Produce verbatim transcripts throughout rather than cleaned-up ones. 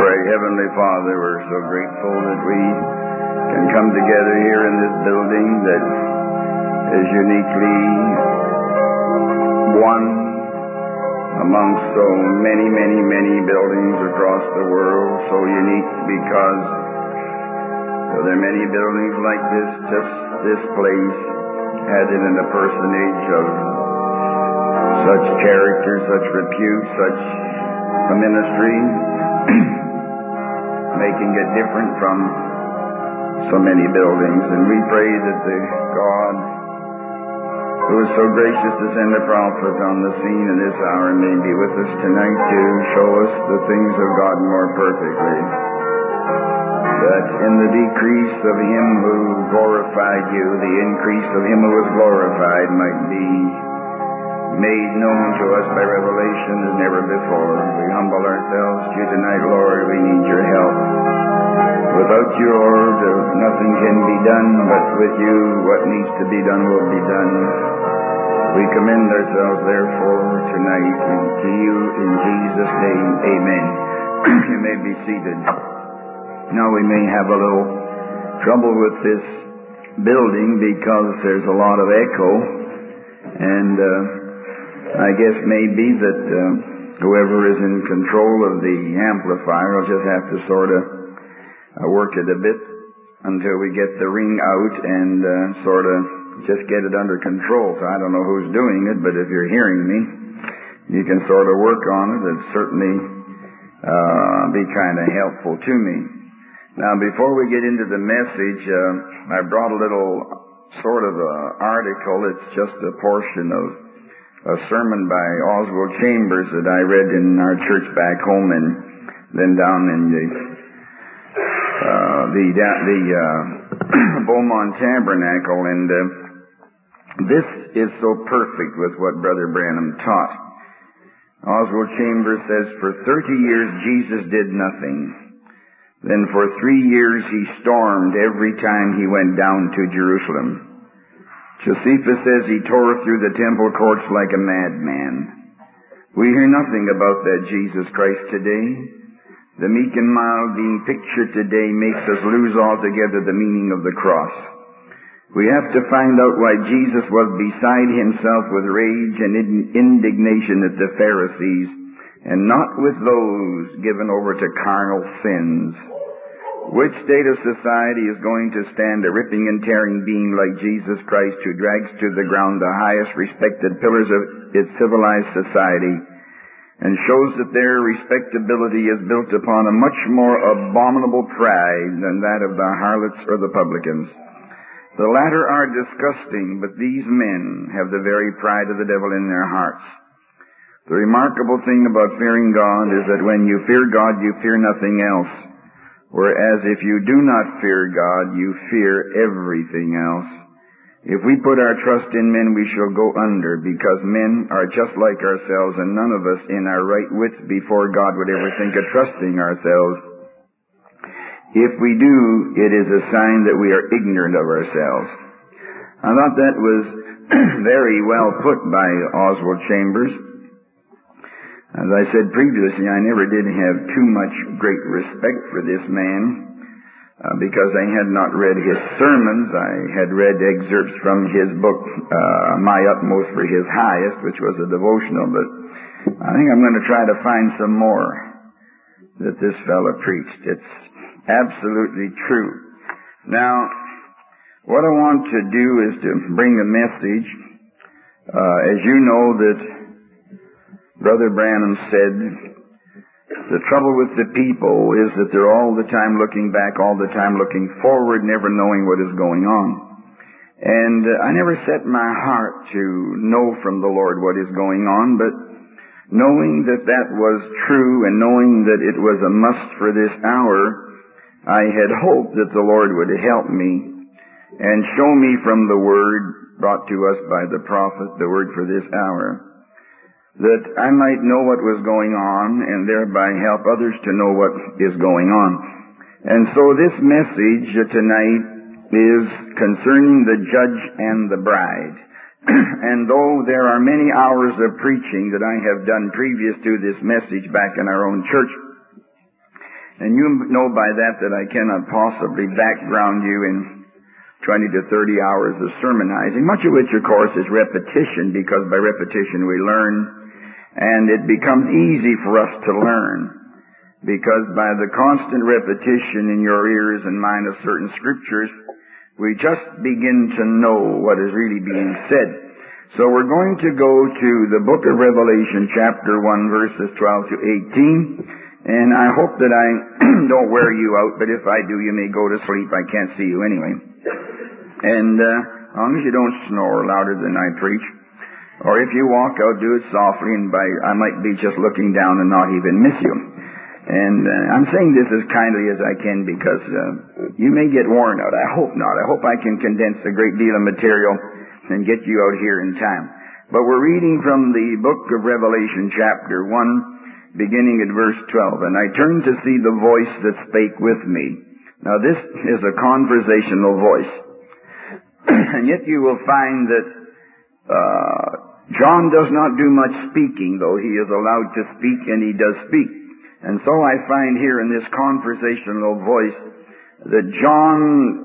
pray. Heavenly Father, we're so grateful that we can come together here in this building that is uniquely one amongst so many, many, many buildings across the world. So unique because there are many buildings like this, just this place added in a personage of such character, such repute, such a ministry, making it different from so many buildings. And we pray that the God who is so gracious to send a prophet on the scene in this hour may be with us tonight to show us the things of God more perfectly. That in the decrease of him who glorified you, the increase of him who was glorified might be made known to us by revelation as never before. We humble ourselves to you tonight, Lord. We need your help. Without you, Lord, nothing can be done, but with you, what needs to be done will be done. We commend ourselves, therefore, tonight to you in Jesus' name. Amen. You may be seated. Now, we may have a little trouble with this building because there's a lot of echo, and uh, I guess maybe that uh, whoever is in control of the amplifier will just have to sort of uh, work it a bit until we get the ring out and uh, sort of just get it under control. So I don't know who's doing it, but if you're hearing me, you can sort of work on it. It'd certainly uh, be kind of helpful to me. Now, before we get into the message, uh, I brought a little sort of a article. It's just a portion of a sermon by Oswald Chambers that I read in our church back home and then down in the uh, the the uh, Beaumont Tabernacle. And uh, this is so perfect with what Brother Branham taught. Oswald Chambers says, for thirty years Jesus did nothing. Then for three years he stormed every time he went down to Jerusalem. Josephus says he tore through the temple courts like a madman. We hear nothing about that Jesus Christ today. The meek and mild being pictured today makes us lose altogether the meaning of the cross. We have to find out why Jesus was beside himself with rage and indignation at the Pharisees, and not with those given over to carnal sins. Which state of society is going to stand a ripping and tearing being like Jesus Christ, who drags to the ground the highest respected pillars of its civilized society, and shows that their respectability is built upon a much more abominable pride than that of the harlots or the publicans? The latter are disgusting, but these men have the very pride of the devil in their hearts. The remarkable thing about fearing God is that when you fear God, you fear nothing else. Whereas if you do not fear God, you fear everything else. If we put our trust in men, we shall go under, because men are just like ourselves, and none of us in our right wits before God would ever think of trusting ourselves. If we do, it is a sign that we are ignorant of ourselves. I thought that was very well put by Oswald Chambers. As I said previously, I never did have too much great respect for this man uh, because I had not read his sermons. I had read excerpts from his book, uh, My Utmost for His Highest, which was a devotional, but I think I'm going to try to find some more that this fellow preached. It's absolutely true. Now, what I want to do is to bring a message. Uh, as you know that Brother Branham said, the trouble with the people is that they're all the time looking back, all the time looking forward, never knowing what is going on. And uh, I never set my heart to know from the Lord what is going on, but knowing that that was true and knowing that it was a must for this hour, I had hoped that the Lord would help me and show me from the Word brought to us by the prophet, the Word for this hour, that I might know what was going on and thereby help others to know what is going on. And so this message tonight is concerning the judge and the bride. And though there are many hours of preaching that I have done previous to this message back in our own church, And you know by that that I cannot possibly background you in twenty to thirty hours of sermonizing, much of which, of course, is repetition, because by repetition we learn, and it becomes easy for us to learn, because by the constant repetition in your ears and mine of certain scriptures, we just begin to know what is really being said. So we're going to go to the book of Revelation, chapter one, verses twelve to eighteen, and I hope that I don't wear you out, but if I do, you may go to sleep. I can't see you anyway. And uh, as long as you don't snore louder than I preach, or if you walk out, do it softly, and by I might be just looking down and not even miss you. And uh, I'm saying this as kindly as I can, because uh, you may get worn out. I hope not. I hope I can condense a great deal of material and get you out here in time. But we're reading from the book of Revelation, chapter one, beginning at verse twelve. And I turned to see the voice that spake with me. Now this is a conversational voice. And yet you will find that uh, John does not do much speaking, though he is allowed to speak, and he does speak. And so I find here in this conversational voice that John,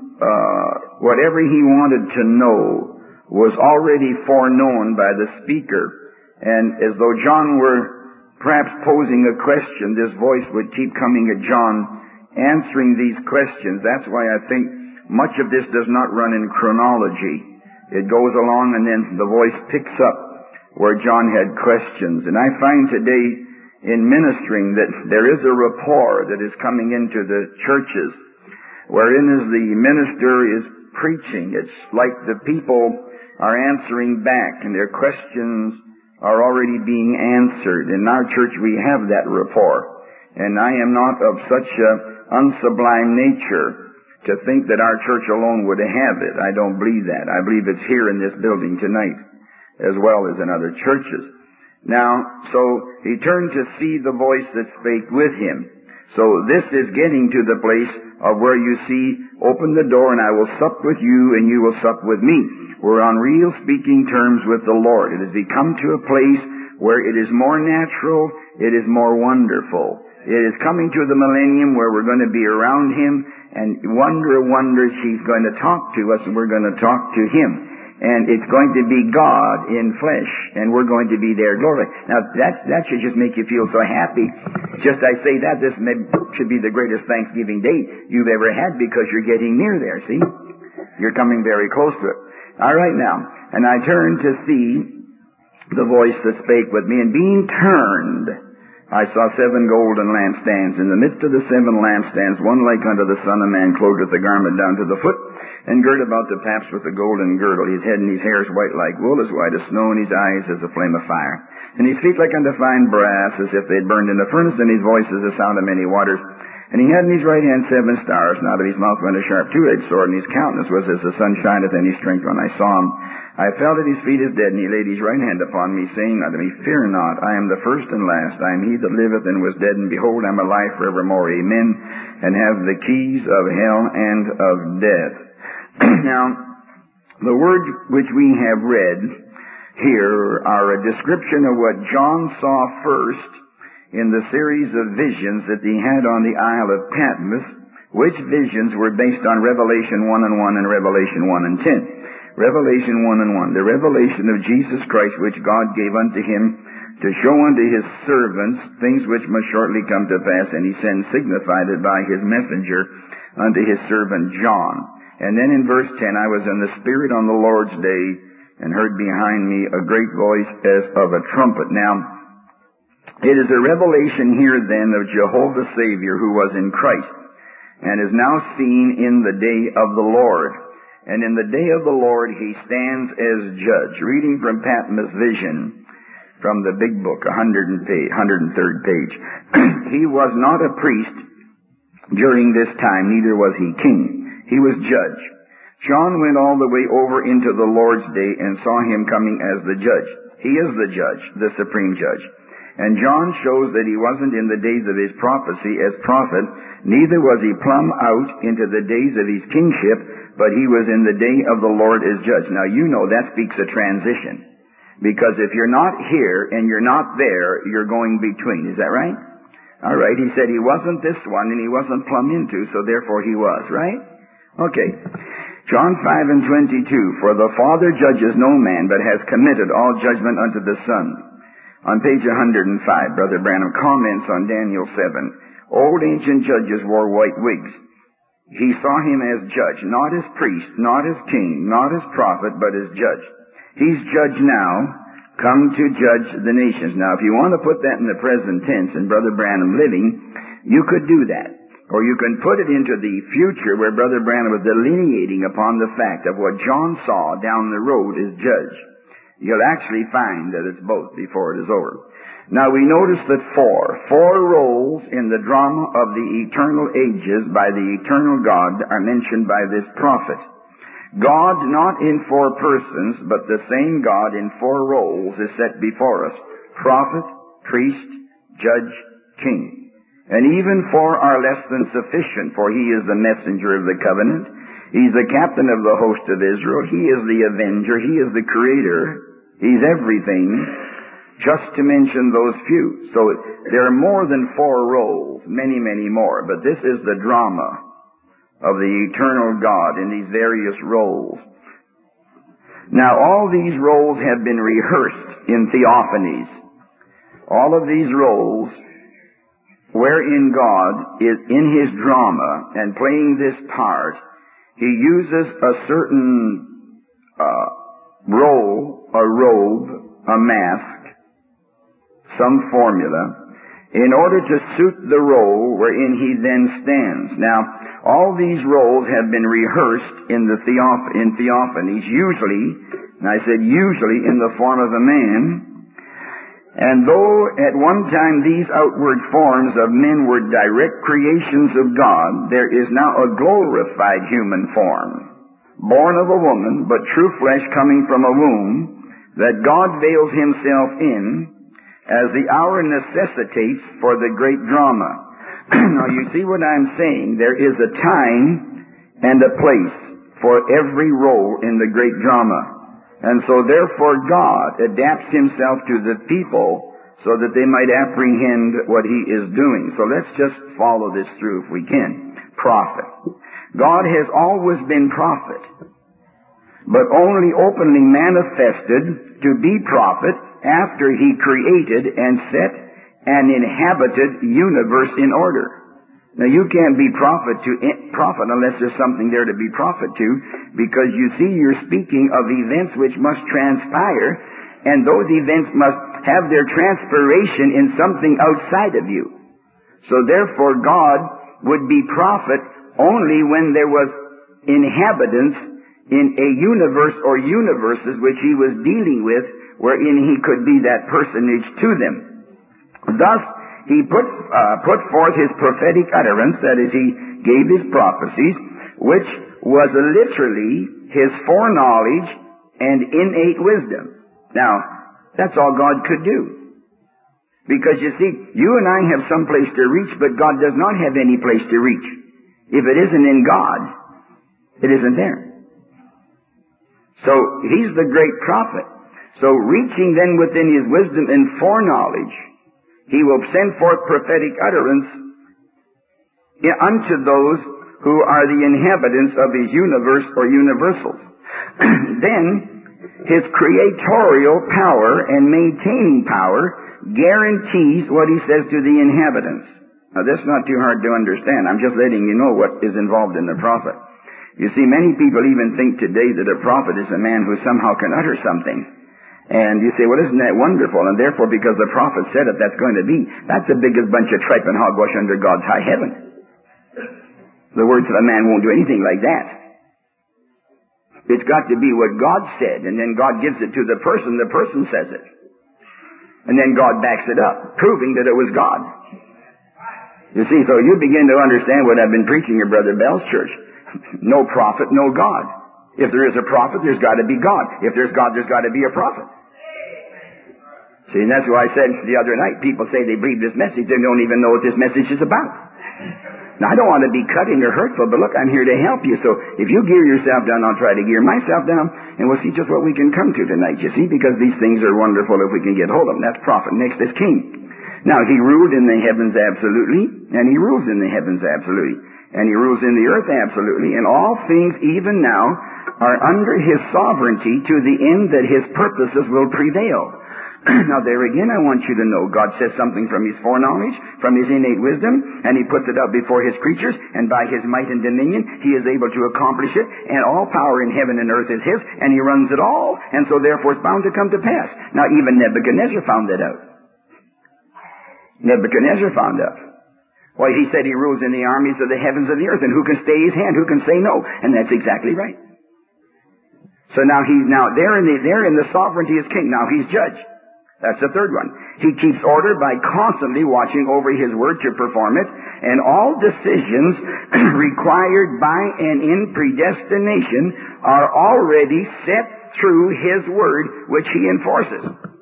uh, whatever he wanted to know, was already foreknown by the speaker. And as though John were perhaps posing a question, this voice would keep coming at John, answering these questions. That's why I think much of this does not run in chronology. It goes along and then the voice picks up where John had questions. And I find today in ministering that there is a rapport that is coming into the churches, wherein as the minister is preaching, it's like the people are answering back and their questions are already being answered. In our church we have that rapport. And I am not of such a unsublime nature to think that our church alone would have it. I don't believe that. I believe it's here in this building tonight, as well as in other churches. Now, so he turned to see the voice that spake with him. So this is getting to the place of where you see, open the door and I will sup with you and you will sup with me. We're on real speaking terms with the Lord. It has become to a place where it is more natural, it is more wonderful. It is coming to the millennium where we're going to be around him, and wonder of wonders, he's going to talk to us and we're going to talk to him. And it's going to be God in flesh, and we're going to be there glory. Now that, that should just make you feel so happy. Just I say that, this may, should be the greatest Thanksgiving day you've ever had, because you're getting near there, see? You're coming very close to it. Alright now, and I turned to see the voice that spake with me, and being turned, I saw seven golden lampstands. In the midst of the seven lampstands, one like unto the Son of Man, clothed with a garment down to the foot, and girt about the paps with a golden girdle. His head and his hair is white like wool, as white as snow, and his eyes as a flame of fire. And his feet like unto fine brass, as if they had burned in a furnace, and his voice as the sound of many waters. And he had in his right hand seven stars, and out of his mouth went a sharp two-edged sword, and his countenance was as the sun shineth in his strength. When I saw him, I fell at his feet as dead, and he laid his right hand upon me, saying unto me, Fear not, I am the first and last. I am he that liveth and was dead, and behold, I am alive forevermore. Amen. And have the keys of hell and of death. Now, the words which we have read here are a description of what John saw first in the series of visions that he had on the Isle of Patmos, which visions were based on Revelation one and one and Revelation one and ten. Revelation one and one, the revelation of Jesus Christ, which God gave unto him to show unto his servants things which must shortly come to pass, and he sent signified it by his messenger unto his servant John. And then in verse ten, I was in the Spirit on the Lord's day, and heard behind me a great voice as of a trumpet. Now, it is a revelation here then of Jehovah Savior, who was in Christ, and is now seen in the day of the Lord. And in the day of the Lord he stands as judge. Reading from Patmos Vision, from the big book, one hundred third page. He was not a priest during this time, neither was he king. He was judge. John went all the way over into the Lord's day and saw him coming as the judge. He is the judge, the supreme judge. And John shows that he wasn't in the days of his prophecy as prophet, neither was he plumb out into the days of his kingship, but he was in the day of the Lord as judge. Now you know that speaks a transition. Because if you're not here and you're not there, you're going between. Is that right? All right, he said he wasn't this one and he wasn't plumb into, so therefore he was, right? Okay. John five and twenty-two, for the Father judges no man, but has committed all judgment unto the Son. On page one hundred five, Brother Branham comments on Daniel seven. Old ancient judges wore white wigs. He saw him as judge, not as priest, not as king, not as prophet, but as judge. He's judge now, come to judge the nations. Now, if you want to put that in the present tense, and Brother Branham living, you could do that. Or you can put it into the future where Brother Branham was delineating upon the fact of what John saw down the road as judge. You'll actually find that it's both before it is over. Now we notice that four, four roles in the drama of the eternal ages by the eternal God are mentioned by this prophet. God, not in four persons, but the same God in four roles is set before us. Prophet, priest, judge, king. And even four are less than sufficient, for he is the messenger of the covenant. He's the captain of the host of Israel. He is the avenger. He is the creator. He's everything, just to mention those few. So there are more than four roles, many, many more. But this is the drama of the eternal God in these various roles. Now, all these roles have been rehearsed in theophanies. All of these roles wherein God is in his drama and playing this part, he uses a certain uh, role, a robe, a mask, some formula, in order to suit the role wherein he then stands. Now, all these roles have been rehearsed in the theoph- in theophanies, usually, and I said usually, in the form of a man. And though at one time these outward forms of men were direct creations of God, there is now a glorified human form, born of a woman, but true flesh coming from a womb, that God veils himself in, as the hour necessitates for the great drama. Now you see what I'm saying? There is a time and a place for every role in the great drama. And so therefore God adapts himself to the people so that they might apprehend what he is doing. So let's just follow this through if we can. Prophet. God has always been prophet, but only openly manifested to be prophet after he created and set an inhabited universe in order. Now you can't be prophet to prophet unless there's something there to be prophet to, because you see you're speaking of events which must transpire, and those events must have their transpiration in something outside of you. So therefore God would be prophet only when there was inhabitants in a universe or universes which he was dealing with, wherein he could be that personage to them. Thus, he put uh, put forth his prophetic utterance, that is, he gave his prophecies, which was literally his foreknowledge and innate wisdom. Now, that's all God could do. Because you see, you and I have some place to reach, but God does not have any place to reach. If it isn't in God, it isn't there. So, he's the great prophet. So, reaching then within his wisdom and foreknowledge, he will send forth prophetic utterance unto those who are the inhabitants of his universe or universals. Then, his creatorial power and maintaining power guarantees what he says to the inhabitants. Now, that's not too hard to understand. I'm just letting you know what is involved in the prophet. You see, many people even think today that a prophet is a man who somehow can utter something. And you say, well, isn't that wonderful? And therefore, because the prophet said it, that's going to be. That's the biggest bunch of tripe and hogwash under God's high heaven. The words of a man won't do anything like that. It's got to be what God said, and then God gives it to the person, the person says it. And then God backs it up, proving that it was God. You see, so you begin to understand what I've been preaching at Brother Bell's church. No prophet, no God. If there is a prophet, there's got to be God. If there's God, there's got to be a prophet. See, and that's why I said the other night, people say they believe this message, they don't even know what this message is about. Now, I don't want to be cutting or hurtful, but look, I'm here to help you. So if you gear yourself down, I'll try to gear myself down, and we'll see just what we can come to tonight, you see, because these things are wonderful if we can get hold of them. That's prophet. Next is king. Now, he ruled in the heavens absolutely, and he rules in the heavens absolutely, and he rules in the earth absolutely, and all things even now are under his sovereignty to the end that his purposes will prevail. Now, there again, I want you to know, God says something from his foreknowledge, from his innate wisdom, and he puts it up before his creatures, and by his might and dominion, he is able to accomplish it, and all power in heaven and earth is his, and he runs it all, and so therefore it's bound to come to pass. Now, even Nebuchadnezzar found that out. Nebuchadnezzar found out. Why, he said he rules in the armies of the heavens and the earth, and who can stay his hand? Who can say no? And that's exactly right. So now he's now there in the there in the sovereignty as king. Now he's judge. That's the third one. He keeps order by constantly watching over his word to perform it, and all decisions required by and in predestination are already set through his word, which he enforces.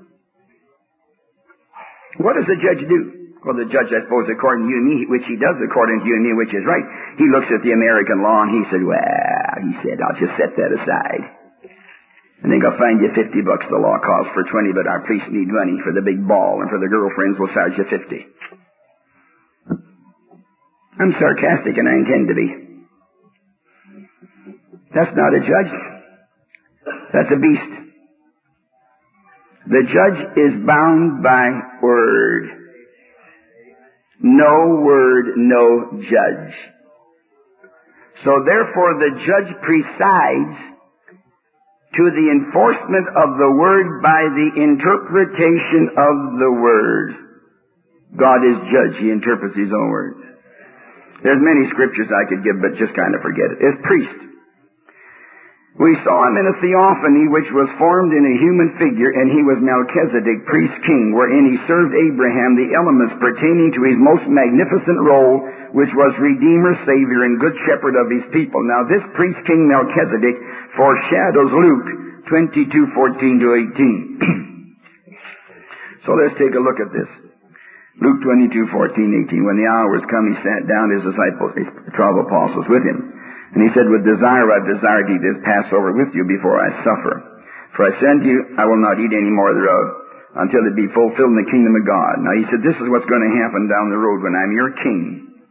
What does the judge do? Well, the judge, I suppose, according to you and me, which he does according to you and me, which is right, he looks at the American law and he said, well, he said, I'll just set that aside. I think I'll find you fifty bucks. The law calls for twenty, but our priests need money for the big ball, and for the girlfriends we'll charge you fifty. I'm sarcastic, and I intend to be. That's not a judge. That's a beast. The judge is bound by word. No word, no judge. So therefore the judge presides to the enforcement of the word by the interpretation of the word. God is judge. He interprets his own word. There's many scriptures I could give, but just kind of forget it. It's priest. We saw him in a theophany which was formed in a human figure, and he was Melchizedek, priest king, wherein he served Abraham the elements pertaining to his most magnificent role, which was Redeemer, Savior, and Good Shepherd of his people. Now this priest king Melchizedek foreshadows Luke twenty-two, fourteen to eighteen. So let's take a look at this. Luke twenty-two, fourteen, eighteen. When the hour was come, he sat down, his disciples, his twelve apostles with him. And he said, with desire I've desired to eat this Passover with you before I suffer. For I send you, I will not eat any more thereof, until it be fulfilled in the kingdom of God. Now he said, this is what's going to happen down the road when I'm your king.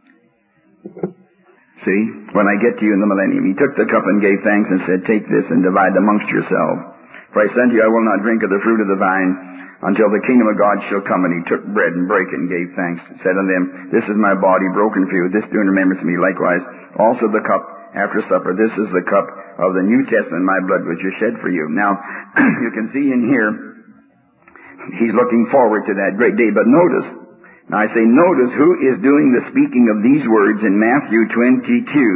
See, when I get to you in the millennium. He took the cup and gave thanks and said, take this and divide amongst yourselves. For I send you, I will not drink of the fruit of the vine until the kingdom of God shall come. And he took bread and brake and gave thanks and said unto them, this is my body broken for you. This do in remembrance of me. Likewise, also the cup after supper. This is the cup of the New Testament, my blood which is shed for you. Now, you can see in here, he's looking forward to that great day. But notice, now I say notice who is doing the speaking of these words in Matthew twenty-two,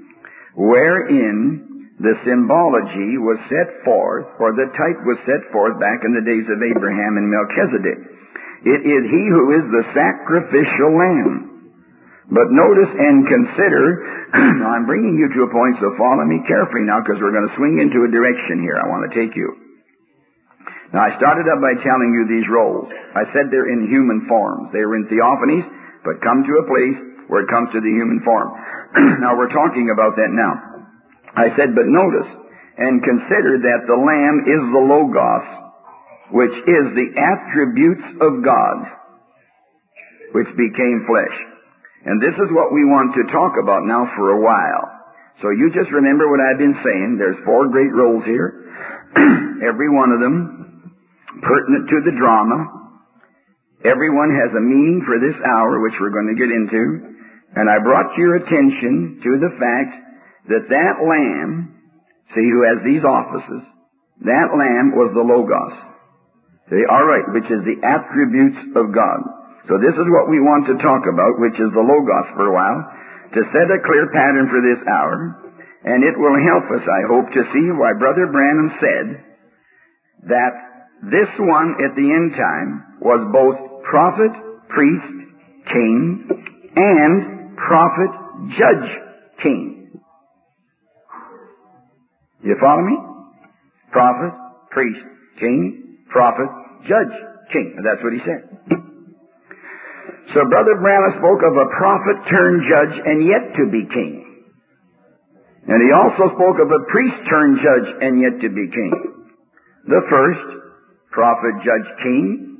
wherein the symbology was set forth, or the type was set forth back in the days of Abraham and Melchizedek. It is he who is the sacrificial lamb. But notice and consider, now I'm bringing you to a point, so follow me carefully now, because we're going to swing into a direction here I want to take you. Now I started up by telling you these roles. I said they're in human forms. They were in theophanies, but come to a place where it comes to the human form. Now we're talking about that now. I said, but notice and consider that the Lamb is the Logos, which is the attributes of God, which became flesh. And this is what we want to talk about now for a while. So you just remember what I've been saying. There's four great roles here. Every one of them pertinent to the drama. Every one has a meaning for this hour, which we're going to get into. And I brought your attention to the fact that that Lamb, see, who has these offices, that Lamb was the Logos. See, all right, which is the attributes of God. So this is what we want to talk about, which is the Logos for a while, to set a clear pattern for this hour. And it will help us, I hope, to see why Brother Branham said that this one at the end time was both prophet, priest, king, and prophet, judge, king. You follow me? Prophet, priest, king, prophet, judge, king. That's what he said. So Brother Branham spoke of a prophet turned judge and yet to be king. And he also spoke of a priest turned judge and yet to be king. The first, prophet, judge, king,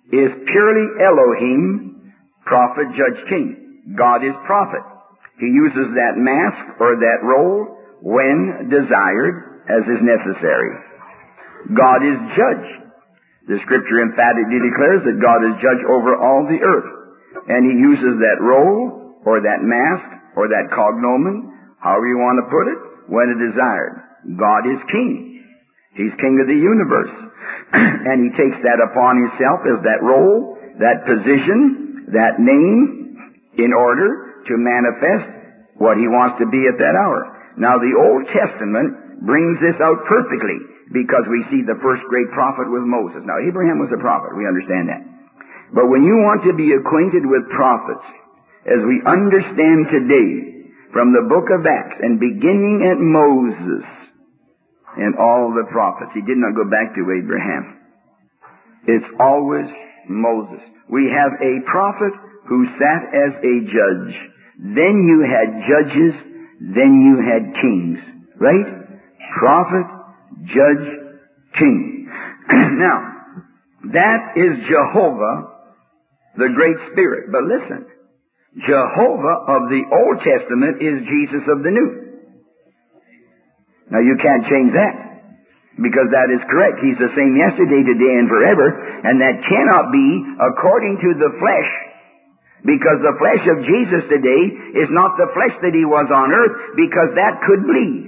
is purely Elohim, prophet, judge, king. God is prophet. He uses that mask or that role when desired as is necessary. God is judge. The scripture emphatically declares that God is judge over all the earth. And He uses that role or that mask or that cognomen, however you want to put it, when it desired. God is king. He's king of the universe. And He takes that upon Himself as that role, that position, that name, in order to manifest what He wants to be at that hour. Now the Old Testament brings this out perfectly because we see the first great prophet was Moses. Now Abraham was a prophet, we understand that. But when you want to be acquainted with prophets, as we understand today, from the book of Acts and beginning at Moses and all the prophets, he did not go back to Abraham. It's always Moses. We have a prophet who sat as a judge. Then you had judges, then you had kings. Right? Prophet, judge, king. Now, that is Jehovah, the great Spirit. But listen, Jehovah of the Old Testament is Jesus of the New. Now you can't change that, because that is correct. He's the same yesterday, today, and forever, and that cannot be according to the flesh, because the flesh of Jesus today is not the flesh that He was on earth, because that could bleed.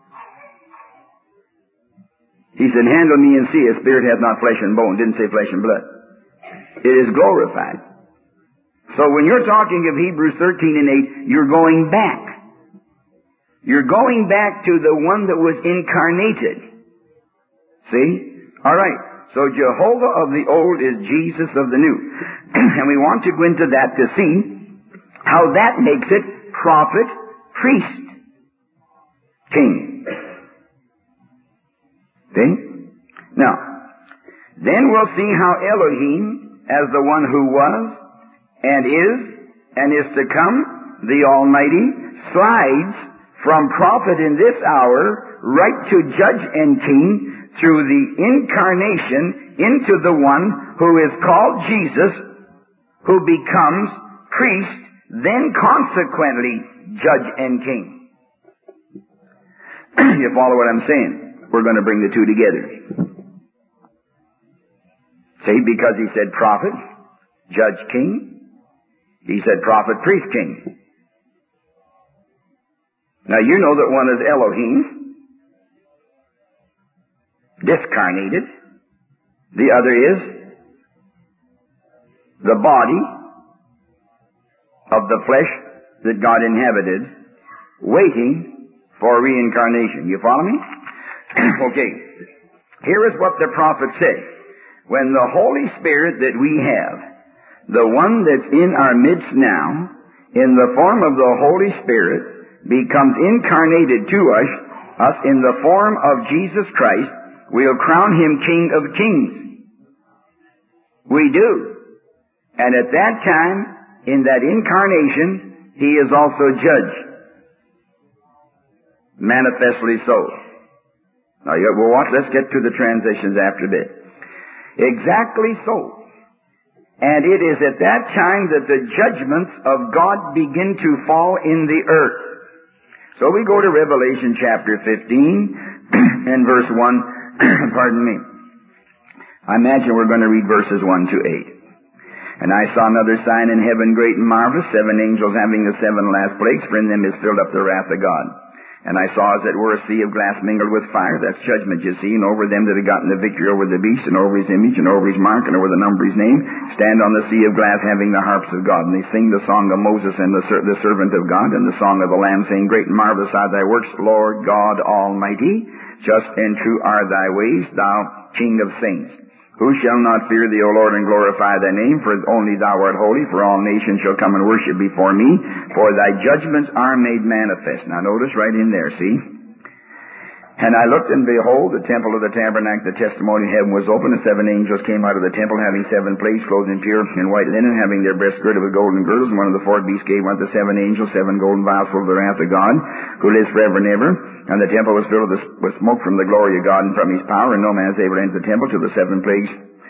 He said, handle me and see, a spirit hath not flesh and bone. Didn't say flesh and blood. It is glorified. So when you're talking of Hebrews thirteen and eight, you're going back. You're going back to the one that was incarnated. See? Alright. So Jehovah of the old is Jesus of the new. And we want to go into that to see how that makes it prophet, priest, king. See? Now, then we'll see how Elohim, as the one who was, and is, and is to come, the Almighty, slides from prophet in this hour right to judge and king through the incarnation into the one who is called Jesus, who becomes priest, then consequently judge and king. You follow what I'm saying? We're going to bring the two together. See, because He said prophet, judge, king. He said prophet, priest, king. Now you know that one is Elohim, discarnated. The other is the body of the flesh that God inhabited, waiting for reincarnation. You follow me? Okay. Here is what the prophet said. When the Holy Spirit that we have, the one that's in our midst now, in the form of the Holy Spirit, becomes incarnated to us, us in the form of Jesus Christ, we'll crown Him King of Kings. We do. And at that time, in that incarnation, He is also judge. Manifestly so. Now, we'll watch, let's get to the transitions after this. Exactly so. And it is at that time that the judgments of God begin to fall in the earth. So we go to Revelation chapter fifteen and verse one, pardon me. I imagine we're going to read verses one to eight. And I saw another sign in heaven, great and marvelous, seven angels having the seven last plagues, for in them is filled up the wrath of God. And I saw as it were a sea of glass mingled with fire, that's judgment, you see, and over them that had gotten the victory over the beast, and over his image, and over his mark, and over the number of his name, stand on the sea of glass having the harps of God. And they sing the song of Moses and the, ser- the servant of God, and the song of the Lamb, saying, great and marvelous are thy works, Lord God Almighty. Just and true are thy ways, thou King of saints. Who shall not fear thee, O Lord, and glorify thy name? For only thou art holy, for all nations shall come and worship before me, for thy judgments are made manifest. Now notice right in there, see? And I looked, and behold, the temple of the tabernacle, the testimony of heaven was open, and seven angels came out of the temple, having seven plagues, clothed in pure and white linen, having their breasts girded with golden girdles. And one of the four beasts gave unto the seven angels seven golden vials full of the wrath of God, who lives forever and ever. And the temple was filled with, with smoke from the glory of God and from His power, and no man is able to enter the temple till the seven plagues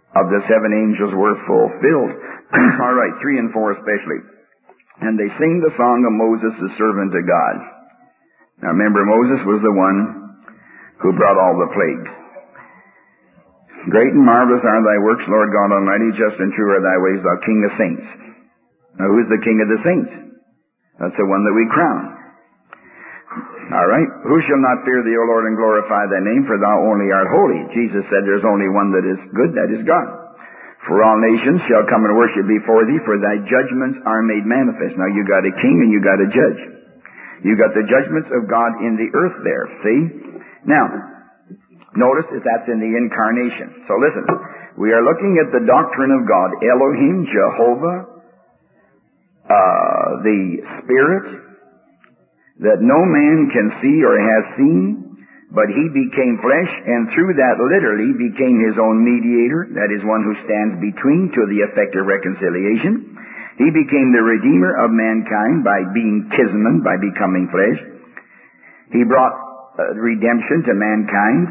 of the seven angels were fulfilled. All right, three and four especially. And they sing the song of Moses, the servant of God. Now remember, Moses was the one who brought all the plagues. Great and marvelous are thy works, Lord God Almighty, just and true are thy ways, thou King of saints. Now who's the King of the saints? That's the one that we crown. All right. Who shall not fear thee, O Lord, and glorify thy name, for thou only art holy. Jesus said there's only one that is good, that is God. For all nations shall come and worship before thee, for thy judgments are made manifest. Now you got a king and you got a judge. You got the judgments of God in the earth there, see? Now, notice that that's in the incarnation. So listen, we are looking at the doctrine of God, Elohim, Jehovah, uh, the Spirit, that no man can see or has seen, but he became flesh, and through that literally became his own mediator, that is one who stands between to the effect of reconciliation. He became the Redeemer of mankind by being kinsman, by becoming flesh. He brought uh, redemption to mankind.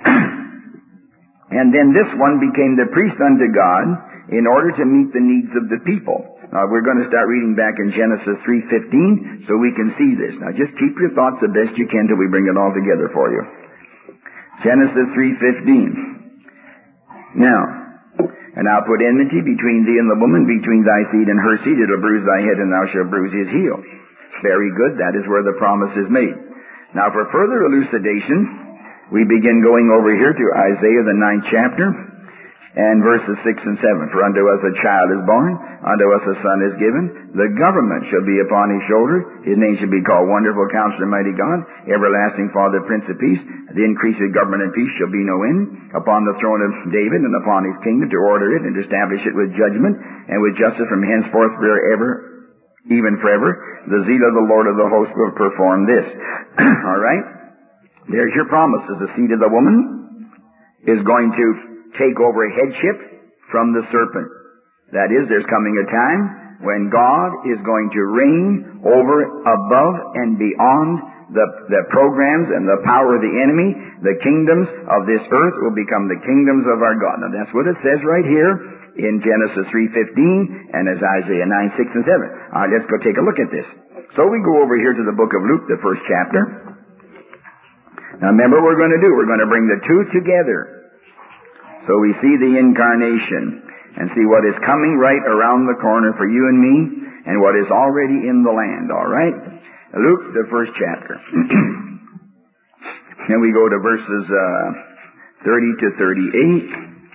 And then this one became the priest unto God in order to meet the needs of the people. Now we're going to start reading back in Genesis three fifteen so we can see this. Now just keep your thoughts the best you can till we bring it all together for you. Genesis three fifteen. Now, and I'll put enmity between thee and the woman, between thy seed and her seed. It'll bruise thy head, and thou shalt bruise his heel. Very good. That is where the promise is made. Now, for further elucidation, we begin going over here to Isaiah, the ninth chapter, and verses six and seven. For unto us a child is born, unto us a son is given. The government shall be upon his shoulder. His name shall be called Wonderful Counselor, Mighty God, Everlasting Father, Prince of Peace. The increase of government and peace shall be no end upon the throne of David and upon his kingdom, to order it and establish it with judgment and with justice from henceforth forever, even forever. The zeal of the Lord of the hosts will perform this. All right? There's your promises. The seed of the woman is going to take over headship from the serpent. That is, there's coming a time when God is going to reign over, above, and beyond the, the programs and the power of the enemy. The kingdoms of this earth will become the kingdoms of our God. Now that's what it says right here in Genesis three fifteen and as Isaiah nine, six, and seven. All right, let's go take a look at this. So we go over here to the book of Luke, the first chapter. Now remember what we're going to do. We're going to bring the two together. So we see the incarnation and see what is coming right around the corner for you and me and what is already in the land, all right? Luke, the first chapter. Then we go to verses uh, thirty to thirty-eight.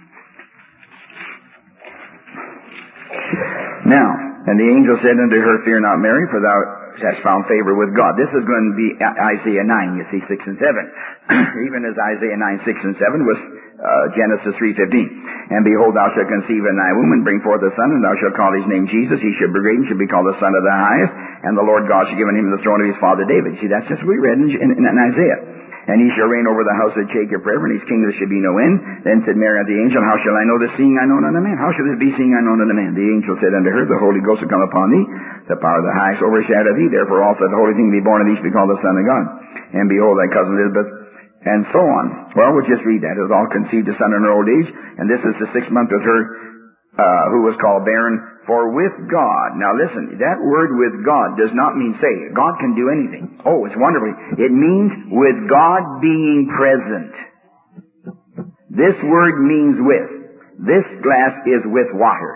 Now, and the angel said unto her, Fear not, Mary, for thou hast found favor with God. This is going to be Isaiah nine, you see, six and seven. Even as Isaiah nine, six and seven was uh, Genesis three fifteen. And behold, thou shalt conceive in thy womb and bring forth a son, and thou shalt call his name Jesus. He shall be great and shall be called the Son of the Highest. And the Lord God shall give him the throne of his father David. See, that's just what we read in, in, in Isaiah. And he shall reign over the house of Jacob forever, and his kingdom shall be no end. Then said Mary unto the angel, How shall I know this seeing unknown unto man? How shall this be seeing unknown unto man? The angel said unto her, The Holy Ghost will come upon thee, the power of the highest overshadow thee. Therefore also the holy thing be born of thee shall be called the Son of God. And behold, thy cousin Elizabeth, and so on. Well, we'll just read that. It was all conceived a son in her old age, and this is the sixth month with her, uh, who was called barren. For with God, now listen, that word with God does not mean say, God can do anything. Oh, it's wonderful. It means with God being present. This word means with. This glass is with water.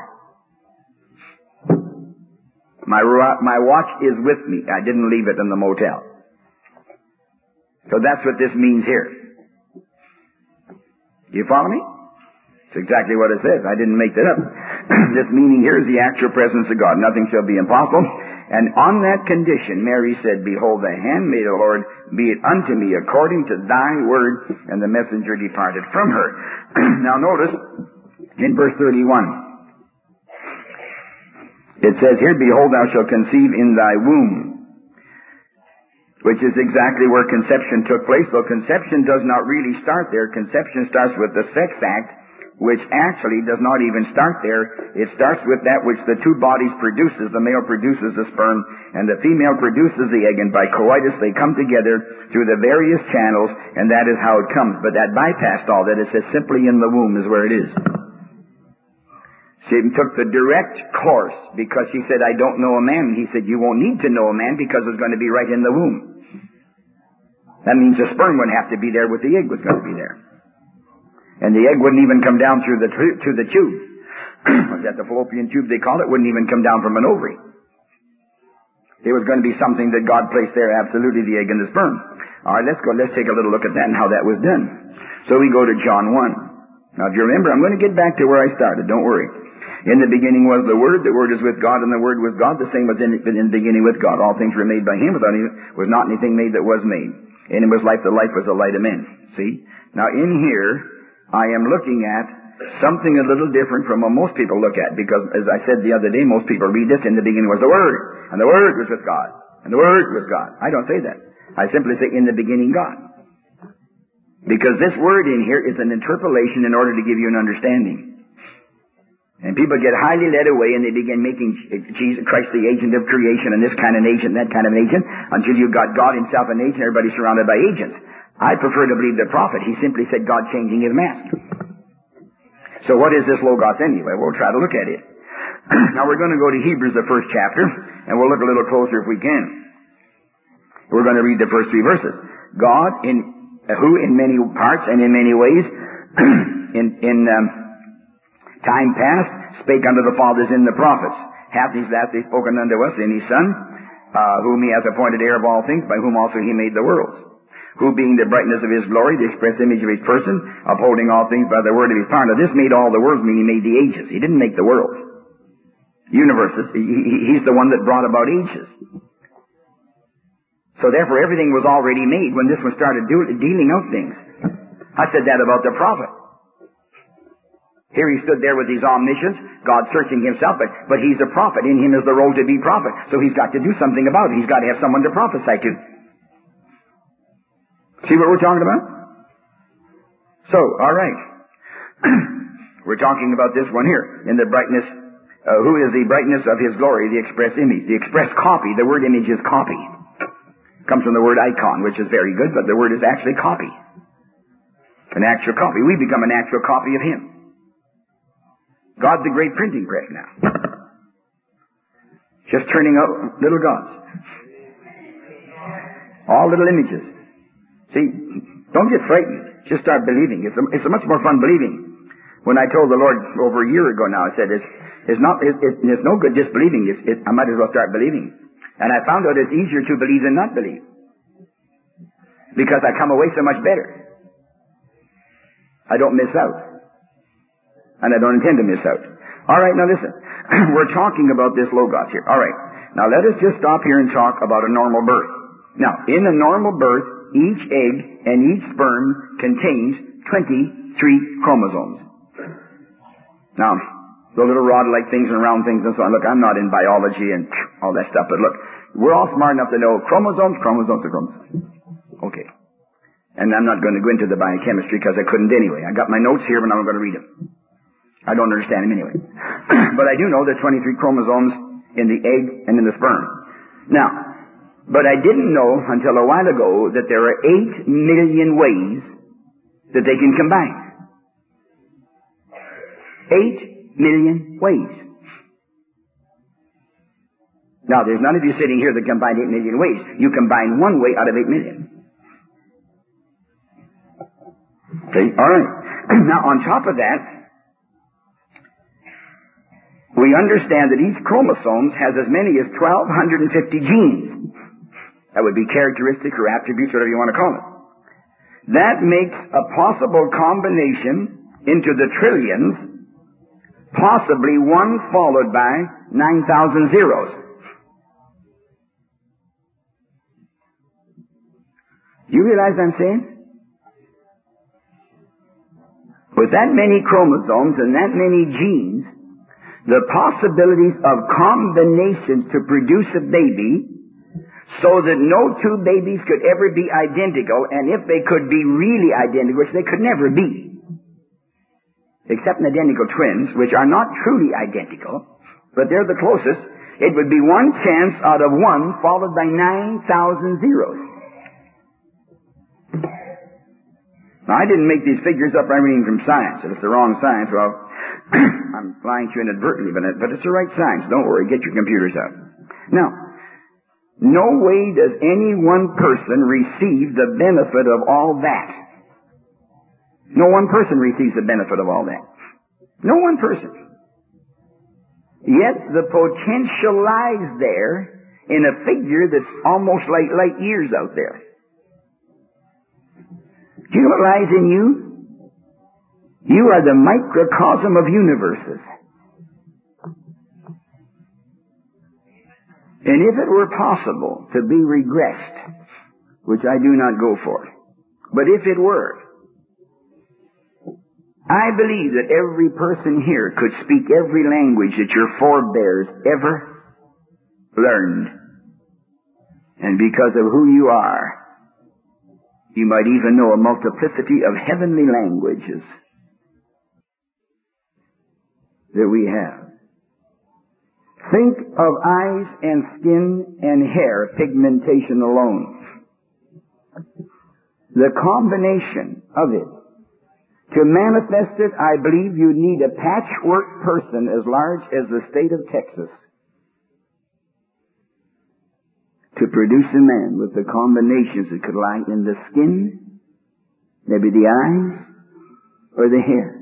My, my watch is with me. I didn't leave it in the motel. So that's what this means here. You follow me? It's exactly what it says. I didn't make that up. This meaning here is the actual presence of God. Nothing shall be impossible. And on that condition, Mary said, Behold, the handmaid of the Lord, be it unto me according to thy word. And the messenger departed from her. Now notice, in verse thirty-one, it says here, Behold, thou shalt conceive in thy womb. Which is exactly where conception took place. Though conception does not really start there. Conception starts with the sex act, which actually does not even start there. It starts with that which the two bodies produces. The male produces the sperm, and the female produces the egg, and by coitus they come together through the various channels, and that is how it comes. But that bypassed all that. It says simply in the womb is where it is. She took the direct course because she said, I don't know a man. He said, you won't need to know a man because it's going to be right in the womb. That means the sperm wouldn't have to be there, but the egg was going to be there. And the egg wouldn't even come down through the, to the tube. Was that the fallopian tube they call it? Wouldn't even come down from an ovary. It was going to be something that God placed there, absolutely, the egg and the sperm. All right, let's go, let's take a little look at that and how that was done. So we go to John one. Now, if you remember, I'm going to get back to where I started, don't worry. In the beginning was the Word, the Word is with God, and the Word was God. The same was in, in the beginning with God. All things were made by Him, without Him was not anything made that was made. In Him was life, the life was the light of men. See? Now, in here, I am looking at something a little different from what most people look at, because, as I said the other day, most people read this, in the beginning was the Word, and the Word was with God, and the Word was God. I don't say that. I simply say, in the beginning, God. Because this word in here is an interpolation in order to give you an understanding. And people get highly led away and they begin making Jesus Christ the agent of creation and this kind of agent, that kind of agent, until you've got God Himself an agent, everybody surrounded by agents. I prefer to believe the prophet. He simply said God changing His mask. So what is this Logos anyway? We'll try to look at it. Now we're going to go to Hebrews, the first chapter, and we'll look a little closer if we can. We're going to read the first three verses. God, in uh, who in many parts and in many ways, in, in um, time past, spake unto the fathers in the prophets, hath these last days spoken unto us in His Son, uh, whom He hath appointed heir of all things, by whom also He made the worlds. Who being the brightness of His glory, the express image of His person, upholding all things by the word of His power. Now this made all the worlds, meaning He made the ages. He didn't make the worlds. Universes. He, he, he's the one that brought about ages. So therefore everything was already made when this one started do, dealing out things. I said that about the prophet. Here he stood there with his omniscience, God searching Himself, but, but he's a prophet. In him is the role to be prophet. So he's got to do something about it. He's got to have someone to prophesy to. See what we're talking about? So, all right. We're talking about this one here. In the brightness, uh, who is the brightness of His glory, the express image. The express copy. The word image is copy. Comes from the word icon, which is very good, but the word is actually copy. An actual copy. We become an actual copy of Him. God's the great printing press now. Just turning out little gods. All little images. See, don't get frightened. Just start believing. It's a, it's a much more fun believing. When I told the Lord over a year ago now, I said, it's, it's not, it, it, it's no good just believing. It's, it, I might as well start believing. And I found out it's easier to believe than not believe. Because I come away so much better. I don't miss out. And I don't intend to miss out. All right, now listen. We're talking about this Logos here. All right. Now let us just stop here and talk about a normal birth. Now, in a normal birth, each egg and each sperm contains twenty-three chromosomes. Now, the little rod-like things and round things and so on. Look, I'm not in biology and all that stuff, but look, we're all smart enough to know chromosomes, chromosomes, and chromosomes. Okay. And I'm not going to go into the biochemistry because I couldn't anyway. I got my notes here, but I'm going to read them. I don't understand them anyway. But I do know there's twenty-three chromosomes in the egg and in the sperm. Now, but I didn't know until a while ago that there are eight million ways that they can combine. Eight million ways. Now, there's none of you sitting here that combine eight million ways. You combine one way out of eight million. Okay, all right. Now, on top of that, we understand that each chromosome has as many as twelve fifty genes. That would be characteristics or attributes, whatever you want to call it. That makes a possible combination into the trillions, possibly one followed by nine thousand zeros. You realize what I'm saying? With that many chromosomes and that many genes, the possibilities of combinations to produce a baby so that no two babies could ever be identical, and if they could be really identical, which they could never be, except in identical twins, which are not truly identical, but they're the closest, it would be one chance out of one followed by nine thousand zeros. Now, I didn't make these figures up. I'm reading from science. If it's the wrong science, well, I'm lying to you inadvertently, but, it, but it's the right science. Don't worry. Get your computers out. Now, no way does any one person receive the benefit of all that. No one person receives the benefit of all that. No one person. Yet the potential lies there in a figure that's almost like light years out there. Do you know what lies in you? You are the microcosm of universes. And if it were possible to be regressed, which I do not go for, but if it were, I believe that every person here could speak every language that your forebears ever learned. And because of who you are, you might even know a multiplicity of heavenly languages that we have. Think of eyes and skin and hair pigmentation alone. The combination of it. To manifest it, I believe you need a patchwork person as large as the state of Texas to produce a man with the combinations that could lie in the skin, maybe the eyes, or the hair.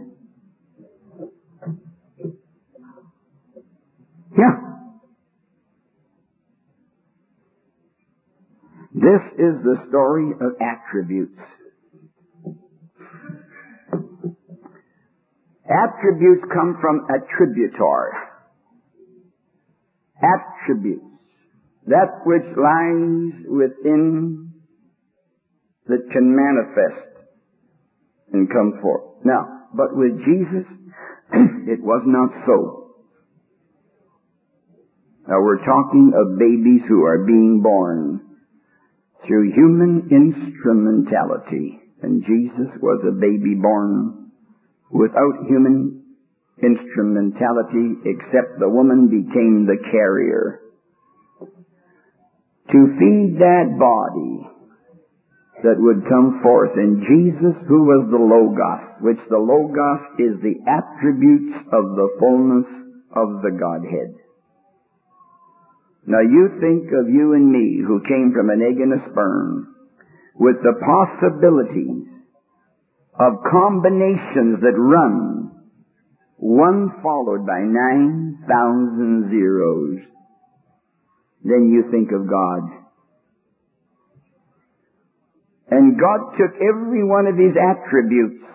Yeah. This is the story of attributes. Attributes come from attributor. Attributes. That which lies within that can manifest and come forth. Now, but with Jesus, it was not so. Now we're talking of babies who are being born through human instrumentality. And Jesus was a baby born without human instrumentality, except the woman became the carrier to feed that body that would come forth. And Jesus, who was the Logos, which the Logos is the attributes of the fullness of the Godhead. Now you think of you and me, who came from an egg and a sperm, with the possibilities of combinations that run, one followed by nine thousand zeros. Then you think of God. And God took every one of His attributes,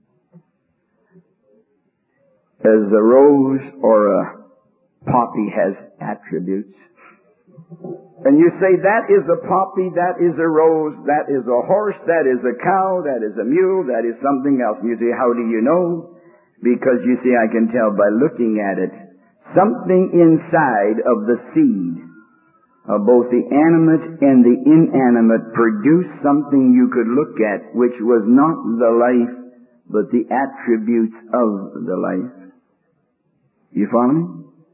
as a rose or a poppy has attributes. And you say, that is a poppy, that is a rose, that is a horse, that is a cow, that is a mule, that is something else. And you say, how do you know? Because you see, I can tell by looking at it. Something inside of the seed of both the animate and the inanimate produced something you could look at, which was not the life, but the attributes of the life. You follow me?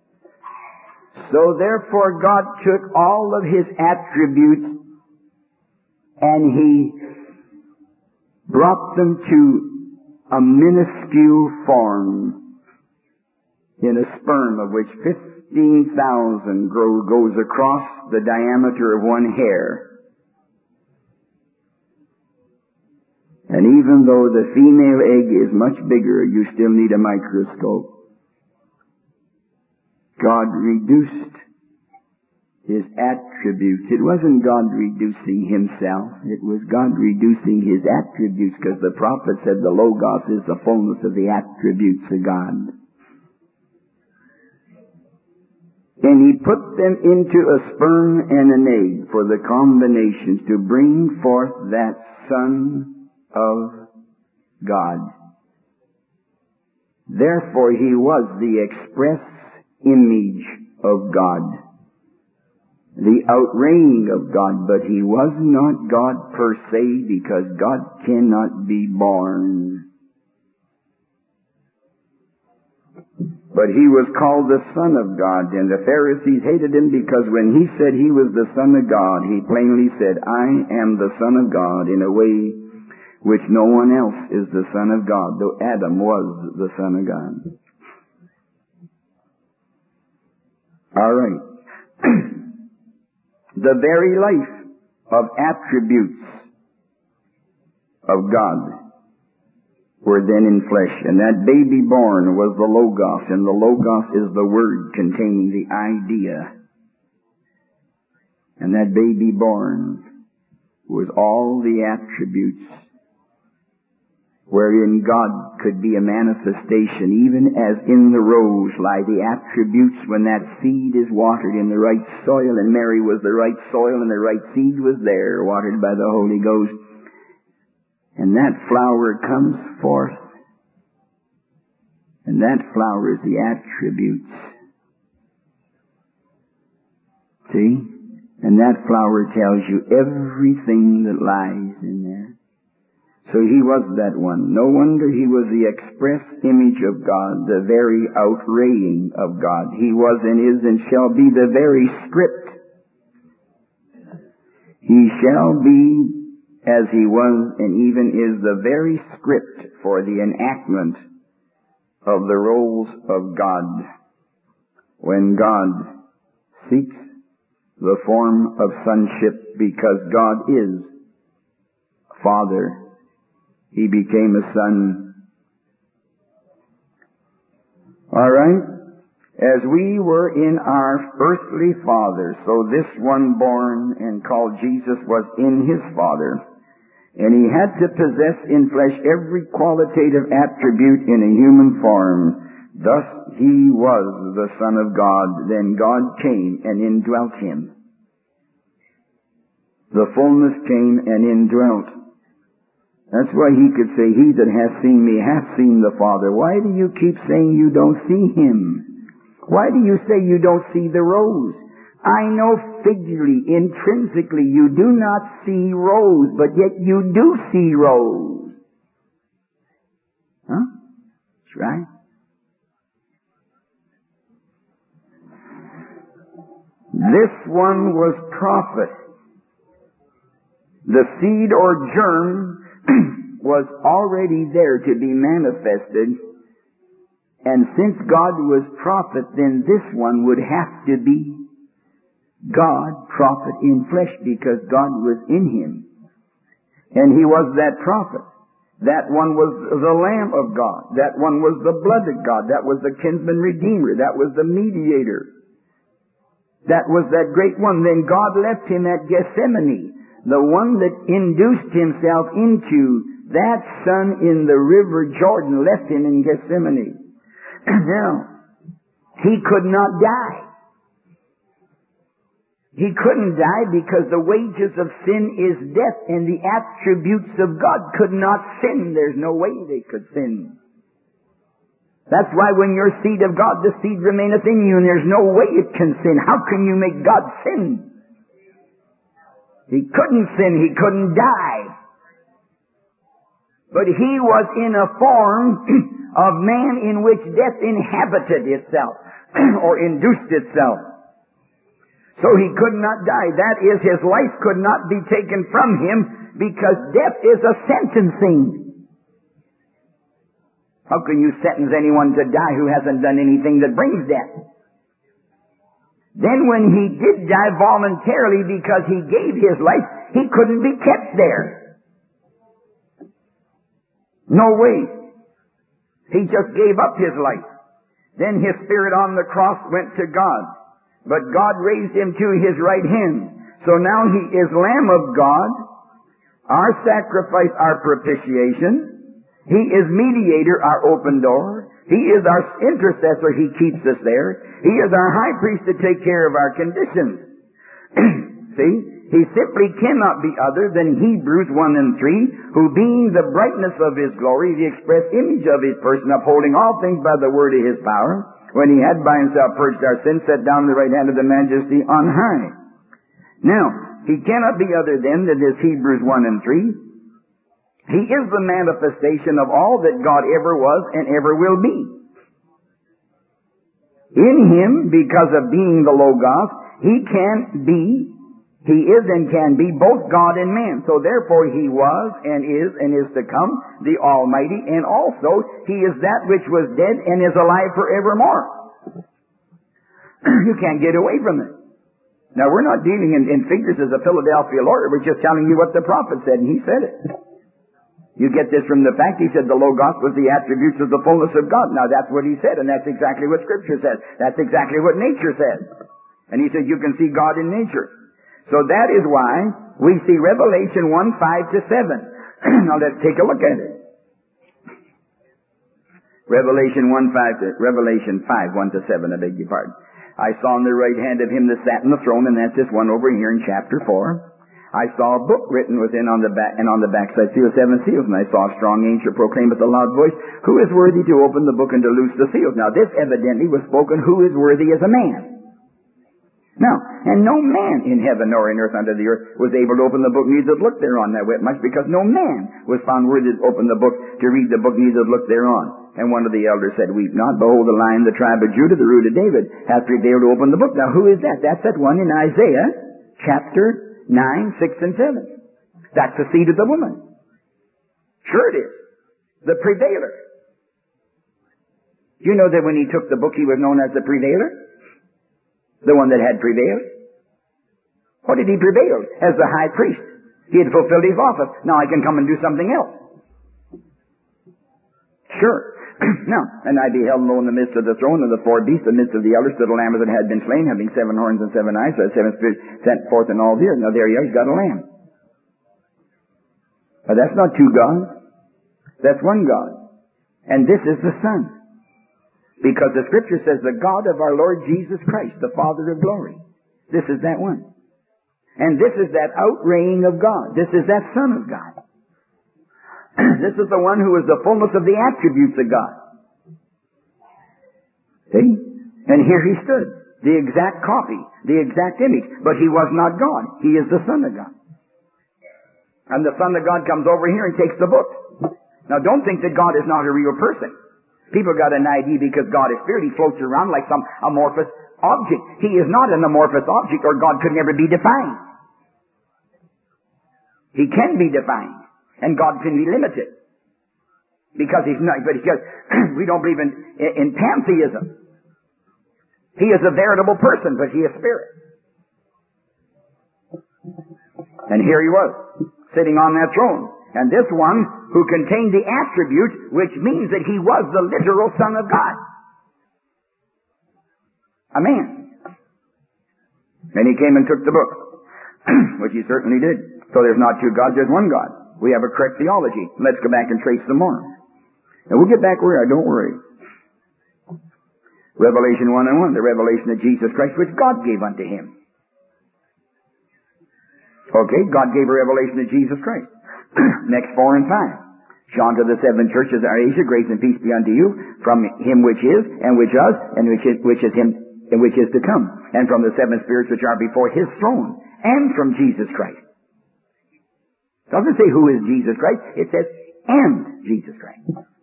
So therefore God took all of His attributes and He brought them to a minuscule form in a sperm of which fifteen thousand grow, goes across the diameter of one hair. And even though the female egg is much bigger, you still need a microscope. God reduced His attributes. It wasn't God reducing Himself. It was God reducing His attributes, because the prophet said the Logos is the fullness of the attributes of God. And He put them into a sperm and an egg for the combinations to bring forth that Son of God. Therefore He was the express image of God, the outraying of God, but He was not God per se, because God cannot be born. But He was called the Son of God, and the Pharisees hated Him because when He said He was the Son of God, He plainly said, I am the Son of God, in a way which no one else is the Son of God, though Adam was the Son of God. All right. The very life of attributes of God were then in flesh. And that baby born was the Logos, and the Logos is the Word containing the idea. And that baby born was all the attributes wherein God could be a manifestation, even as in the rose lie the attributes when that seed is watered in the right soil, and Mary was the right soil and the right seed was there, watered by the Holy Ghost. And that flower comes forth, and that flower is the attributes. See? And that flower tells you everything that lies in there. So he was that one. No wonder he was the express image of God, the very outraying of God. He was and is and shall be the very script. He shall be as he was and even is the very script for the enactment of the roles of God. When God seeks the form of sonship because God is Father, he became a son. All right? As we were in our earthly father, so this one born and called Jesus was in his Father. And he had to possess in flesh every qualitative attribute in a human form. Thus he was the Son of God. Then God came and indwelt him. The fullness came and indwelt. That's why he could say, he that hath seen me hath seen the Father. Why do you keep saying you don't see him? Why do you say you don't see the rose? I know figuratively, intrinsically, you do not see rose, but yet you do see rose. Huh? That's right. This one was prophet. The seed or germ was already there to be manifested, and since God was prophet, then this one would have to be God, prophet in flesh, because God was in him. And he was that prophet. That one was the Lamb of God. That one was the blood of God. That was the kinsman redeemer. That was the mediator. That was that great one. Then God left him at Gethsemane. The one that induced himself into that son in the river Jordan left him in Gethsemane. Now, he could not die. He couldn't die because the wages of sin is death, and the attributes of God could not sin. There's no way they could sin. That's why when you're seed of God, the seed remaineth in you, and there's no way it can sin. How can you make God sin? He couldn't sin. He couldn't die. But he was in a form of man in which death inhabited itself or induced itself. So he could not die. That is, his life could not be taken from him because death is a sentencing. How can you sentence anyone to die who hasn't done anything that brings death? Then when he did die voluntarily because he gave his life, he couldn't be kept there. No way. He just gave up his life. Then his spirit on the cross went to God. But God raised him to his right hand. So now he is Lamb of God, our sacrifice, our propitiation. He is mediator, our open door. He is our intercessor. He keeps us there. He is our high priest to take care of our conditions. See? He simply cannot be other than Hebrews one and three, who being the brightness of his glory, the express image of his person, upholding all things by the word of his power, when he had by himself purged our sins, sat down at the right hand of the majesty on high. Now, he cannot be other than that is Hebrews one and three. He is the manifestation of all that God ever was and ever will be. In him, because of being the Logos, he can be He is and can be both God and man. So therefore He was and is and is to come the Almighty, and also He is that which was dead and is alive forevermore. You can't get away from it. Now we're not dealing in, in figures as a Philadelphia lawyer. We're just telling you what the prophet said, and he said it. You get this from the fact he said the Logos was the attributes of the fullness of God. Now that's what he said, and that's exactly what Scripture says. That's exactly what nature says. And he said you can see God in nature. So that is why we see Revelation one, five to seven. Now let's take a look at it. Revelation one, five to, Revelation five, one to seven, I beg your pardon. I saw on the right hand of him that sat in the throne, and that's this one over here in chapter four. I saw a book written within on the back, and on the backside seal seven seals, and I saw a strong angel proclaim with a loud voice, who is worthy to open the book and to loose the seals? Now this evidently was spoken, who is worthy as a man. Now, and no man in heaven nor in earth under the earth was able to open the book, neither look thereon. That went much, because no man was found worthy to open the book, to read the book, neither look thereon. And one of the elders said, weep not, behold, the Lion, the tribe of Judah, the root of David, hath prevailed to open the book. Now who is that? That's that one in Isaiah, chapter nine, six, and seven. That's the seed of the woman. Sure it is. The prevailer. You know that when he took the book, he was known as the prevailer? The one that had prevailed. What did he prevail? As the high priest. He had fulfilled his office. Now I can come and do something else. Sure. Now, and I beheld low in the midst of the throne of the four beasts, in the midst of the elders, stood a lamb that had been slain, having seven horns and seven eyes, so seven spirits sent forth in all the earth. Now there he is, got a lamb. Now that's not two gods. That's one God. And this is the Son. Because the Scripture says the God of our Lord Jesus Christ, the Father of glory. This is that one. And this is that outraying of God. This is that Son of God. This is the one who is the fullness of the attributes of God. See? And here he stood. The exact copy. The exact image. But he was not God. He is the Son of God. And the Son of God comes over here and takes the book. Now don't think that God is not a real person. People got an idea because God is spirit, he floats around like some amorphous object. He is not an amorphous object, or God could never be defined. He can be defined, and God can be limited. Because he's not, but because we don't believe in, in pantheism. He is a veritable person, but he is spirit. And here he was, sitting on that throne. And this one who contained the attributes, which means that he was the literal Son of God. A man. And he came and took the book, which he certainly did. So there's not two gods, there's one God. We have a correct theology. Let's go back and trace some more. And we'll get back where we are, don't worry. Revelation one and one, the revelation of Jesus Christ, which God gave unto him. Okay, God gave a revelation of Jesus Christ. Next, four and five. Shown to the seven churches of Asia, grace and peace be unto you, from him which is, and which was, and which is, which is him, and which is to come, and from the seven spirits which are before his throne, and from Jesus Christ. It doesn't say who is Jesus Christ, it says, and Jesus Christ.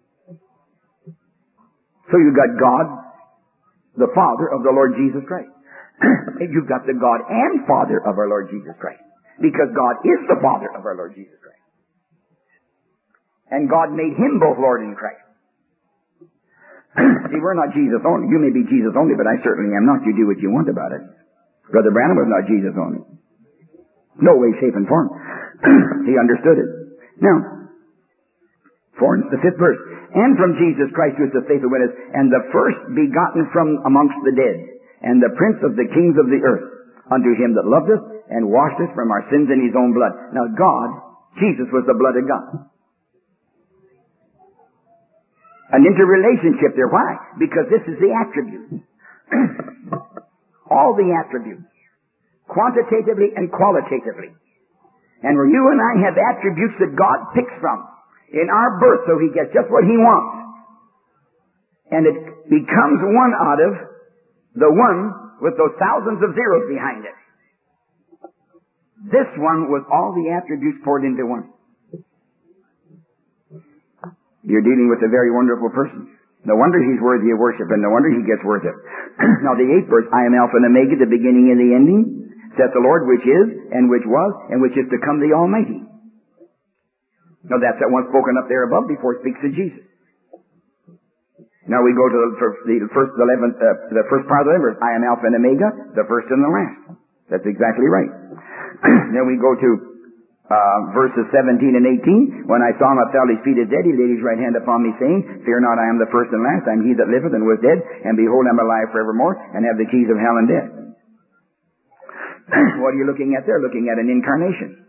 So you've got God, the Father of the Lord Jesus Christ. And you've got the God and Father of our Lord Jesus Christ. Because God is the Father of our Lord Jesus Christ. And God made him both Lord and Christ. See, we're not Jesus only. You may be Jesus only, but I certainly am not. You do what you want about it. Brother Branham was not Jesus only. No way, shape, and form. He understood it. Now, for the fifth verse. And from Jesus Christ, who is the faithful witness, and the first begotten from amongst the dead, and the prince of the kings of the earth, unto him that loved us, and washed us from our sins in his own blood. Now God, Jesus was the blood of God. An interrelationship there. Why? Because this is the attribute. All the attributes. Quantitatively and qualitatively. And where you and I have attributes that God picks from in our birth, so he gets just what he wants. And it becomes one out of the one with those thousands of zeros behind it. This one was all the attributes poured into one. You're dealing with a very wonderful person. No wonder he's worthy of worship, and no wonder he gets worship. Now the eighth verse, I am Alpha and Omega, the beginning and the ending, saith the Lord, which is, and which was, and which is to come, the Almighty. Now that's that one spoken up there above before it speaks of Jesus. Now we go to the, the first, the eleventh, uh, the first part of the verse. I am Alpha and Omega, the first and the last. That's exactly right. Then we go to uh, verses seventeen and eighteen. When I saw him, I fell at his feet as dead. He laid his right hand upon me, saying, Fear not, I am the first and last. I am he that liveth and was dead, and behold, I am alive forevermore, and have the keys of hell and death. What are you looking at there? Looking at an incarnation.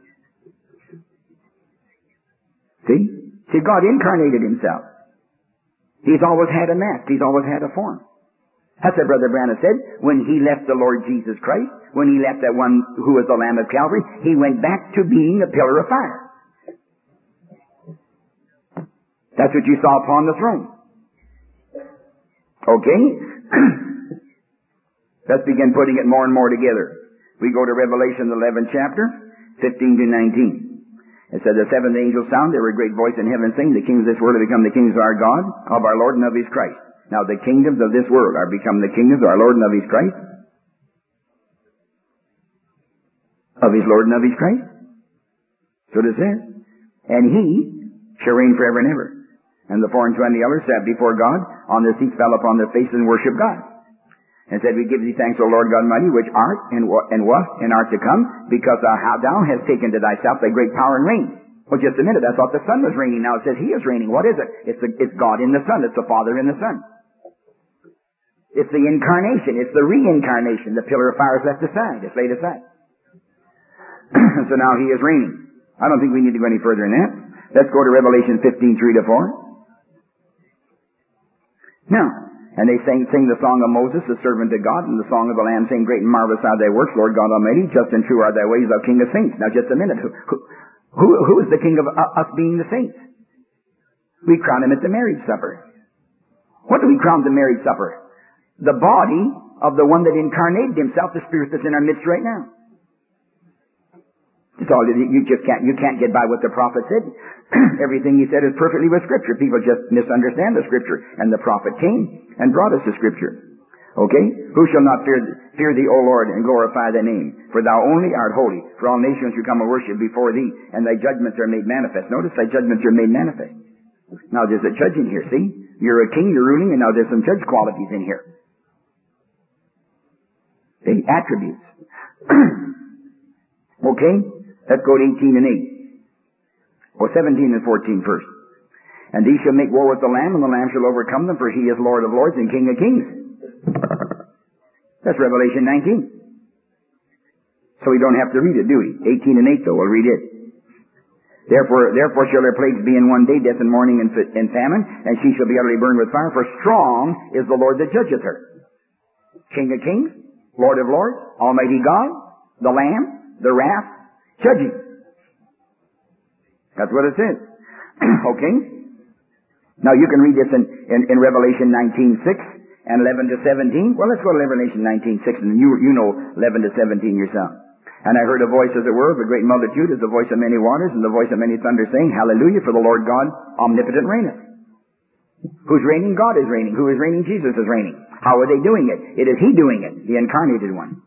See? See, God incarnated himself. He's always had a mask. He's always had a form. That's what Brother Branham said. When he left the Lord Jesus Christ, when he left that one who was the Lamb of Calvary, he went back to being a pillar of fire. That's what you saw upon the throne. Okay? Let's begin putting it more and more together. We go to Revelation, the eleventh chapter, fifteen to nineteen. It said, The seventh angel sounded, there were a great voice in heaven saying, The kings of this world have become the kings of our God, of our Lord and of his Christ. Now the kingdoms of this world are become the kingdoms of our Lord and of his Christ. Of his Lord and of his Christ. So it says. And he shall reign forever and ever. And the four and twenty elders sat before God, on their seats fell upon their faces and worshiped God. And said, We give thee thanks, O Lord God Almighty, which art and, and was and art to come, because thou, thou hast taken to thyself thy great power and reign. Well, just a minute, I thought the Son was reigning. Now it says He is reigning. What is it? It's, the, it's God in the Son. It's the Father in the Son. It's the incarnation. It's the reincarnation. The pillar of fire is left aside. It's laid aside. So now He is reigning. I don't think we need to go any further than that. Let's go to Revelation fifteen, three to four. Now, and they sang, sing the song of Moses, the servant of God, and the song of the Lamb, saying, Great and marvelous are thy works, Lord God Almighty, just and true are thy ways, thou King of saints. Now just a minute. Who, who, who is the King of uh, us being the saints? We crown Him at the marriage supper. What do we crown the marriage supper? The body of the one that incarnated Himself, the Spirit that's in our midst right now. It's all, you just can't, you can't get by what the prophet said. Everything he said is perfectly with Scripture. People just misunderstand the Scripture. And the prophet came and brought us the Scripture. Okay? Who shall not fear, fear thee, O Lord, and glorify thy name? For thou only art holy. For all nations shall come and worship before thee, and thy judgments are made manifest. Notice thy judgments are made manifest. Now there's a judge in here, see? You're a king, you're ruling, and now there's some judge qualities in here. The attributes. Okay? Let's go to eighteen and eight. Or seventeen and fourteen first. And these shall make war with the Lamb, and the Lamb shall overcome them, for He is Lord of lords and King of kings. That's Revelation nineteen. So we don't have to read it, do we? eighteen and eight though, we'll read it. Therefore, therefore shall their plagues be in one day, death and mourning and, and famine, and she shall be utterly burned with fire, for strong is the Lord that judgeth her. King of kings, Lord of lords, Almighty God, the Lamb, the wrath, judging. That's what it says. Okay? Now you can read this in, in, in Revelation nineteen six and eleven to seventeen. Well, let's go to Revelation nineteen six, and you, you know eleven to seventeen yourself. And I heard a voice, as it were, of a great multitude, as the voice of many waters, and the voice of many thunders, saying, Hallelujah, for the Lord God omnipotent reigneth. Who's reigning? God is reigning. Who is reigning? Jesus is reigning. How are they doing it? It is He doing it, the incarnated one.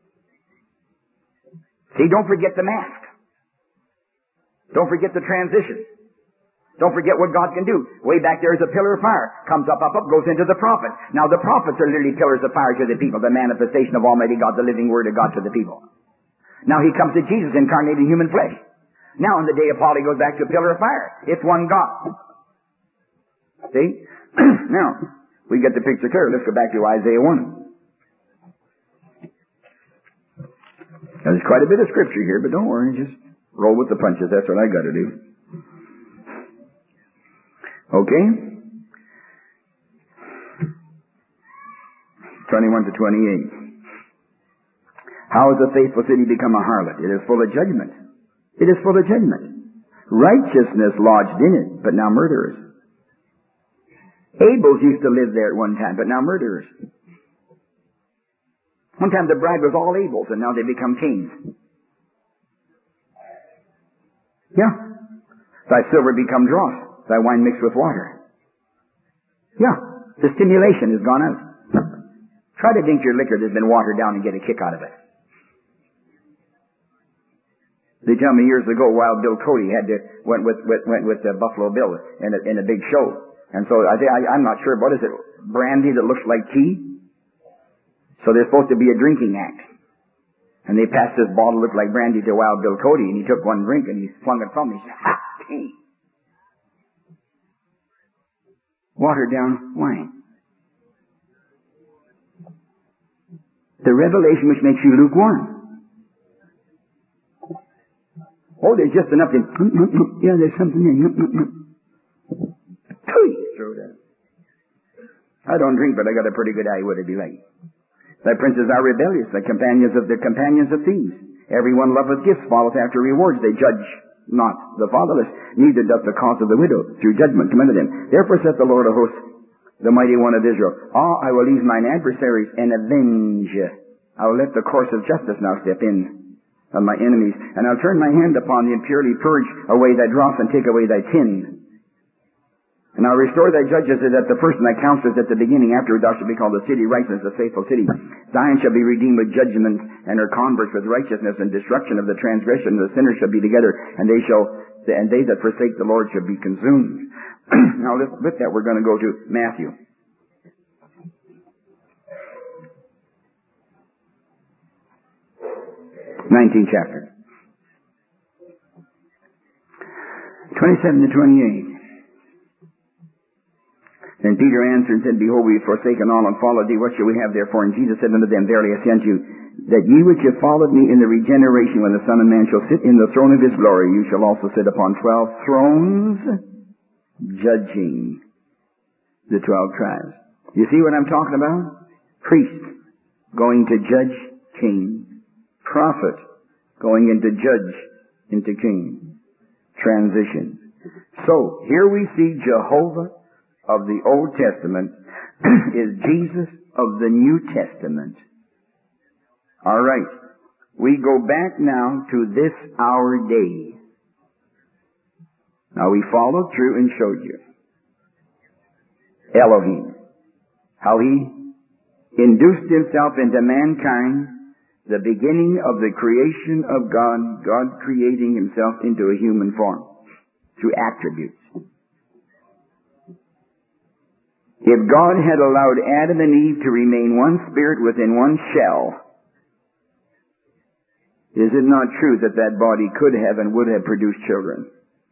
See, don't forget the mask. Don't forget the transition. Don't forget what God can do. Way back there is a pillar of fire. Comes up, up, up, goes into the prophet. Now the prophets are literally pillars of fire to the people, the manifestation of Almighty God, the living Word of God to the people. Now He comes to Jesus incarnated in human flesh. Now in the day of Paul He goes back to a pillar of fire. It's one God. See? Now, we get the picture clear. Let's go back to Isaiah one. Now, there's quite a bit of scripture here, but don't worry, just roll with the punches. That's what I got to do. Okay? twenty-one to twenty-eight. How has the faithful city become a harlot? It is full of judgment. It is full of judgment. Righteousness lodged in it, but now murderers. Abels used to live there at one time, but now murderers. One time the bride was all Abel's, and now they become kings. Yeah. Thy silver become dross, thy wine mixed with water. Yeah. The stimulation has gone out. Try to drink your liquor that's been watered down and get a kick out of it. They tell me years ago, Wild Bill Cody had to went with went, went with uh, Buffalo Bill in a, in a big show, and so I think I, I'm not sure what is it, brandy that looks like tea. So they're supposed to be a drinking act, and they passed this bottle looked like brandy to Wild Bill Cody, and he took one drink and he flung it from him. He said, "Ha, tea, watered down wine." The revelation which makes you lukewarm. Oh, there's just enough in, mm, mm, mm, yeah, there's something in, mm, mm, mm. Throw that. I don't drink, but I got a pretty good eye what it'd be like. Thy princes are rebellious, the companions of the companions of thieves. Everyone loveth gifts, falleth after rewards. They judge not the fatherless, neither doth the cause of the widow. Through judgment come unto them. Therefore saith the Lord of hosts, the mighty one of Israel, Ah, I will ease mine adversaries and avenge. I will let the course of justice now step in of my enemies, and I'll turn my hand upon thee and purely purge away thy dross and take away thy tin. And I'll restore thy judges as at the first and thy counselors at the beginning. Afterward thou shalt be called the city righteousness, the faithful city. Zion shall be redeemed with judgment, and her converts with righteousness, and destruction of the transgression of the sinners shall be together, and they shall, and they that forsake the Lord shall be consumed. Now with that we're going to go to Matthew. nineteenth chapter. twenty-seven to twenty-eight. Then Peter answered and said, Behold, we have forsaken all and followed thee. What shall we have therefore? And Jesus said unto them, Verily I say unto you, that ye which have followed me in the regeneration, when the Son of Man shall sit in the throne of his glory, you shall also sit upon twelve thrones, judging the twelve tribes. You see what I'm talking about? Priest going to judge king. Prophet going into judge into king. Transition. So, here we see Jehovah of the Old Testament is Jesus of the New Testament. All right. We go back now to this our day. Now we followed through and showed you Elohim, how he induced himself into mankind, the beginning of the creation of God, God creating himself into a human form through attributes. If God had allowed Adam and Eve to remain one spirit within one shell, is it not true that that body could have and would have produced children?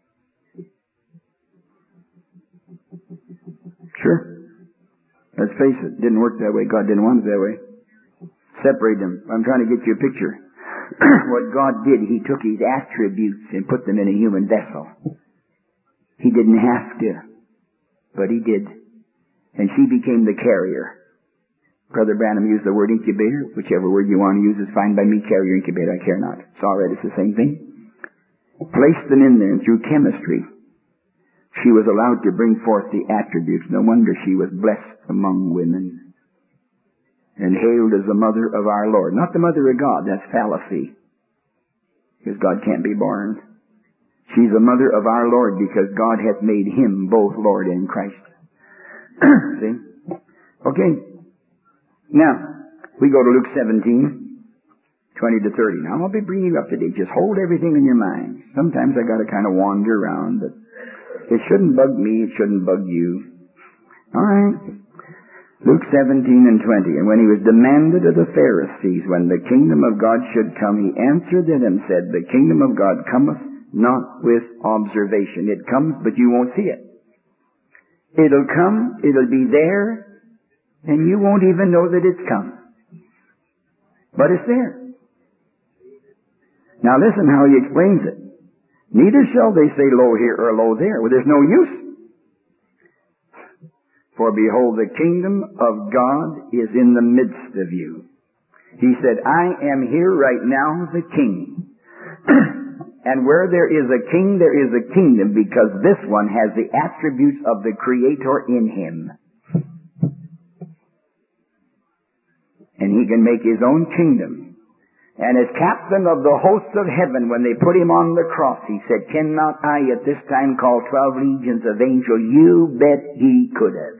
Sure. Let's face it, it didn't work that way. God didn't want it that way. Separate them. I'm trying to get you a picture. What God did, He took His attributes and put them in a human vessel. He didn't have to, but He did. And she became the carrier. Brother Branham used the word incubator. Whichever word you want to use is fine by me. Carrier, incubator, I care not. It's all right. It's the same thing. Placed them in there, and through chemistry, she was allowed to bring forth the attributes. No wonder she was blessed among women and hailed as the mother of our Lord. Not the mother of God. That's fallacy. Because God can't be born. She's the mother of our Lord because God hath made Him both Lord and Christ. See? Okay. Now, we go to Luke seventeen, twenty to thirty. Now, I'm going to be bringing you up to date. Just hold everything in your mind. Sometimes I got to kind of wander around, but it shouldn't bug me. It shouldn't bug you. All right. Luke seventeen and twenty. And when he was demanded of the Pharisees when the kingdom of God should come, he answered them and said, The kingdom of God cometh not with observation. It comes, but you won't see it. It'll come, it'll be there, and you won't even know that it's come. But it's there. Now listen how he explains it. Neither shall they say, Lo here or lo there. Well, there's no use. For behold, the kingdom of God is in the midst of you. He said, I am here right now, the king. And where there is a king, there is a kingdom, because this one has the attributes of the Creator in him. And he can make his own kingdom. And as captain of the hosts of heaven, when they put him on the cross, he said, Cannot I at this time call twelve legions of angels? You bet he could have.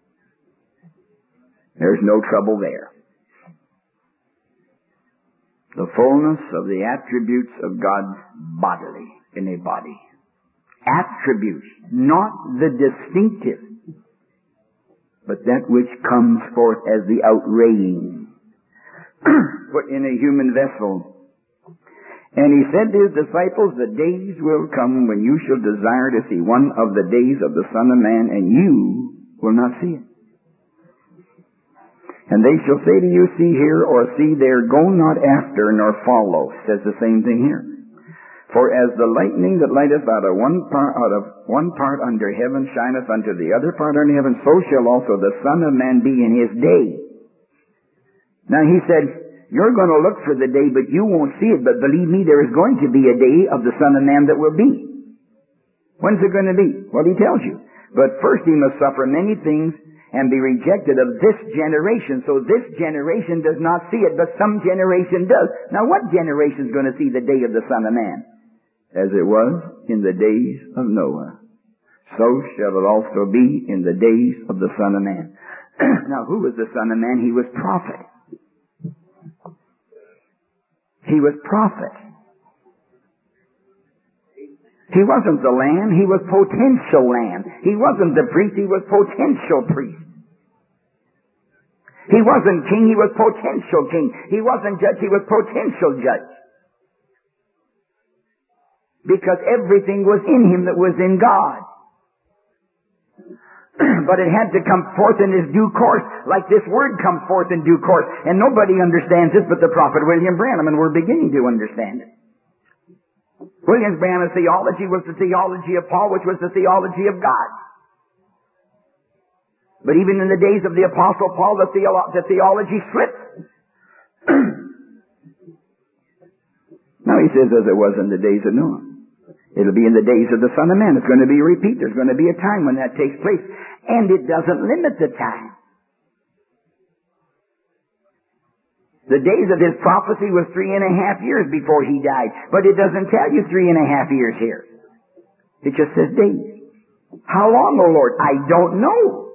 There's no trouble there. The fullness of the attributes of God bodily, in a body. Attributes, not the distinctive, but that which comes forth as the outraying, put in a human vessel. And he said to his disciples, the days will come when you shall desire to see one of the days of the Son of Man, and you will not see it. And they shall say to you, see here, or see there, go not after, nor follow. Says the same thing here. For as the lightning that lighteth out of one part, out of one part under heaven shineth unto the other part under heaven, so shall also the Son of Man be in his day. Now he said, you're going to look for the day, but you won't see it. But believe me, there is going to be a day of the Son of Man that will be. When's it going to be? Well, he tells you. But first he must suffer many things and be rejected of this generation. So this generation does not see it, but some generation does. Now what generation is going to see the day of the Son of Man? As it was in the days of Noah, so shall it also be in the days of the Son of Man. Now who was the Son of Man? He was prophet. He was prophet. He wasn't the Lamb, he was potential Lamb. He wasn't the priest, he was potential priest. He wasn't king, he was potential king. He wasn't judge, he was potential judge. Because everything was in him that was in God. But it had to come forth in its due course, like this word comes forth in due course. And nobody understands this but the prophet William Branham, and we're beginning to understand it. William Branham's theology was the theology of Paul, which was the theology of God. But even in the days of the Apostle Paul, the, theolo- the theology slipped. Now he says, as it was in the days of Noah. It'll be in the days of the Son of Man. It's going to be a repeat. There's going to be a time when that takes place. And it doesn't limit the time. The days of his prophecy was three and a half years before he died. But it doesn't tell you three and a half years here. It just says days. How long, O Lord? I don't know.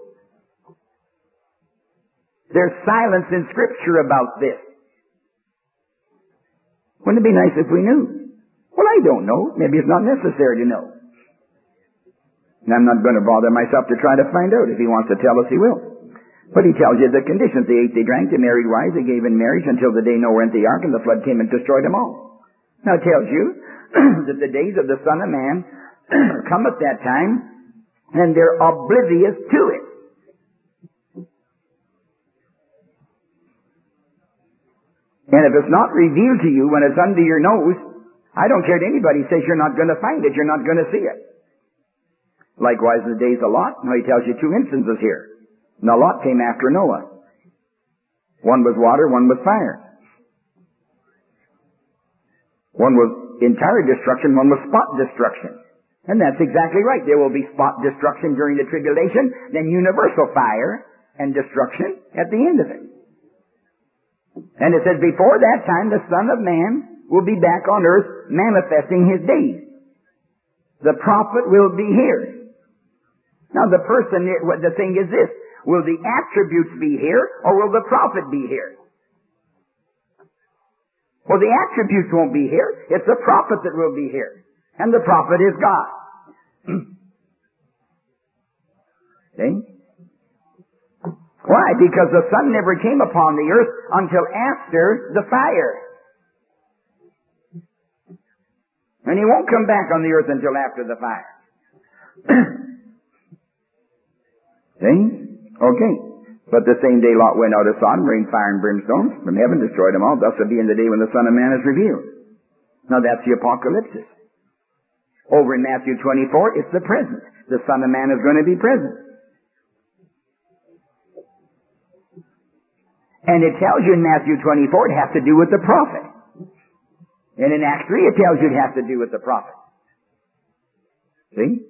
There's silence in Scripture about this. Wouldn't it be nice if we knew? Well, I don't know. Maybe it's not necessary to know. And I'm not going to bother myself to try to find out. If he wants to tell us, he will. But he tells you the conditions. They ate, they drank, they married wives, they gave in marriage until the day Noah went the ark and the flood came and destroyed them all. Now it tells you that the days of the Son of Man come at that time and they're oblivious to it. And if it's not revealed to you when it's under your nose, I don't care if anybody says you're not going to find it, you're not going to see it. Likewise in the days of Lot, now he tells you two instances here. Now Lot came after Noah. One was water, one was fire. One was entire destruction, one was spot destruction. And that's exactly right. There will be spot destruction during the tribulation, then universal fire and destruction at the end of it. And it says before that time the Son of Man will be back on earth manifesting his days. The prophet will be here. Now the person, the thing is this, will the attributes be here or will the prophet be here? Well, the attributes won't be here. It's the prophet that will be here. And the prophet is God. See? Why? Because the Son never came upon the earth until after the fire. And he won't come back on the earth until after the fire. See? Okay. But the same day Lot went out of Sodom, rained fire and brimstone from heaven, destroyed them all. Thus will be in the day when the Son of Man is revealed. Now that's the apocalypse. Over in Matthew twenty-four, it's the present. The Son of Man is going to be present. And it tells you in Matthew twenty-four it has to do with the prophet. And in Acts three it tells you it has to do with the prophet. See?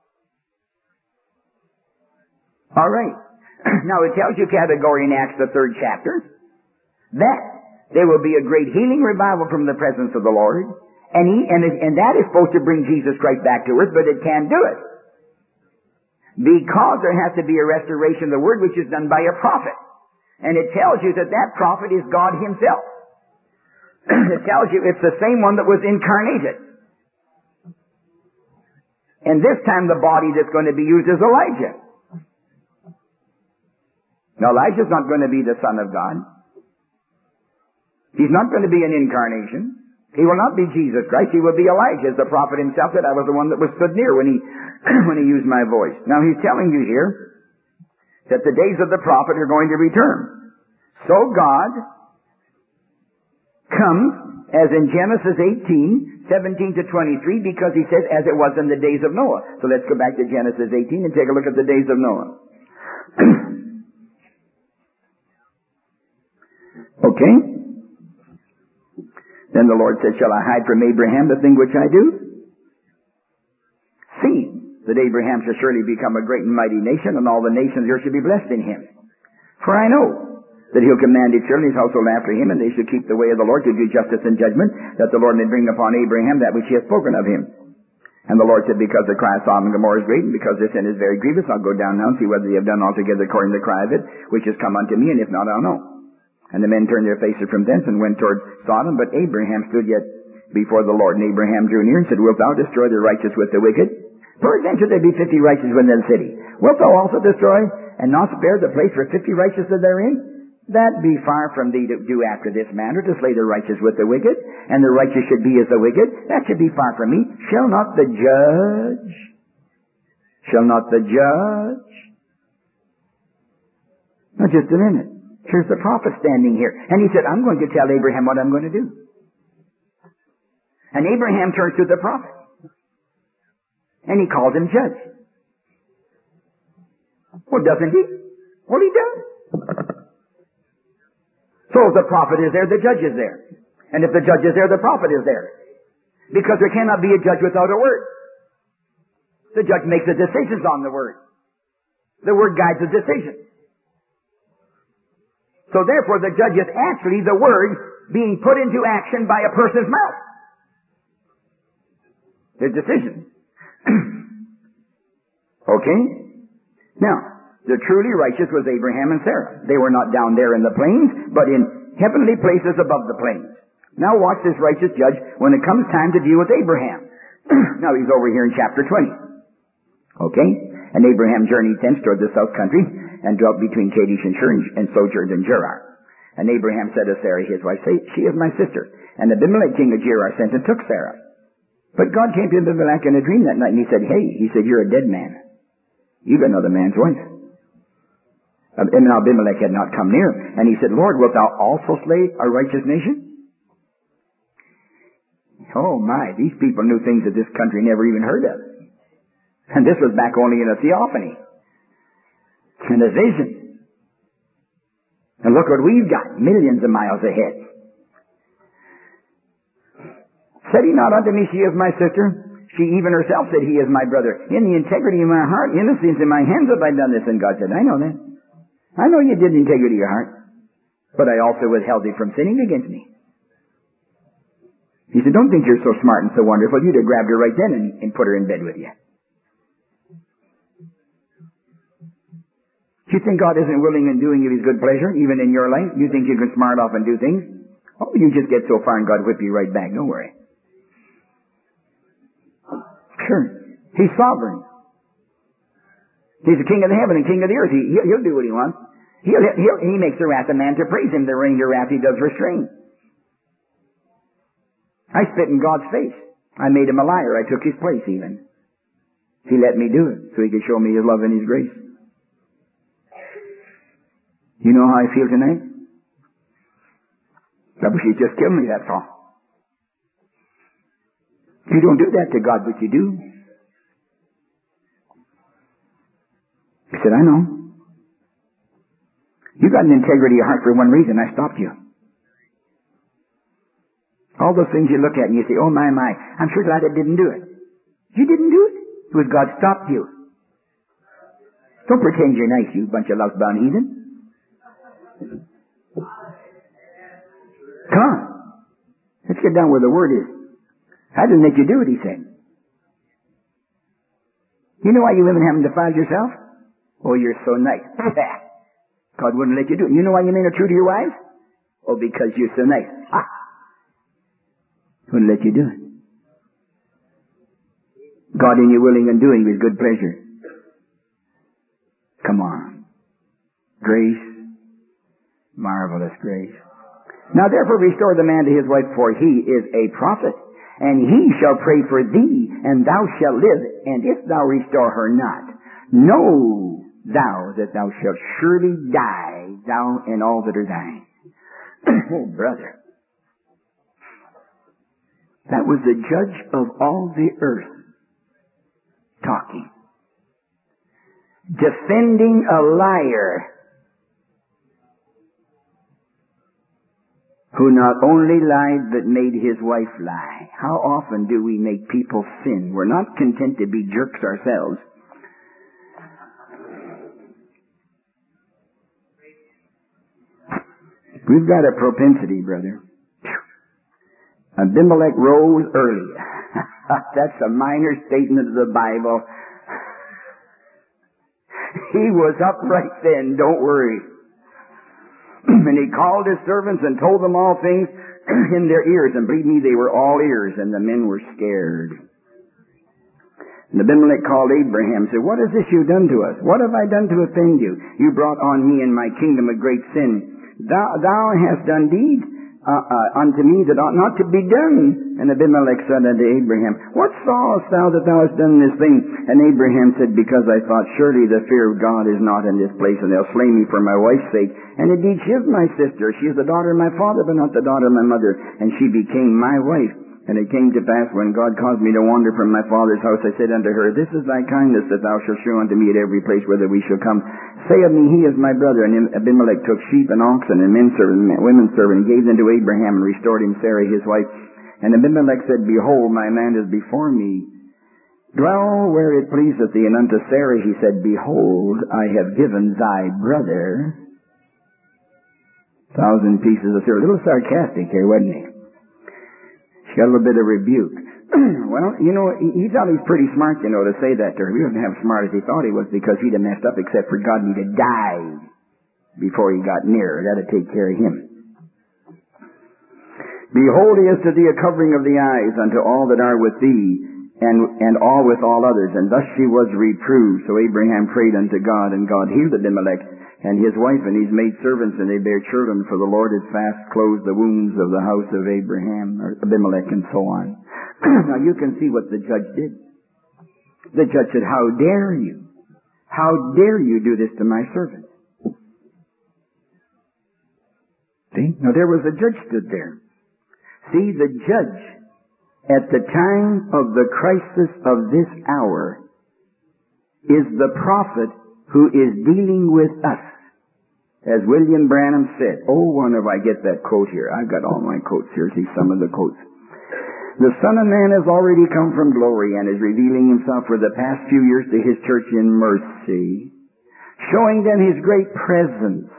All right. Now it tells you category in Acts the third chapter that there will be a great healing revival from the presence of the Lord. And, he, and, it, and that is supposed to bring Jesus Christ back to earth, but it can't do it. Because there has to be a restoration of the word which is done by a prophet. And it tells you that that prophet is God himself. it tells you it's the same one that was incarnated. And this time the body that's going to be used is Elijah. Now Elijah's not going to be the Son of God. He's not going to be an incarnation. He will not be Jesus Christ. He will be Elijah, as the prophet himself said. I was the one that was stood near when he, when he used my voice. Now he's telling you here that the days of the prophet are going to return. So God comes, as in Genesis eighteen, seventeen to twenty-three, because he says, as it was in the days of Noah. So let's go back to Genesis eighteen and take a look at the days of Noah. Okay? Then the Lord said, shall I hide from Abraham the thing which I do? See, that Abraham shall surely become a great and mighty nation, and all the nations here shall be blessed in him. For I know that he'll command his children, his household after him, and they shall keep the way of the Lord to do justice and judgment, that the Lord may bring upon Abraham that which he hath spoken of him. And the Lord said, because the cry of Sodom and Gomorrah is great, and because this sin is very grievous, I'll go down now and see whether they have done altogether according to the cry of it, which has come unto me, and if not, I'll know. And the men turned their faces from thence and went toward Sodom, but Abraham stood yet before the Lord. And Abraham drew near and said, wilt thou destroy the righteous with the wicked? Peradventure there be fifty righteous within the city. Wilt thou also destroy and not spare the place for fifty righteous that therein? That be far from thee to do after this manner, to slay the righteous with the wicked, and the righteous should be as the wicked. That should be far from me. Shall not the judge? Shall not the judge? Now just a minute. Here's the prophet standing here. And he said, I'm going to tell Abraham what I'm going to do. And Abraham turns to the prophet. And he calls him judge. Well, doesn't he? Well, he does. So if the prophet is there, the judge is there. And if the judge is there, the prophet is there. Because there cannot be a judge without a word. The judge makes the decisions on the word. The word guides the decision. So therefore the judge is actually the word being put into action by a person's mouth. The decision. Okay? Now, the truly righteous was Abraham and Sarah. They were not down there in the plains, but in heavenly places above the plains. Now watch this righteous judge when it comes time to deal with Abraham. Now he's over here in chapter twenty. Okay? And Abraham journeyed thence toward the south country, and dwelt between Kadesh and Shur, and sojourned in Gerar. And Abraham said to Sarah his wife, say, she is my sister. And Abimelech king of Gerar sent and took Sarah. But God came to Abimelech in a dream that night, and he said, hey, he said, you're a dead man. You've got another man's wife. And now Abimelech had not come near. And he said, Lord, wilt thou also slay a righteous nation? Oh my, these people knew things that this country never even heard of. And this was back only in a theophany. And a vision. And look what we've got, millions of miles ahead. Said he not unto me, she is my sister? She even herself said, he is my brother. In the integrity of my heart, innocence in my hands have I done this. And God said, I know that. I know you did integrity of your heart. But I also withheld thee from sinning against me. He said, don't think you're so smart and so wonderful. You'd have grabbed her right then and, and put her in bed with you. Do you think God isn't willing and doing you his good pleasure, even in your life? You think you can smart off and do things? Oh, you just get so far and God whip you right back. Don't worry. Sure. He's sovereign. He's the king of the heaven and king of the earth. He, he'll, he'll do what he wants. He'll, he'll, he makes the wrath of man to praise him. The rain of wrath he does restrain. I spit in God's face. I made him a liar. I took his place even. He let me do it so he could show me his love and his grace. You know how I feel tonight? I wish he'd just kill me, that's all. You don't do that to God, but you do. He said, I know. You got an integrity of heart for one reason. I stopped you. All those things you look at and you say, oh my, my, I'm sure glad I didn't do it. You didn't do it. It was God stopped you. Don't pretend you're nice, you bunch of love-bound heathen. Come on. Let's get down where the word is. I didn't make you do it, he said. You know why you women haven't defiled yourself? Oh, you're so nice. God wouldn't let you do it. You know why you men are true to your wives? Oh, because you're so nice. Ah. He wouldn't let you do it. God in your willing and doing with good pleasure. Come on. Grace. Marvelous grace. Now therefore restore the man to his wife, for he is a prophet. And he shall pray for thee, and thou shalt live. And if thou restore her not, know thou that thou shalt surely die, thou and all that are thine. Oh, brother. That was the judge of all the earth talking. Defending a liar who not only lied but made his wife lie. How often do we make people sin? We're not content to be jerks ourselves. We've got a propensity, brother. Abimelech rose early. That's a minor statement of the Bible. He was up right then, don't worry. And he called his servants and told them all things in their ears. And believe me, they were all ears, and the men were scared. And Abimelech called Abraham and said, what is this you've done to us? What have I done to offend you? You brought on me and my kingdom a great sin. Thou, thou hast done deed uh, uh, unto me that ought not to be done. And Abimelech said unto Abraham, what sawest thou that thou hast done this thing? And Abraham said, because I thought, surely the fear of God is not in this place, and they'll slay me for my wife's sake. And indeed she is my sister. She is the daughter of my father, but not the daughter of my mother. And she became my wife. And it came to pass, when God caused me to wander from my father's house, I said unto her, this is thy kindness that thou shalt shew unto me at every place whither we shall come. Say of me, he is my brother. And Abimelech took sheep and oxen and men servant and women servant, and gave them to Abraham, and restored him Sarah his wife. And Abimelech said, behold, my land is before me. Dwell where it pleaseth thee. And unto Sarah he said, behold, I have given thy brother thousand pieces of silver. A little sarcastic here, wasn't he? She got a little bit of rebuke. Well, you know, he, he thought he was pretty smart, you know, to say that to her. He wasn't half as smart as he thought he was, because he'd have messed up, except for God, and he'd have died before he got near her. That'd take care of him. Behold, he is to thee a covering of the eyes unto all that are with thee, and and all with all others. And thus she was reproved. So Abraham prayed unto God, and God healed Abimelech and his wife and his maidservants, and they bare children, for the Lord had fast closed the wombs of the house of Abraham, or Abimelech, and so on. Now you can see what the judge did. The judge said, how dare you? How dare you do this to my servant? See? Now there was a judge stood there. See, the judge at the time of the crisis of this hour is the prophet who is dealing with us. As William Branham said, oh, wonder if I get that quote here. I've got all my quotes here. See some of the quotes. The Son of Man has already come from glory and is revealing himself for the past few years to his church in mercy, showing them his great presence.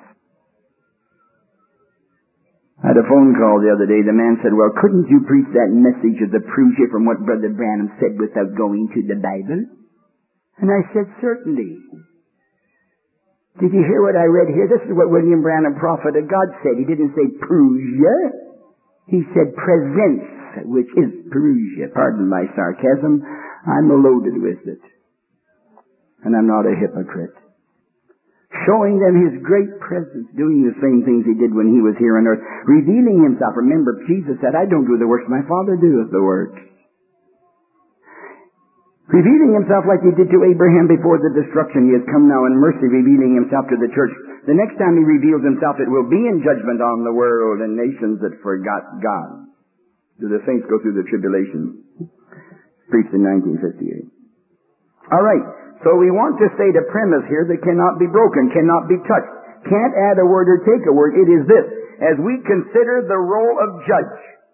I had a phone call the other day. The man said, well, couldn't you preach that message of the proofs from what Brother Branham said without going to the Bible? And I said, certainly. Did you hear what I read here? This is what William Branham, prophet of God, said. He didn't say Perusia. He said presence, which is Perusia. Pardon my sarcasm. I'm loaded with it. And I'm not a hypocrite. Showing them his great presence, doing the same things he did when he was here on earth. Revealing himself. Remember, Jesus said, I don't do the works my Father doeth the works. Revealing himself like he did to Abraham before the destruction. He has come now in mercy, revealing himself to the church. The next time he reveals himself, it will be in judgment on the world and nations that forgot God. Do the saints go through the tribulation? Preached in nineteen fifty-eight. All right. So we want to state a premise here that cannot be broken, cannot be touched. Can't add a word or take a word. It is this. As we consider the role of judge,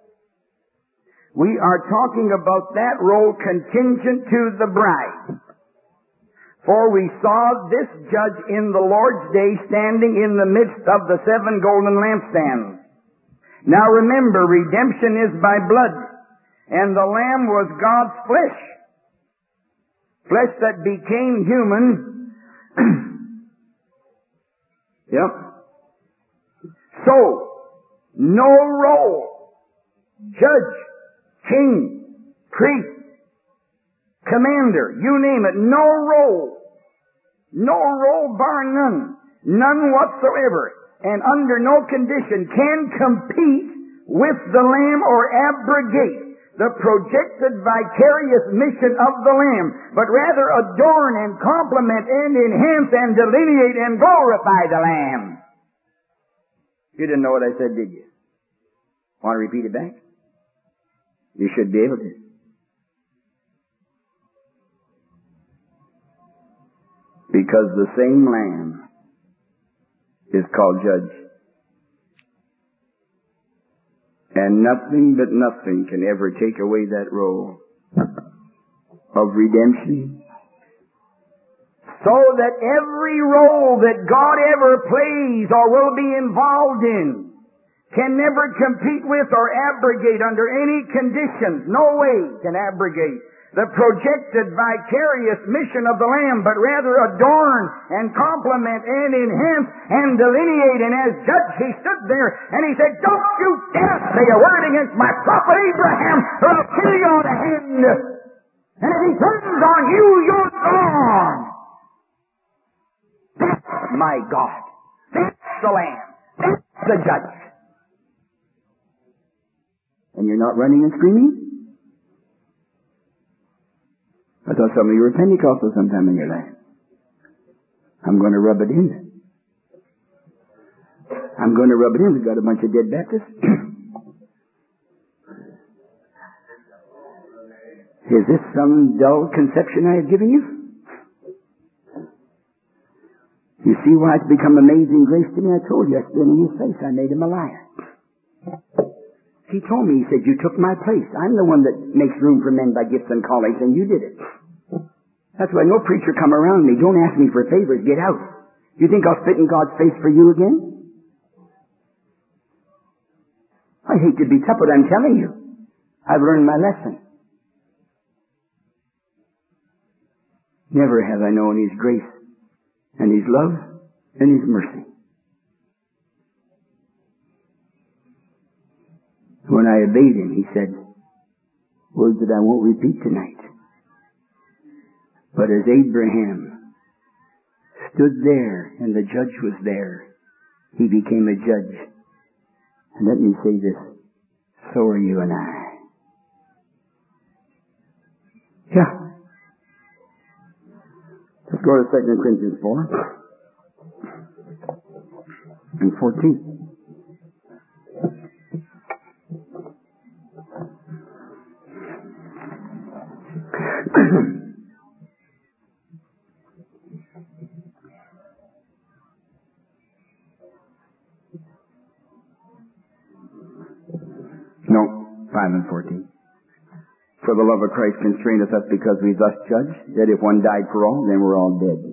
we are talking about that role contingent to the bride. For we saw this judge in the Lord's day standing in the midst of the seven golden lampstands. Now remember, redemption is by blood, and the Lamb was God's flesh. Flesh that became human. Yep. So, no role. Judge. king, priest, commander, you name it, no role. No role bar none. None whatsoever. And under no condition can compete with the Lamb or abrogate the projected vicarious mission of the Lamb, but rather adorn and complement and enhance and delineate and glorify the Lamb. You didn't know what I said, did you? Want to repeat it back? You should be able to. Because the same Lamb is called Judge. And nothing but nothing can ever take away that role of redemption. So that every role that God ever plays or will be involved in can never compete with or abrogate under any conditions. No way can abrogate the projected vicarious mission of the Lamb, but rather adorn and complement and enhance and delineate. And as judge, he stood there and he said, don't you dare say a word against my prophet Abraham, or I'll kill you on the hand. And if he turns on you, you're gone. That's my God. That's the Lamb. That's the judge. And you're not running and screaming? I thought some of you were Pentecostal sometime in your life. I'm going to rub it in. I'm going to rub it in. We've got a bunch of dead Baptists. Is this some dull conception I have given you? You see why it's become amazing grace to me? I told you, I stood in his face. I made him a liar. He told me, he said, you took my place. I'm the one that makes room for men by gifts and callings, and you did it. That's why no preacher come around me. Don't ask me for favors. Get out. You think I'll spit in God's face for you again? I hate to be tough, but I'm telling you. I've learned my lesson. Never have I known His grace and His love and His mercy. When I obeyed Him, He said, words that I won't repeat tonight. But as Abraham stood there and the judge was there, he became a judge. And let me say this, so are you and I. Yeah. Let's go to Second Corinthians four and fourteen. No, five and fourteen. For the love of Christ constraineth us, because we thus judge, that if one died for all, then we're all dead.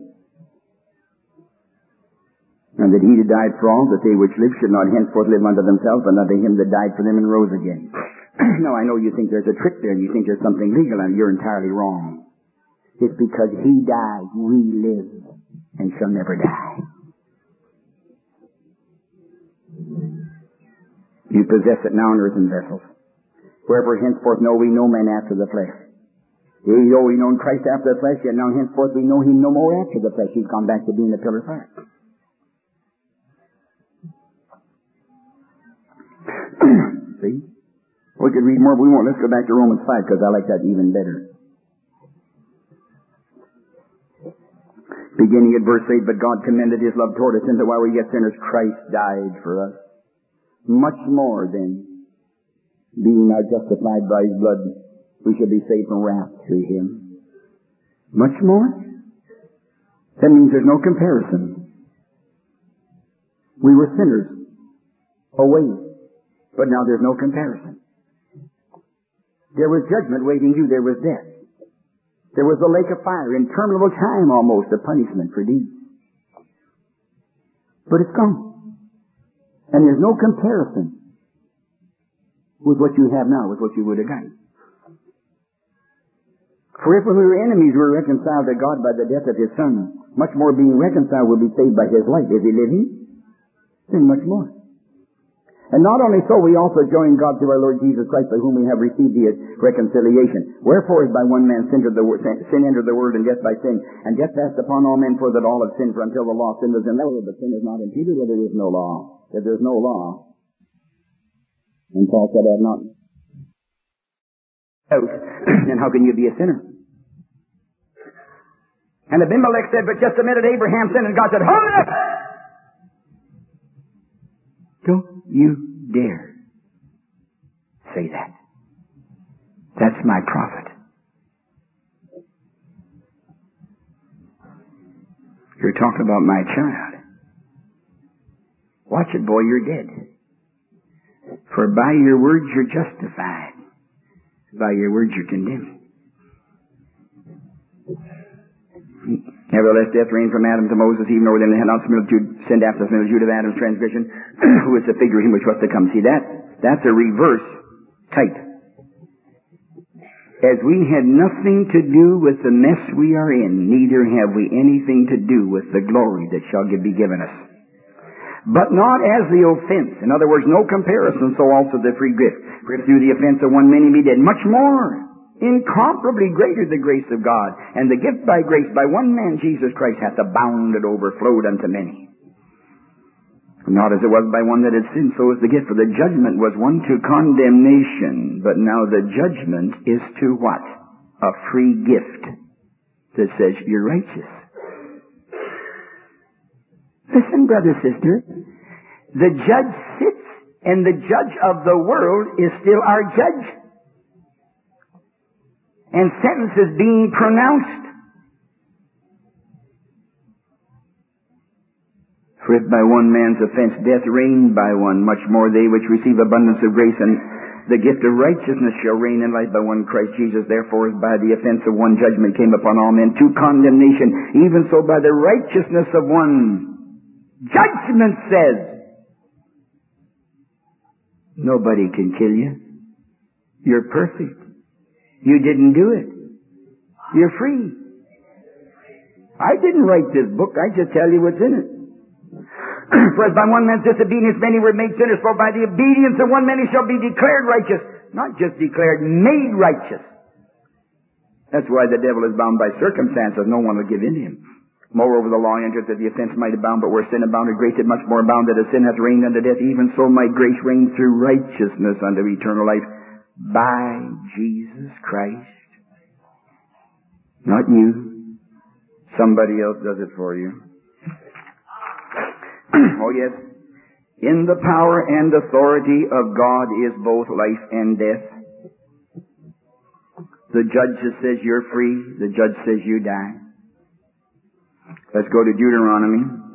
And that he that died for all, that they which live should not henceforth live unto themselves, but unto him that died for them and rose again. Now I know you think there's a trick there, and you think there's something legal, and you're entirely wrong. It's because he died, we live, and shall never die. You possess it now in earthen vessels. Wherefore henceforth know we no man after the flesh. Yea, though we know Christ after the flesh, yet now henceforth we know him no more after the flesh. He's gone back to being a pillar of fire. See? We could read more, but we won't. Let's go back to Romans five, because I like that even better. Beginning at verse eight, but God commended His love toward us, in that while we yet sinners, Christ died for us. Much more then, being now justified by His blood, we shall be saved from wrath through Him. Much more? That means there's no comparison. We were sinners, away, but now there's no comparison. There was judgment waiting you, there was death. There was a lake of fire, interminable time almost, a punishment for deeds. But it's gone. And there's no comparison with what you have now, with what you would have gotten. For if when we were enemies, we were reconciled to God by the death of His Son, much more being reconciled will be saved by His life. Is He living? Then much more. And not only so, we also join God through our Lord Jesus Christ, by whom we have received the reconciliation. Wherefore, as by one man sin entered the, sin entered the world, and death by sin, and death passed upon all men, for that all have sinned, for until the law sin was in the world, but sin is not imputed where there is no law. If there is no law, and Paul said, I have not out, then how can you be a sinner? And Abimelech said, but just a minute, Abraham sinned, and God said, hold it! Don't you dare say that. That's my prophet. You're talking about my child. Watch it, boy, you're dead. For by your words you're justified. By your words you're condemned. Nevertheless, death reigned from Adam to Moses, even over them that had not similitude, sinned after the similitude of Adam's transgression, who is the figure of him which was to come. See, that, that's a reverse type. As we had nothing to do with the mess we are in, neither have we anything to do with the glory that shall be given us. But not as the offense. In other words, no comparison, so also the free gift. For if through the offense of one many be dead, much more, incomparably greater the grace of God, and the gift by grace by one man, Jesus Christ, hath abounded, overflowed unto many. Not as it was by one that had sinned, so is the gift. For the judgment was one to condemnation, but now the judgment is to what? A free gift that says you're righteous. Listen, brother, sister, the judge sits, and the judge of the world is still our judge. And sentences being pronounced. For if by one man's offense death reigned by one, much more they which receive abundance of grace and the gift of righteousness shall reign in life by one Christ Jesus. Therefore, as by the offense of one judgment came upon all men to condemnation, even so by the righteousness of one judgment says, nobody can kill you. You're perfect. You didn't do it. You're free. I didn't write this book. I just tell you what's in it. For as by one man's disobedience many were made sinners, for by the obedience of one many shall be declared righteous. Not just declared, made righteous. That's why the devil is bound by circumstances. No one will give in to him. Moreover, the law entered that the offense might abound, but where sin abounded, grace had much more abounded. As sin hath reigned unto death, even so might grace reign through righteousness unto eternal life. By Jesus Christ. Not you. Somebody else does it for you. Oh yes. In the power and authority of God is both life and death. The judge says you're free. The judge says you die. Let's go to Deuteronomy.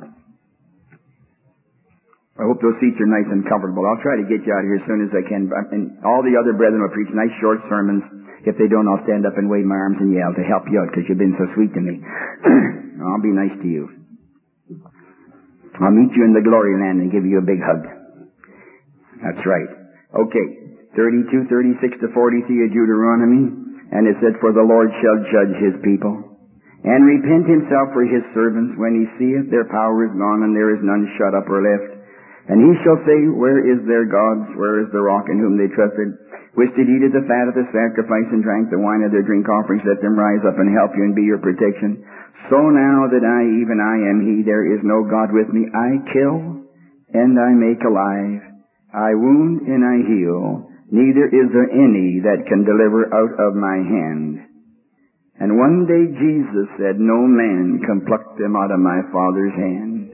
I hope those seats are nice and comfortable. I'll try to get you out of here as soon as I can. And all the other brethren will preach nice short sermons. If they don't, I'll stand up and wave my arms and yell to help you out because you've been so sweet to me. I'll be nice to you. I'll meet you in the glory land and give you a big hug. That's right. Okay. thirty-two, thirty-six to forty-three of Deuteronomy. And it said, for the Lord shall judge his people and repent himself for his servants when he seeth their power is gone and there is none shut up or left. And he shall say, where is their gods? Where is the rock in whom they trusted? Which did eat of the fat of the sacrifice and drank the wine of their drink offerings? Let them rise up and help you and be your protection. So now that I, even I am he, there is no God with me. I kill and I make alive. I wound and I heal. Neither is there any that can deliver out of my hand. And one day Jesus said, no man can pluck them out of my Father's hand.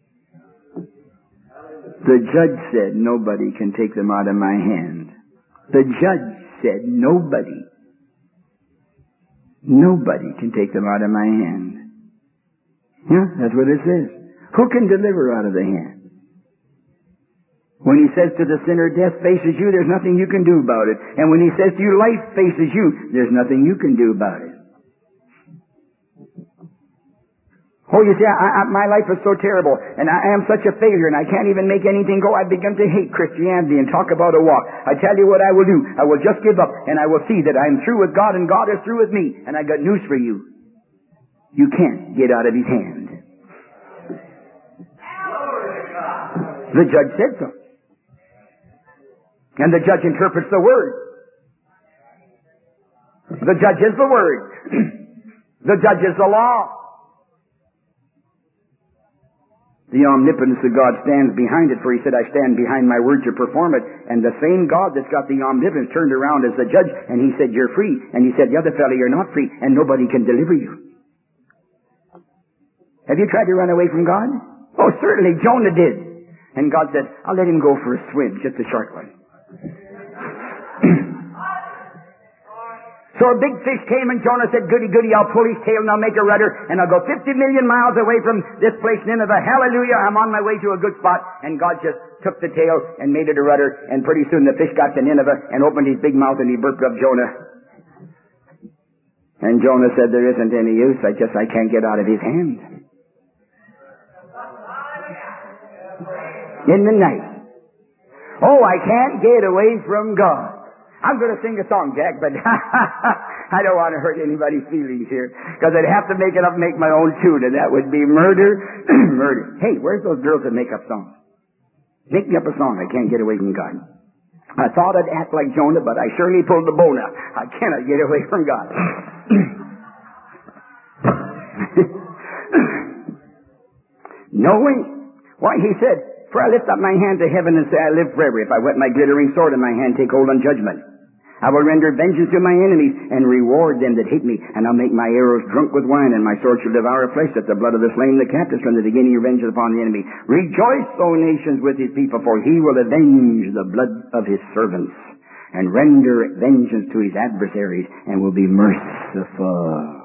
The judge said, nobody can take them out of my hand. The judge said, nobody, nobody can take them out of my hand. Yeah, that's what it says. Who can deliver out of the hand? When he says to the sinner, death faces you, there's nothing you can do about it. And when he says to you, life faces you, there's nothing you can do about it. Oh, you see, I, I, my life is so terrible, and I am such a failure, and I can't even make anything go. I've begun to hate Christianity and talk about a walk. I tell you what I will do. I will just give up, and I will see that I'm through with God, and God is through with me. And I got news for you. You can't get out of his hand. The judge said so. And the judge interprets the Word. The judge is the Word. The judge is the law. The omnipotence of God stands behind it, for He said, I stand behind my word to perform it. And the same God that's got the omnipotence turned around as the judge, and He said, you're free. And He said, the other fellow, you're not free, and nobody can deliver you. Have you tried to run away from God? Oh, certainly, Jonah did. And God said, I'll let him go for a swim, just a short one. So a big fish came and Jonah said, goody, goody, I'll pull his tail and I'll make a rudder and I'll go fifty million miles away from this place, Nineveh. Hallelujah, I'm on my way to a good spot. And God just took the tail and made it a rudder, and pretty soon the fish got to Nineveh and opened his big mouth and he burped up Jonah. And Jonah said, there isn't any use, I just, I can't get out of his hand. In the night. Oh, I can't get away from God. I'm going to sing a song, Jack, but I don't want to hurt anybody's feelings here, because I'd have to make it up, make my own tune, and that would be murder, murder. Hey, where's those girls that make up songs? Make me up a song, I can't get away from God. I thought I'd act like Jonah, but I surely pulled the bone out. I cannot get away from God. Knowing, why, he said, for I lift up my hand to heaven and say, I live forever. If I whet my glittering sword in my hand, take hold on judgment. I will render vengeance to my enemies and reward them that hate me. And I'll make my arrows drunk with wine, and my sword shall devour flesh, that the blood of the slain, the captives, from the beginning revenge upon the enemy. Rejoice, O nations, with his people, for he will avenge the blood of his servants, and render vengeance to his adversaries, and will be merciful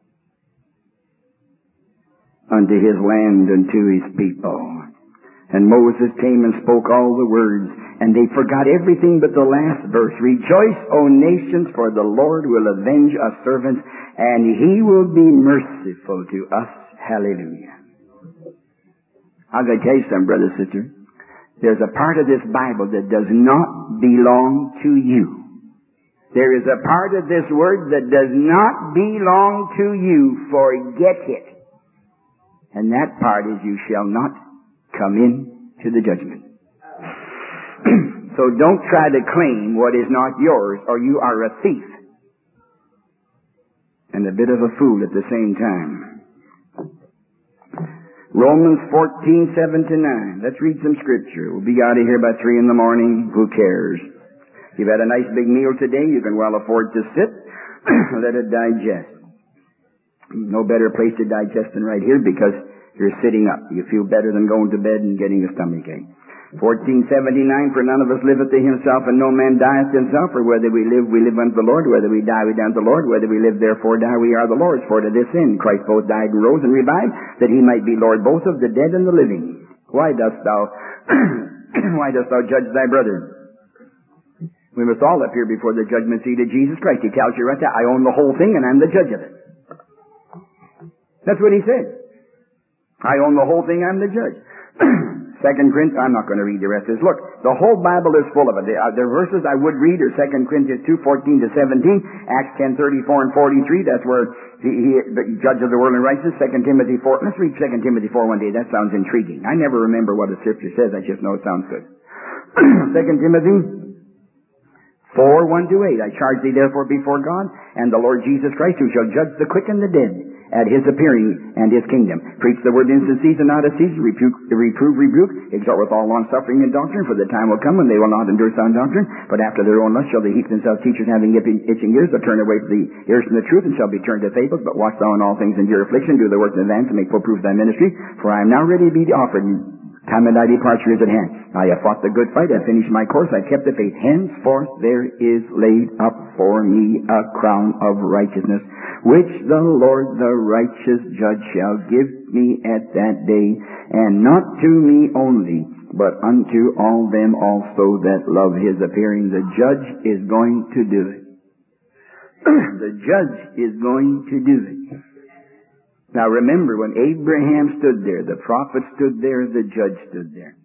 unto his land and to his people. And Moses came and spoke all the words, and they forgot everything but the last verse. Rejoice, O nations, for the Lord will avenge us servants, and he will be merciful to us. Hallelujah. I'm going to tell you something, brother, sister. There's a part of this Bible that does not belong to you. There is a part of this word that does not belong to you. Forget it. And that part is, you shall not come in to the judgment. So don't try to claim what is not yours, or you are a thief and a bit of a fool at the same time. Romans fourteen, seven to nine. Let's read some scripture. We'll be out of here by three in the morning. Who cares? You've had a nice big meal today. You can well afford to sit. Let it digest. No better place to digest than right here, because you're sitting up. You feel better than going to bed and getting a stomachache. fourteen seventy-nine, for none of us liveth to himself, and no man dieth to himself. For whether we live, we live unto the Lord. Whether we die, we die unto the Lord. Whether we live, therefore die, we are the Lord's. For to this end Christ both died and rose and revived, that he might be Lord both of the dead and the living. Why dost thou, why dost thou judge thy brother? We must all appear before the judgment seat of Jesus Christ. He tells you right there, I own the whole thing and I'm the judge of it. That's what he said. I own the whole thing, I'm the judge. Second Corinthians, I'm not going to read the rest of this. Look, the whole Bible is full of it. The, uh, the verses I would read are Second Corinthians two, fourteen to seventeen, Acts ten, thirty-four and forty-three. That's where he, he, the judge of the world and righteous. Second Timothy four. Let's read Second Timothy four one day. That sounds intriguing. I never remember what the scripture says. I just know it sounds good. Second Timothy four, one to eight. I charge thee therefore before God and the Lord Jesus Christ, who shall judge the quick and the dead at his appearing and his kingdom. Preach the word in season, not a season. Reprove, reprove, rebuke. Exhort with all long suffering and doctrine. For the time will come when they will not endure sound doctrine, but after their own lust shall they heap themselves teachers having itching ears, to turn away from the ears from the truth, and shall be turned to fables. But watch thou in all things, endure affliction, do the work in advance, and make full proof of thy ministry. For I am now ready to be offered. Time of thy departure is at hand. I have fought the good fight, I have finished my course, I have kept the faith. Henceforth there is laid up for me a crown of righteousness, which the Lord the righteous judge shall give me at that day, and not to me only, but unto all them also that love his appearing. The judge is going to do it. The judge is going to do it. Now remember, when Abraham stood there, the prophet stood there, the judge stood there.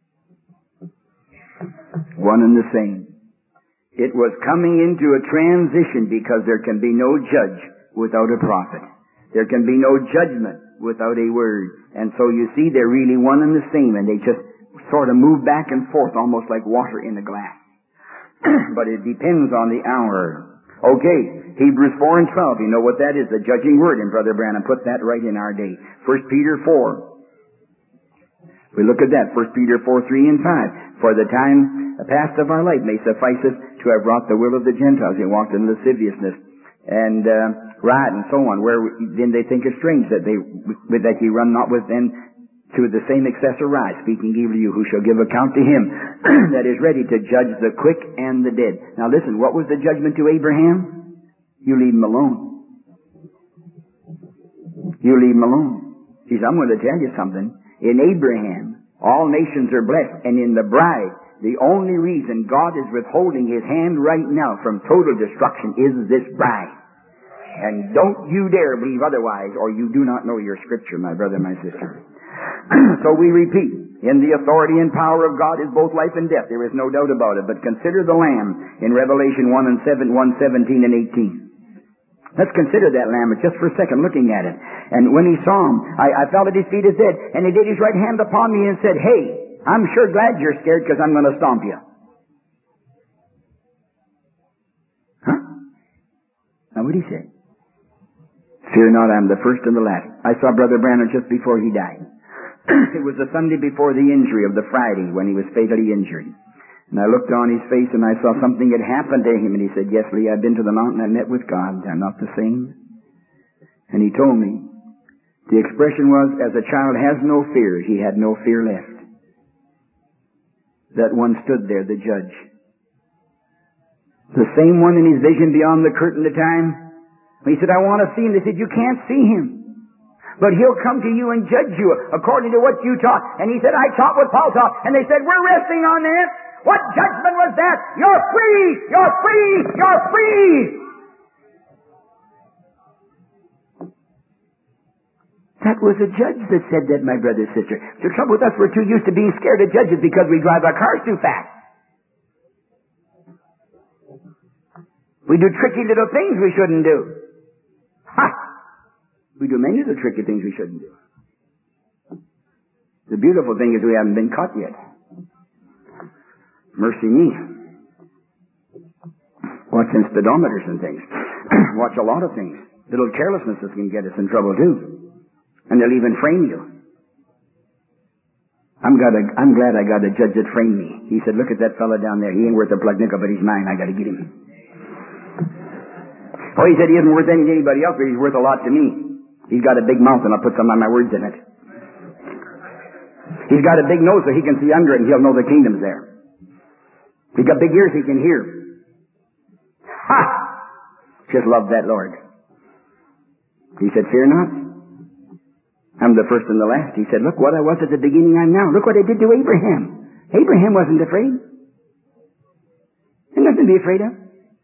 One and the same. It was coming into a transition, because there can be no judge without a prophet. There can be no judgment without a word. And so you see, they're really one and the same, and they just sort of move back and forth almost like water in a glass. but it depends on the hour. Okay, Hebrews four and twelve, you know what that is, the judging word, and Brother Branham put that right in our day. First Peter four. We look at that, First Peter four, three and five. For the time past of our life may suffice us to have wrought the will of the Gentiles, and walked in lasciviousness, and uh, riot, and so on, where then they think it strange that they that ye run not with them to the same excess of rise, speaking evil of you, who shall give account to him that is ready to judge the quick and the dead. Now listen, what was the judgment to Abraham? You leave him alone. You leave him alone. He says, I'm going to tell you something. In Abraham, all nations are blessed, and in the bride, the only reason God is withholding his hand right now from total destruction is this bride. And don't you dare believe otherwise, or you do not know your scripture, my brother, my sister. So we repeat, in the authority and power of God is both life and death. There is no doubt about it. But consider the Lamb in Revelation one and seven, one, seventeen and eighteen. Let's consider that Lamb just for a second, looking at it. And when he saw him, I, I fell at his feet as dead, and he laid his right hand upon me and said, hey, I'm sure glad you're scared because I'm going to stomp you. Huh? Now what did he say? Fear not, I'm the first and the last. I saw Brother Branham just before he died. It was the Sunday before the injury of the Friday when he was fatally injured. And I looked on his face and I saw something had happened to him. And he said, yes, Lee, I've been to the mountain. I met with God. I'm not the same. And he told me, the expression was, as a child has no fear, he had no fear left. That one stood there, the judge. The same one in his vision beyond the curtain of time. He said, I want to see him. They said, you can't see him. But he'll come to you and judge you according to what you taught. And he said, I taught what Paul taught. And they said, we're resting on that. What judgment was that? You're free! You're free! You're free! That was a judge that said that, my brother and sister. The trouble with us, we're too used to being scared of judges because we drive our cars too fast. We do tricky little things we shouldn't do. Ha! We do many of the tricky things we shouldn't do. The beautiful thing is we haven't been caught yet. Mercy me. Watching speedometers and things. Watch a lot of things. Little carelessnesses can get us in trouble too. And they'll even frame you. I'm, got a, I'm glad I got a judge that framed me. He said, look at that fella down there. He ain't worth a plug nickel, but he's mine. I got to get him. Oh, he said he isn't worth anything to anybody else, but he's worth a lot to me. He's got a big mouth, and I'll put some of my words in it. He's got a big nose so he can see under it, and he'll know the kingdom's there. He's got big ears he can hear. Ha! Just love that Lord. He said, fear not. I'm the first and the last. He said, look what I was at the beginning, I'm now. Look what I did to Abraham. Abraham wasn't afraid. There's nothing to be afraid of.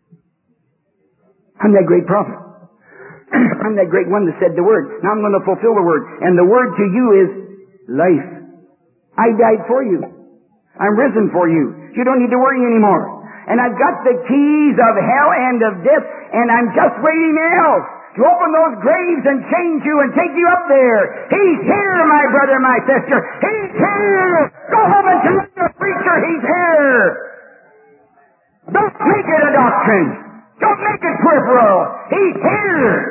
I'm that great prophet. I'm that great one that said the word. Now I'm going to fulfill the word. And the word to you is life. I died for you. I'm risen for you. You don't need to worry anymore. And I've got the keys of hell and of death, and I'm just waiting now to open those graves and change you and take you up there. He's here, my brother, my sister. He's here. Go home and tell your preacher he's here. Don't make it a doctrine. Don't make it peripheral. He's here.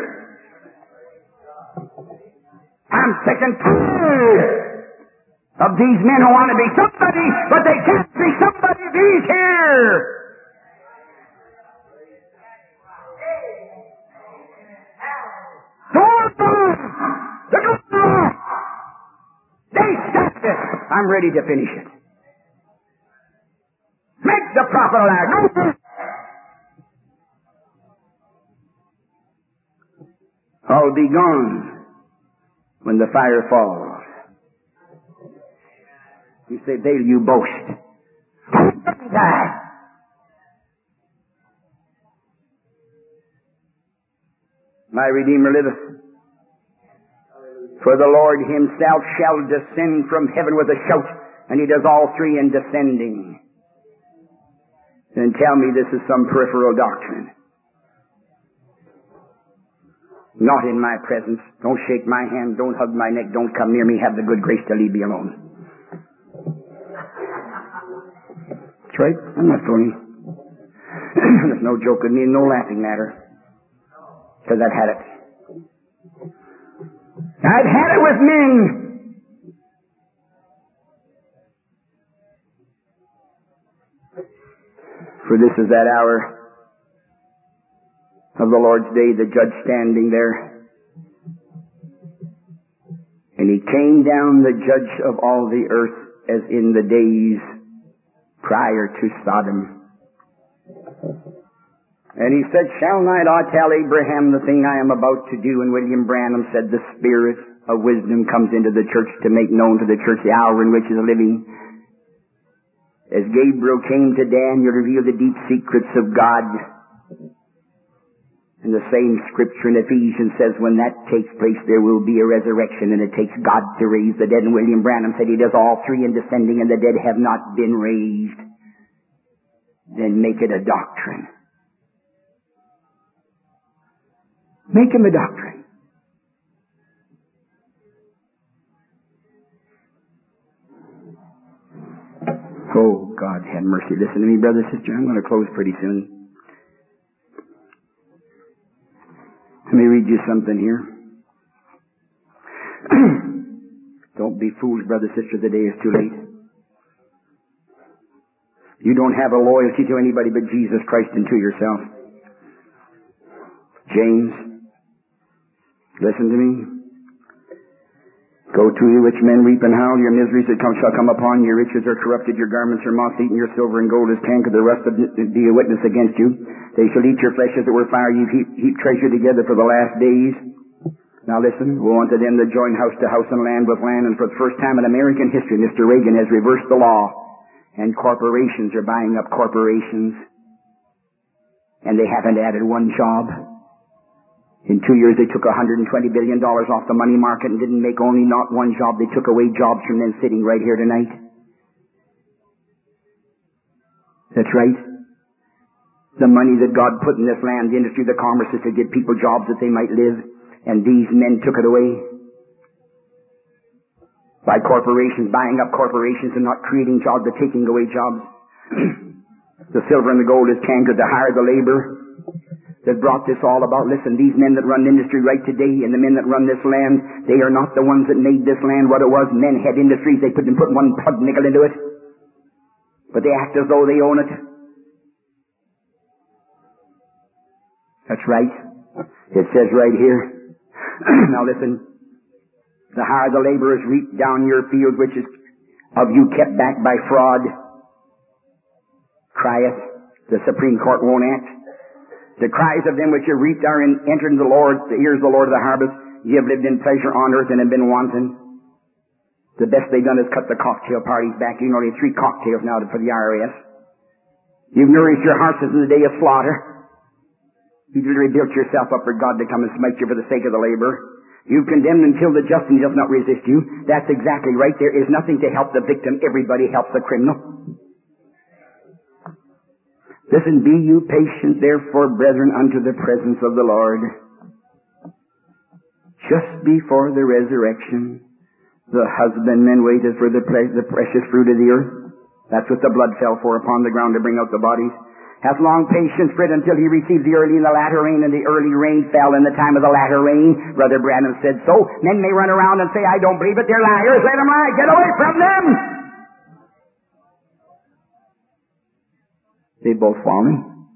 I'm sick and tired of these men who want to be somebody, but they can't be somebody. He's here. They stopped it. I'm ready to finish it. Make the prophet alive. I'll be gone when the fire falls. You say, Baal, you boast. Die. My Redeemer liveth. For the Lord himself shall descend from heaven with a shout, and he does all three in descending. Then tell me this is some peripheral doctrine. Not in my presence. Don't shake my hand. Don't hug my neck. Don't come near me. Have the good grace to leave me alone. That's right. I'm not fooling. There's no joke with me and no laughing matter. Because I've had it. I've had it with men. For this is that hour of the Lord's day, the judge standing there. And he came down, the judge of all the earth, as in the days prior to Sodom. And he said, shall not I tell Abraham the thing I am about to do? And William Branham said, the Spirit of wisdom comes into the church to make known to the church the hour in which it is living. As Gabriel came to Daniel to reveal the deep secrets of God. And the same scripture in Ephesians says when that takes place there will be a resurrection, and it takes God to raise the dead. And William Branham said he does all three in descending, and the dead have not been raised. Then make it a doctrine. Make him a doctrine. Oh, God have mercy. Listen to me, brother, sister. I'm going to close pretty soon. Let me read you something here. Don't be fools, brother, sister. The day is too late. You don't have a loyalty to anybody but Jesus Christ and to yourself. James, listen to me. Go to you, rich men, weep and howl. Your miseries that come shall come upon you. Your riches are corrupted. Your garments are moth-eaten. Your silver and gold is cankered. The rust of be a witness against you. They shall eat your flesh as it were fire. You've heaped heap treasure together for the last days. Now listen. Woe unto them that join house to house and land with land. And for the first time in American history, Mister Reagan has reversed the law. And corporations are buying up corporations. And they haven't added one job. In two years, they took one hundred twenty billion dollars off the money market and didn't make only not one job. They took away jobs from men sitting right here tonight. That's right. The money that God put in this land, the industry, the commerce is to give people jobs that they might live. And these men took it away. By corporations, buying up corporations and not creating jobs, but taking away jobs. The silver and the gold is cankered to hire the labor. That brought this all about. Listen, these men that run industry right today and the men that run this land, they are not the ones that made this land what it was. Men had industries. They couldn't put one plug nickel into it. But they act as though they own it. That's right. It says right here. Now listen. The hire the laborers reap down your field, which is of you kept back by fraud. Crieth. The Supreme Court won't act. The cries of them which you reaped are in, entered into the Lord, the ears of the Lord of the harvest. Ye have lived in pleasure on earth and have been wanton. The best they've done is cut the cocktail parties back. You know, only three cocktails now for the I R S. You've nourished your horses in the day of slaughter. You've literally built yourself up for God to come and smite you for the sake of the labor. You've condemned and killed the just and he does not resist you. That's exactly right. There is nothing to help the victim. Everybody helps the criminal. Listen, be you patient, therefore, brethren, unto the presence of the Lord. Just before the resurrection, the husbandman waited for the, pre- the precious fruit of the earth. That's what the blood fell for upon the ground to bring out the bodies. Hath long patience for it until he received the early and the latter rain, and the early rain fell in the time of the latter rain. Brother Branham said so. Men may run around and say, I don't believe it. They're liars. Let them lie. Get away from them. They both fallen.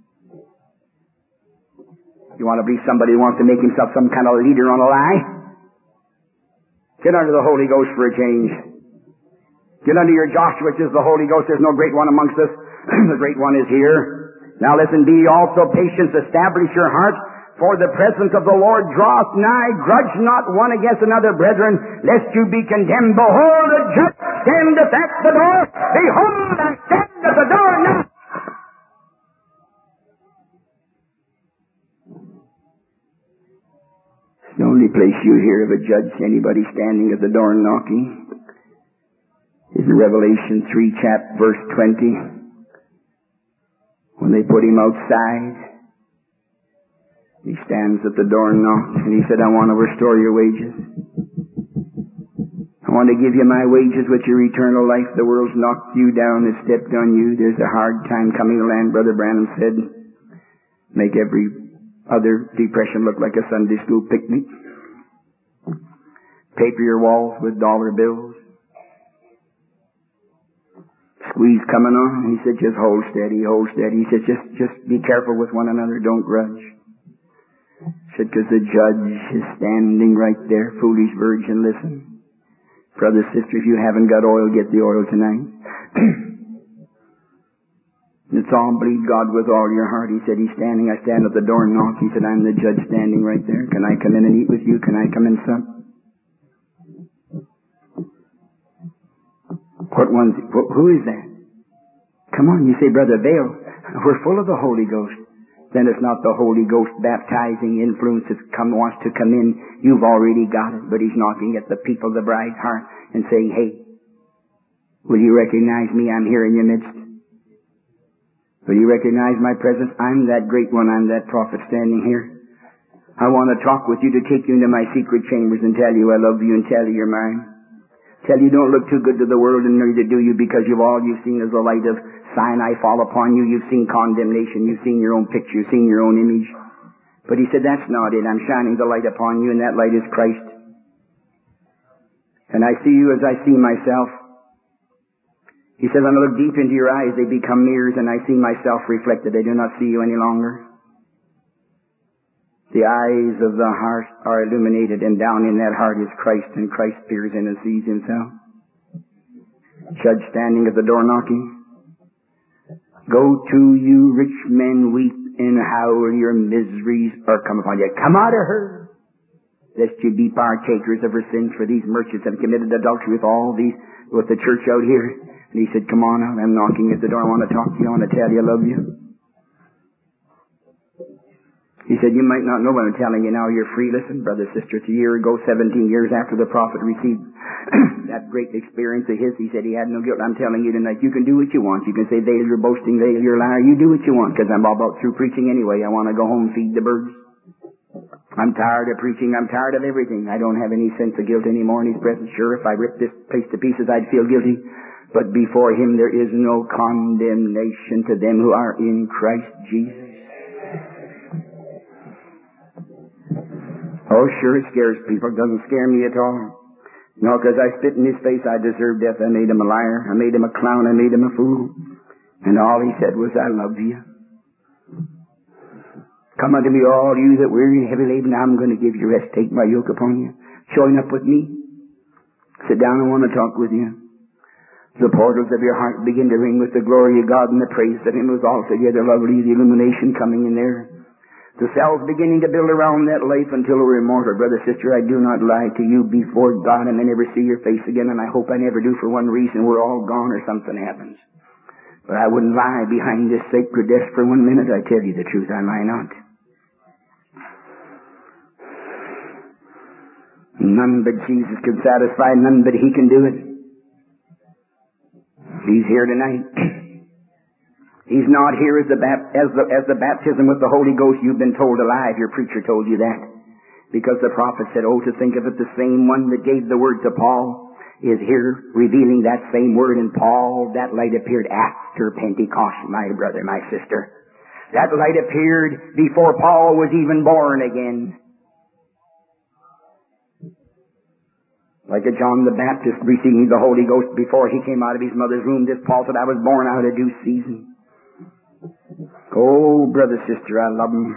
You want to believe somebody who wants to make himself some kind of leader on a lie? Get under the Holy Ghost for a change. Get under your Joshua, which is the Holy Ghost. There's no great one amongst us. The great one is here. Now listen, be also patient, establish your heart, for the presence of the Lord draweth nigh. Grudge not one against another, brethren, lest you be condemned. Behold, the judge standeth at the door. Behold, I stand at the door now. The only place you hear of a judge, anybody standing at the door and knocking, is in Revelation three, chapter verse twenty. When they put him outside, he stands at the door and knocks, and he said, I want to restore your wages. I want to give you my wages, which are eternal life. The world's knocked you down, has stepped on you. There's a hard time coming to land, Brother Branham said. Make every other depression look like a Sunday school picnic. Paper your walls with dollar bills. Squeeze coming on. He said, just hold steady, hold steady. He said, just, just be careful with one another. Don't grudge. He said, because the judge is standing right there. Foolish virgin, listen. Brother, sister, if you haven't got oil, get the oil tonight. It's all believe God with all your heart. He said, he's standing. I stand at the door and knock. He said, I'm the judge standing right there. Can I come in and eat with you? Can I come and sup? What one's, who is that? Come on, you say, Brother Bale, we're full of the Holy Ghost. Then it's not the Holy Ghost baptizing influence that come, wants to come in. You've already got it, but he's knocking at the people, the bride's heart, and saying, hey, will you recognize me? I'm here in your midst. Will you recognize my presence? I'm that great one. I'm that prophet standing here. I want to talk with you, to take you into my secret chambers and tell you I love you and tell you you're mine. Tell you don't look too good to the world, and neither do you, because you've all you've seen is the light of Sinai fall upon you. You've seen condemnation. You've seen your own picture. You've seen your own image. But he said, that's not it. I'm shining the light upon you, and that light is Christ. And I see you as I see myself. He said, when I look deep into your eyes, they become mirrors, and I see myself reflected. I do not see you any longer. The eyes of the heart are illuminated, and down in that heart is Christ, and Christ peers in and sees himself. Judge standing at the door knocking. Go to, you rich men, weep and howl, your miseries are come upon you. Come out of her, lest you be partakers of her sins, for these merchants have committed adultery with all these, with the church out here. And he said, come on out, I'm knocking at the door, I want to talk to you, I want to tell you I love you. He said, you might not know what I'm telling you now. You're free. Listen, brother, sister, it's a year ago, seventeen years after the prophet received that great experience of his. He said he had no guilt. I'm telling you tonight, you can do what you want. You can say, Vail, you're boasting, Vail, you're a liar. You do what you want, because I'm all about through preaching anyway. I want to go home and feed the birds. I'm tired of preaching. I'm tired of everything. I don't have any sense of guilt anymore in his presence. Sure, if I ripped this place to pieces, I'd feel guilty. But before him there is no condemnation to them who are in Christ Jesus. Oh, sure, it scares people. It doesn't scare me at all. No, because I spit in his face, I deserve death. I made him a liar. I made him a clown. I made him a fool. And all he said was, I love you. Come unto me, all you that weary and heavy laden. I'm going to give you rest. Take my yoke upon you. Join up with me. Sit down. I want to talk with you. The portals of your heart begin to ring with the glory of God and the praise of him who is altogether lovely. The illumination coming in there. The cells beginning to build around that life until we're immortal. Brother, sister, I do not lie to you before God, and I never see your face again, and I hope I never do for one reason. We're all gone or something happens. But I wouldn't lie behind this sacred desk for one minute. I tell you the truth, I lie not. None but Jesus can satisfy, none but he can do it. He's here tonight. He's not here as the, bap- as, the, as the baptism with the Holy Ghost you've been told alive. Your preacher told you that. Because the prophet said, oh, to think of it, the same one that gave the word to Paul is here revealing that same word in Paul. That light appeared after Pentecost, my brother, my sister. That light appeared before Paul was even born again. Like a John the Baptist receiving the Holy Ghost before he came out of his mother's womb. This Paul said, I was born out of due season. Oh, brother, sister, I love him.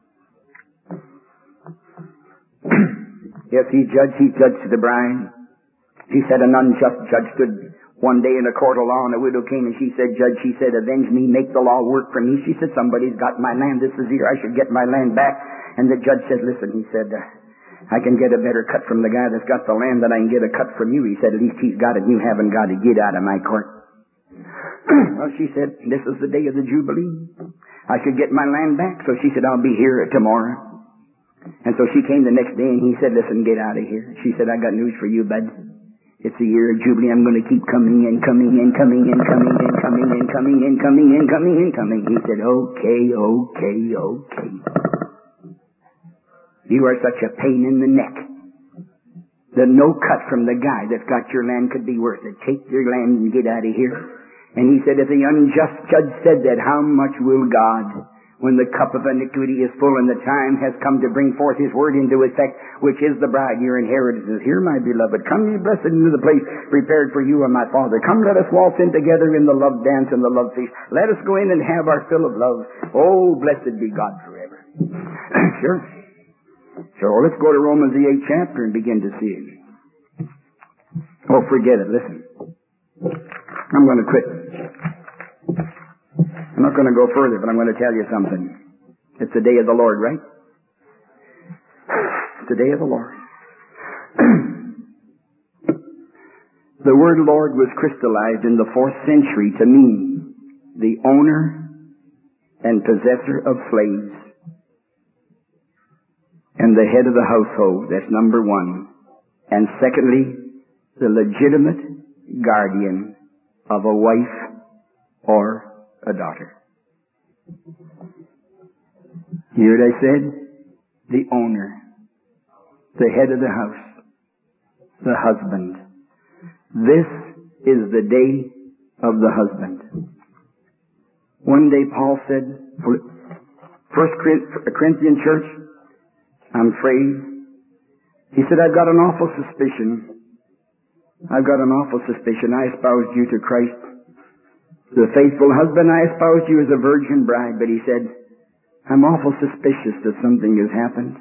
Yes, he judged, he judged the bride. He said an unjust judge stood one day in a court of law, and a widow came and she said, Judge, she said, avenge me, make the law work for me. She said, somebody's got my land. This is here. I should get my land back. And the judge said, listen, he said, I can get a better cut from the guy that's got the land than I can get a cut from you. He said, at least he's got it and you haven't got to get out of my court. Well, she said, this is the day of the Jubilee. I should get my land back. So she said, I'll be here tomorrow. And so she came the next day and he said, listen, get out of here. She said, I got news for you, bud. It's the year of Jubilee. I'm going to keep coming in, coming in, coming in, coming in, coming in, coming in, coming in, coming in, coming. He said, okay, okay, okay. You are such a pain in the neck that no cut from the guy that's got your land could be worth it. Take your land and get out of here. And he said, if the unjust judge said that, how much will God when the cup of iniquity is full and the time has come to bring forth His word into effect, which is the bride, your inheritance is here, my beloved. Come ye blessed into the place prepared for you and my Father. Come, let us waltz in together in the love dance and the love feast. Let us go in and have our fill of love. Oh, blessed be God forever. Sure. So let's go to Romans the eighth chapter and begin to see it. Oh, forget it. Listen. I'm going to quit. I'm not going to go further, but I'm going to tell you something. It's the day of the Lord, right? It's the day of the Lord. The word Lord was crystallized in the fourth century to mean the owner and possessor of slaves and the head of the household. That's number one. And secondly, the legitimate guardian of a wife or a daughter. Hear what I said? The owner, the head of the house, the husband. This is the day of the husband. One day Paul said, First Corinthian church, I'm afraid. He said, I've got an awful suspicion. I've got an awful suspicion. I espoused you to Christ. The faithful husband, I espoused you as a virgin bride. But he said, I'm awful suspicious that something has happened.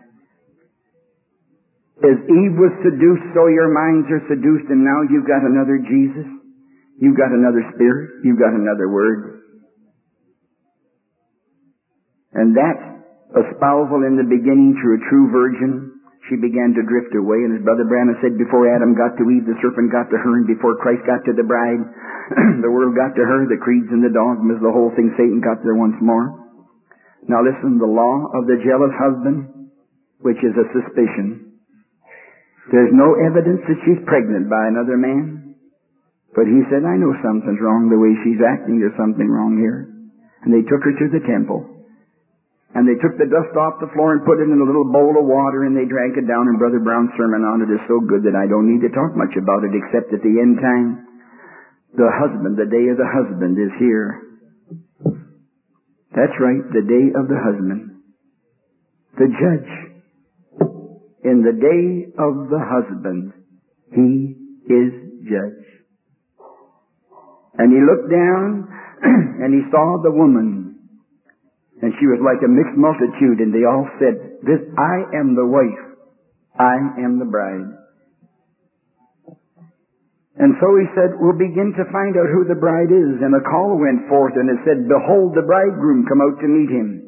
As Eve was seduced, so your minds are seduced, and now you've got another Jesus. You've got another spirit. You've got another word. And that espousal in the beginning to a true virgin, she began to drift away. And as Brother Branham said, before Adam got to Eve, the serpent got to her, and before Christ got to the bride, the world got to her, the creeds and the dogmas, the whole thing, Satan got there once more. Now listen, the law of the jealous husband, which is a suspicion. There's no evidence that she's pregnant by another man. But he said, I know something's wrong the way she's acting. There's something wrong here. And they took her to the temple. And they took the dust off the floor and put it in a little bowl of water, and they drank it down. And Brother Brown's sermon on it is so good that I don't need to talk much about it, except at the end time, the husband, the day of the husband is here. That's right, the day of the husband. The judge. In the day of the husband, he is judge. And he looked down, and he saw the woman. And she was like a mixed multitude, and they all said, "This, I am the wife. I am the bride." And so he said, we'll begin to find out who the bride is. And a call went forth, and it said, "Behold, the bridegroom come out to meet him."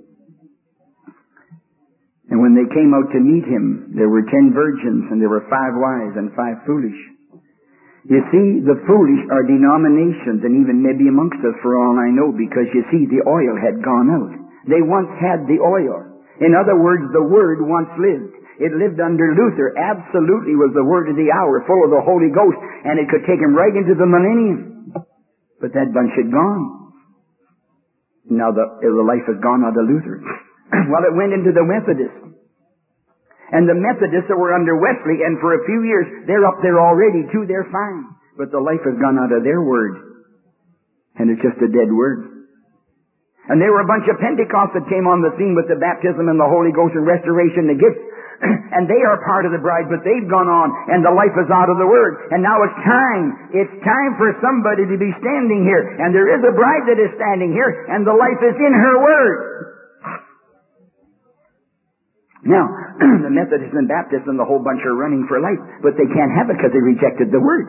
And when they came out to meet him, there were ten virgins, and there were five wise and five foolish. You see, the foolish are denominations, and even maybe amongst us for all I know, because you see, the oil had gone out. They once had the oil. In other words, the Word once lived. It lived under Luther. Absolutely was the word of the hour, full of the Holy Ghost, and it could take him right into the millennium. But that bunch had gone. Now the, the life has gone out of Luther. Well, it went into the Methodists. And the Methodists that were under Wesley, and for a few years, they're up there already too, they're fine. But the life has gone out of their word. And it's just a dead word. And there were a bunch of Pentecost that came on the scene with the baptism and the Holy Ghost and restoration, the gifts. And they are part of the bride, but they've gone on, and the life is out of the Word. And now it's time. It's time for somebody to be standing here. And there is a bride that is standing here, and the life is in her Word. Now, the Methodists and Baptists and the whole bunch are running for life, but they can't have it because they rejected the Word.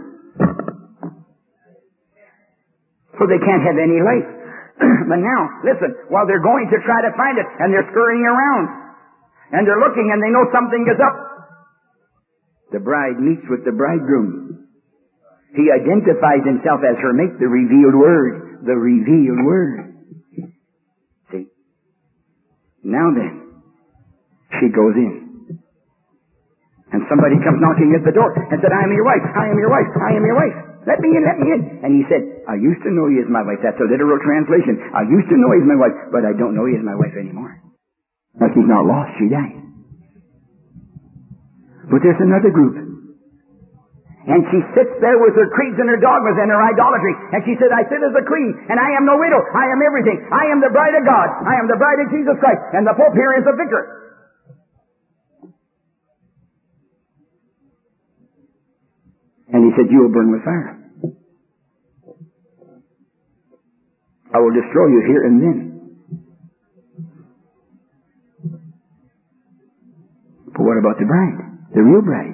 So they can't have any life. But now, listen, while they're going to try to find it, and they're scurrying around, and they're looking, and they know something is up, the bride meets with the bridegroom. He identifies himself as her mate, the revealed Word. The revealed Word. See? Now then, she goes in. And somebody comes knocking at the door and said, "I am your wife, I am your wife, I am your wife. Let me in, let me in." And he said, "I used to know you as my wife." That's a literal translation. "I used to know you as my wife, but I don't know you as my wife anymore." Now she's not lost, she died. But there's another group. And she sits there with her creeds and her dogmas and her idolatry. And she said, I sit as a queen, and I am no widow. I am everything. I am the bride of God. I am the bride of Jesus Christ. And the Pope here is the vicar. And he said, you will burn with fire. I will destroy you here and then. But what about the bride? The real bride?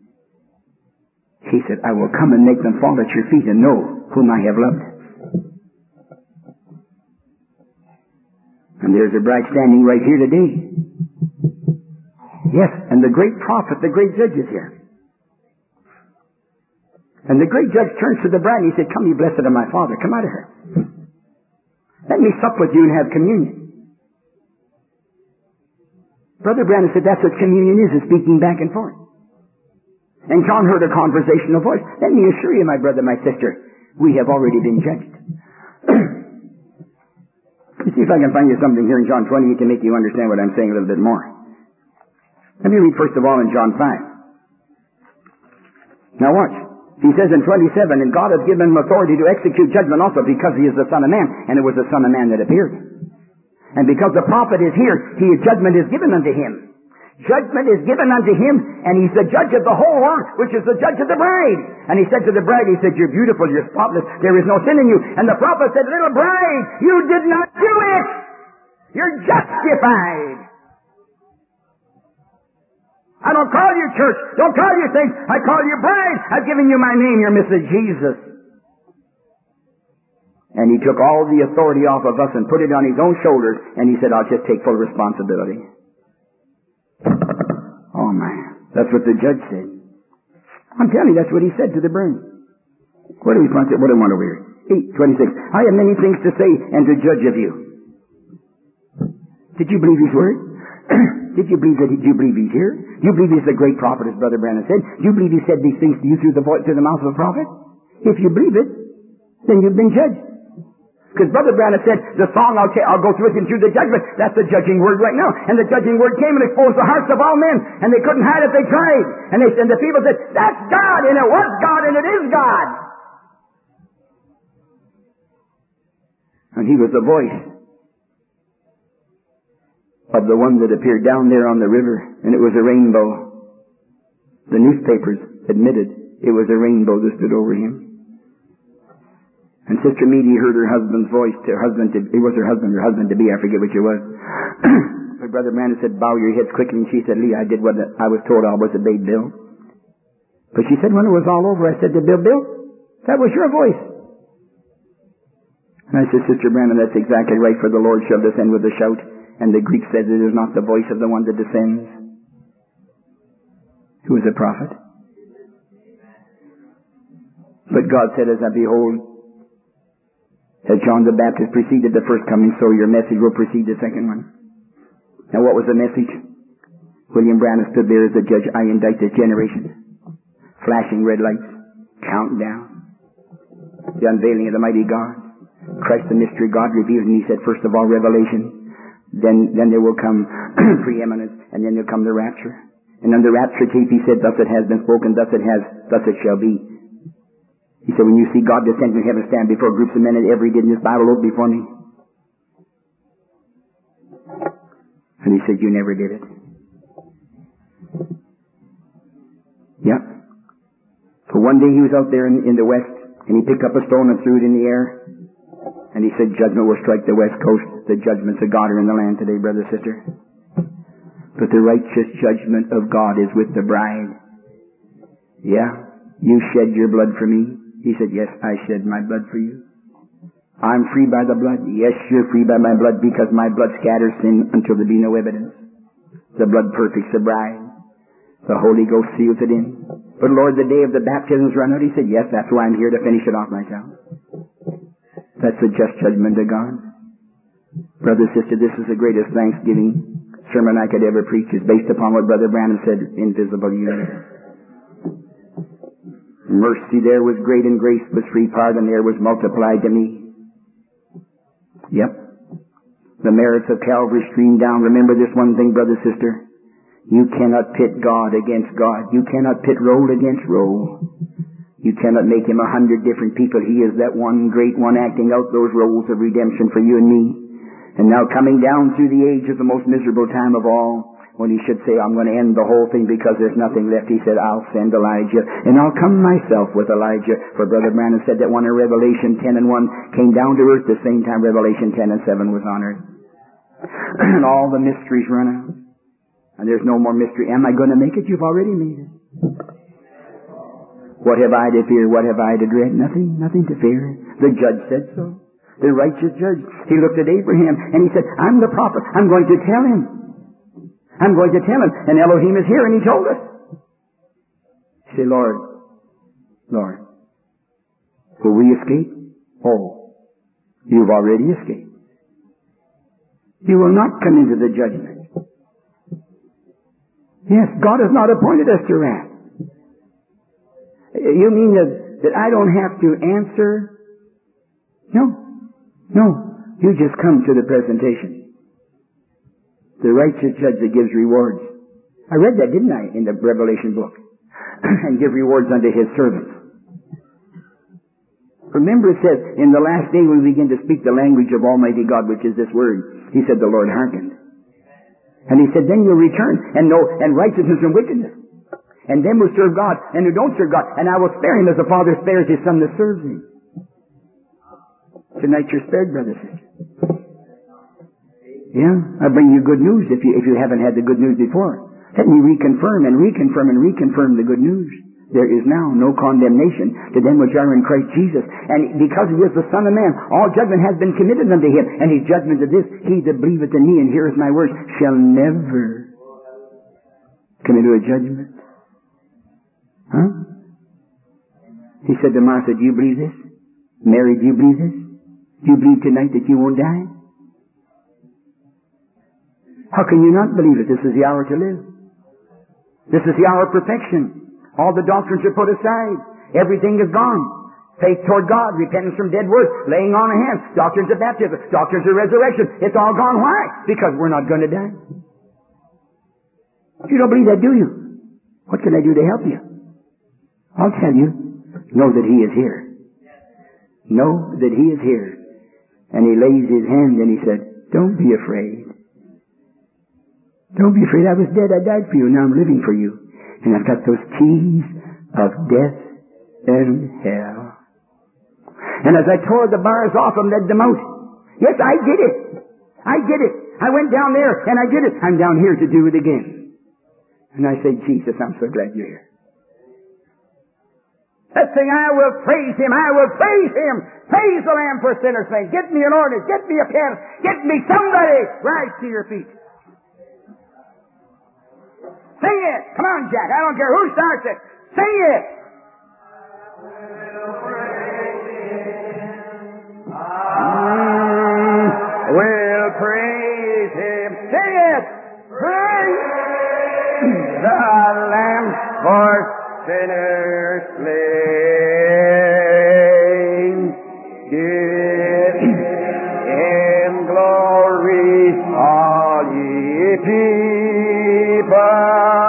He said, I will come and make them fall at your feet and know whom I have loved. And there's a bride standing right here today. Yes, and the great prophet, the great judge is here. And the great judge turns to the bride and he said, come, ye blessed of my Father, come out of her. Let me sup with you and have communion. Brother Branham said, that's what communion is, is speaking back and forth. And John heard a conversational voice. Let me assure you, my brother, my sister, we have already been judged. You see if I can find you something here in John twenty that can make you understand what I'm saying a little bit more. Let me read first of all in John five. Now watch. He says in twenty-seven, and God has given him authority to execute judgment also because he is the Son of Man, and it was the Son of Man that appeared. And because the prophet is here, he, judgment is given unto him. Judgment is given unto him, and he's the judge of the whole world, which is the judge of the bride. And he said to the bride, he said, you're beautiful, you're spotless, there is no sin in you. And the prophet said, little bride, you did not do it. You're justified. I don't call you church, don't call you saints, I call you bride. I've given you my name, you're Missus Jesus. And he took all the authority off of us and put it on his own shoulders, and he said, I'll just take full responsibility. Oh man, that's what the judge said. I'm telling you, that's what he said to the bride. What do we want? What do we want over here? eight twenty-six. I have many things to say and to judge of you. Did you believe his word? Did you believe that? Did you believe he's here? Do you believe he's the great prophet, as Brother Branham said? Do you believe he said these things to you through the voice, through the mouth of a prophet? If you believe it, then you've been judged. Because Brother Branham said, the song I'll, ta- I'll go through it and through the judgment, that's the judging word right now. And the judging word came and exposed the hearts of all men, and they couldn't hide it, they tried. And they and the people said, that's God, and it was God, and it is God. And he was the voice of the one that appeared down there on the river, and it was a rainbow. The newspapers admitted it was a rainbow that stood over him. And Sister Meady heard her husband's voice, to her husband, to, it was her husband, her husband to be, I forget which it was. But Brother Brandon said, bow your heads quickly, and she said, Lee, I did what I was told I was obeyed, Bill. But she said, when it was all over, I said to Bill, Bill, that was your voice. And I said, Sister Brandon, that's exactly right, for the Lord shall descend with a shout. And the Greek says it is not the voice of the one that descends. Who is a prophet? But God said, as I behold, as John the Baptist preceded the first coming, so your message will precede the second one. Now what was the message? William Branham stood there as the judge. I indict this generation. Flashing red lights. Counting down. The unveiling of the mighty God. Christ the mystery God revealed, and he said, first of all, revelation. Then, then there will come preeminence, and then there will come the rapture. And on the rapture tape he said, thus it has been spoken, thus it has, thus it shall be. He said, when you see God descend from heaven, stand before groups of men, and every did in this Bible open before me. And he said, you never did it. Yeah. For one day he was out there in, in the west, and he picked up a stone and threw it in the air. And he said, judgment will strike the west coast. The judgments of God are in the land today, brother, sister. But the righteous judgment of God is with the bride. Yeah. You shed your blood for me. He said, yes, I shed my blood for you. I'm free by the blood. Yes, you're free by my blood, because my blood scatters sin until there be no evidence. The blood perfects the bride. The Holy Ghost seals it in. But Lord, the day of the baptisms run out. He said, yes, that's why I'm here, to finish it off myself. That's the just judgment of God. Brother, sister, this is the greatest Thanksgiving sermon I could ever preach. It's based upon what Brother Branham said, invisible unity. Mercy there was great, and grace was free. Pardon there was multiplied to me. Yep. The merits of Calvary streamed down. Remember this one thing, brother, sister. You cannot pit God against God. You cannot pit role against role. You cannot make him a hundred different people. He is that one great one acting out those roles of redemption for you and me. And now coming down through the age of the most miserable time of all, when he should say, I'm going to end the whole thing because there's nothing left, he said, I'll send Elijah, and I'll come myself with Elijah. For Brother Branham said that one in Revelation ten and one came down to earth the same time Revelation ten and seven was on earth. And all the mysteries run out. And there's no more mystery. Am I going to make it? You've already made it. What have I to fear? What have I to dread? Nothing, nothing to fear. The judge said so. The righteous judge. He looked at Abraham and he said, I'm the prophet. I'm going to tell him. I'm going to tell him. And Elohim is here and he told us. He said, Lord, Lord, will we escape? Oh, you've already escaped. You will not come into the judgment. Yes, God has not appointed us to wrath. You mean that, that I don't have to answer? No. No. You just come to the presentation. The righteous judge that gives rewards. I read that, didn't I, in the Revelation book? And give rewards unto his servants. Remember it says, in the last day we begin to speak the language of Almighty God, which is this word. He said, the Lord hearkened. And he said, then you'll return and know, and righteousness and wickedness. And them who serve God and who don't serve God. And I will spare him as the Father spares his Son that serves him. Tonight you're spared, brothers and sisters. Yeah, I bring you good news if you, if you haven't had the good news before. Let me reconfirm and reconfirm and reconfirm the good news. There is now no condemnation to them which are in Christ Jesus. And because he is the Son of Man, all judgment has been committed unto him. And his judgment is this, he that believeth in me and heareth my words shall never come into a judgment. Huh? He said to Martha, do you believe this? Mary, do you believe this? Do you believe tonight that you won't die? How can you not believe it? This is the hour to live. This is the hour of perfection. All the doctrines are put aside. Everything is gone. Faith toward God, repentance from dead works, laying on of hands, doctrines of baptism, doctrines of resurrection. It's all gone. Why? Because we're not going to die. You don't believe that, do you? What can I do to help you? I'll tell you. Know that he is here. Know that he is here. And he lays his hand and he said, don't be afraid. Don't be afraid. I was dead. I died for you. Now I'm living for you. And I've got those keys of death and hell. And as I tore the bars off and led them out, yes, I did it. I did it. I went down there and I did it. I'm down here to do it again. And I said, Jesus, I'm so glad you're here. Let's sing, I will praise him. I will praise him. Praise the Lamb for sinners' sake. Get me an organ. Get me a pen. Get me somebody. Rise to your feet. Sing it. Come on, Jack. I don't care who starts it. Sing it. I will praise him. Sing it. Praise the Lamb for sinners slain. Give him glory, all ye people.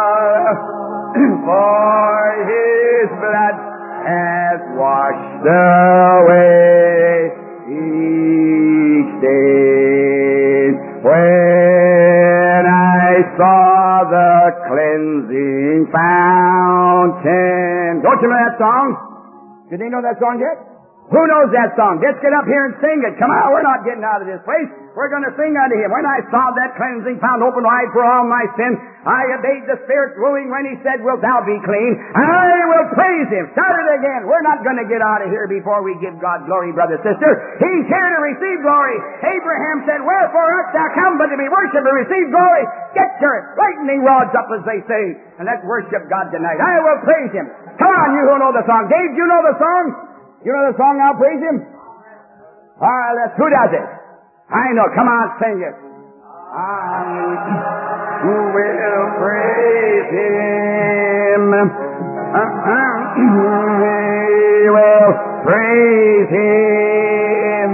For his blood hath washed away each stain. When I saw the cleansing fountain. Don't you know that song? Did they know that song yet? Who knows that song? Let's get up here and sing it. Come on, we're not getting out of this place. We're going to sing unto him. When I saw that cleansing fountain open wide for all my sin, I obeyed the Spirit's wooing when he said, wilt thou be clean? I will praise him. Start it again. We're not going to get out of here before we give God glory, brother, sister. He's here to receive glory. Abraham said, wherefore art thou come but to be worshipped and receive glory? Get your lightning rods up, as they say, and let's worship God tonight. I will praise him. Come on, you who know the song. Dave, do you know the song? You know the song, I'll praise him? All right, let's, who does it? I know. Come on, sing it. I will praise him. We will praise him.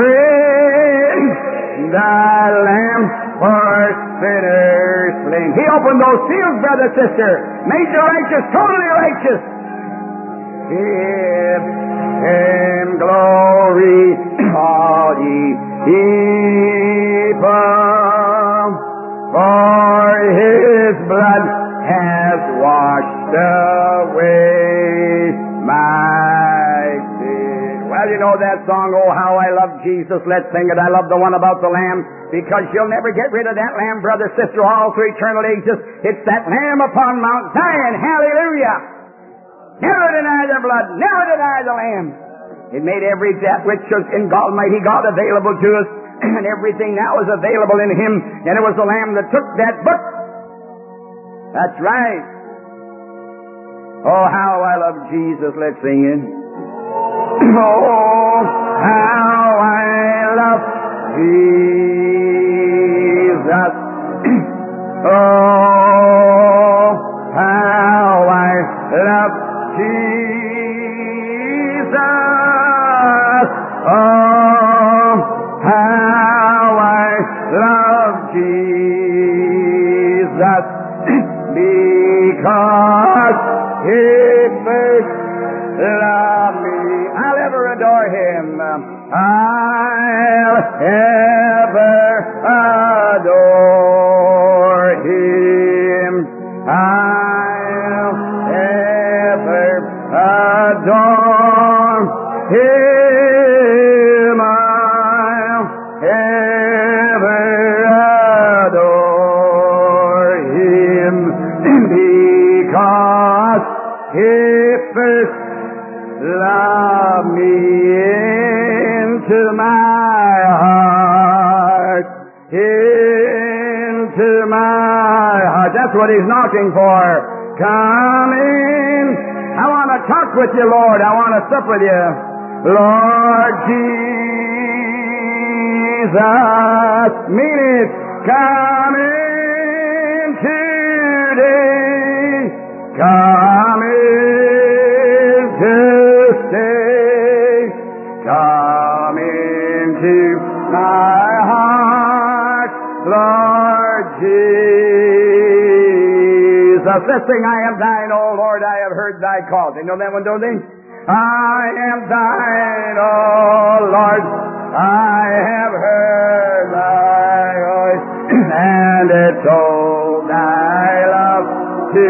Praise the Lamb for sinners slain. He opened those seals, brother, sister. Made you righteous, totally righteous. Give Him glory, all ye people, for His blood has washed away my sin. Well, you know that song, Oh, How I Love Jesus. Let's sing it. I love the one about the Lamb, because you'll never get rid of that Lamb, brother, sister, all through eternal ages. It's that Lamb upon Mount Zion. Hallelujah. Never deny the blood. Never deny the Lamb. It made every that which was in God, Almighty God, available to us, and everything that was available in Him. And it was the Lamb that took that book. That's right. Oh, how I love Jesus. Let's sing it. Oh, how I love Jesus. Oh, how I love Jesus. Oh, how I love Jesus. Because He first loved me. I'll ever adore Him. I'll ever adore Him. I'll ever adore Him. I'll ever adore Him, because He first loved me into my heart, into my heart. That's what He's knocking for. Come in. I want to talk with you, Lord. I want to sup with you. Lord Jesus, mean it. Come in today. Come in to stay. Come into my heart, Lord Jesus. This thing, I am thine, O Lord, I have heard thy call. They know that one, don't they? I am thine, O Lord, I have heard thy voice, and it told thy love to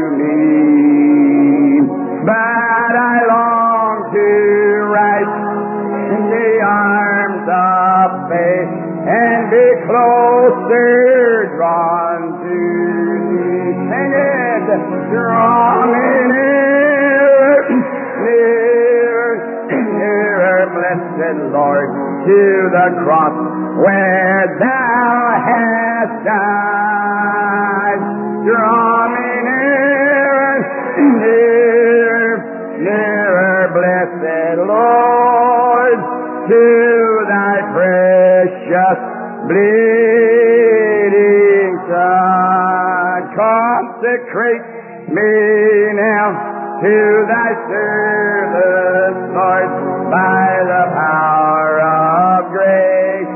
me. But I long to rise in the arms of faith and be closer drawn to thee. Sing it. Draw me nearer, nearer, nearer, blessed Lord, to the cross where thou hast died. Draw me nearer, nearer, nearer, blessed Lord, to thy precious bleeding Son. Consecrate me now to thy service, Lord, by the power of grace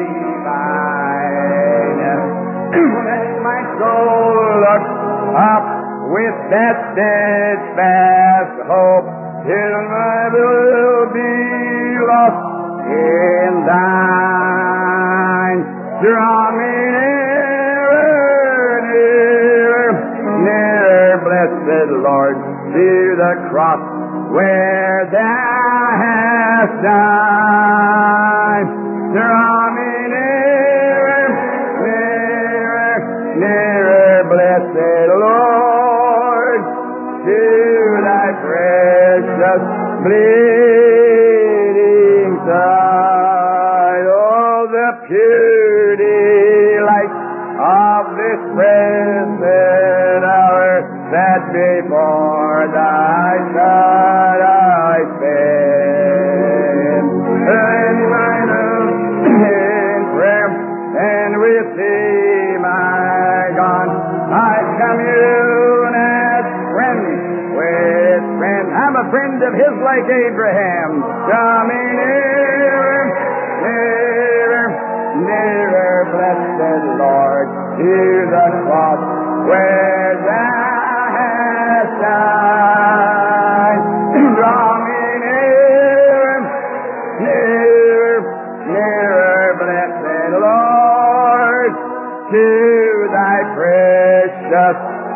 divine. Let my soul look up with that steadfast hope, till I will be lost in thine. Draw me nearer, nearer, nearer, blessed Lord, to the cross where thou hast died. Draw me nearer, nearer, nearer, blessed Lord, to thy precious bleeding side. Oh, the pure delight of this present hour, that before thy Son I spend. And mine own in prayer, and with thee, my God, I commune as friend with friend. I'm a friend of his like Abraham. Draw me nearer, nearer, nearer, blessed Lord, to the cross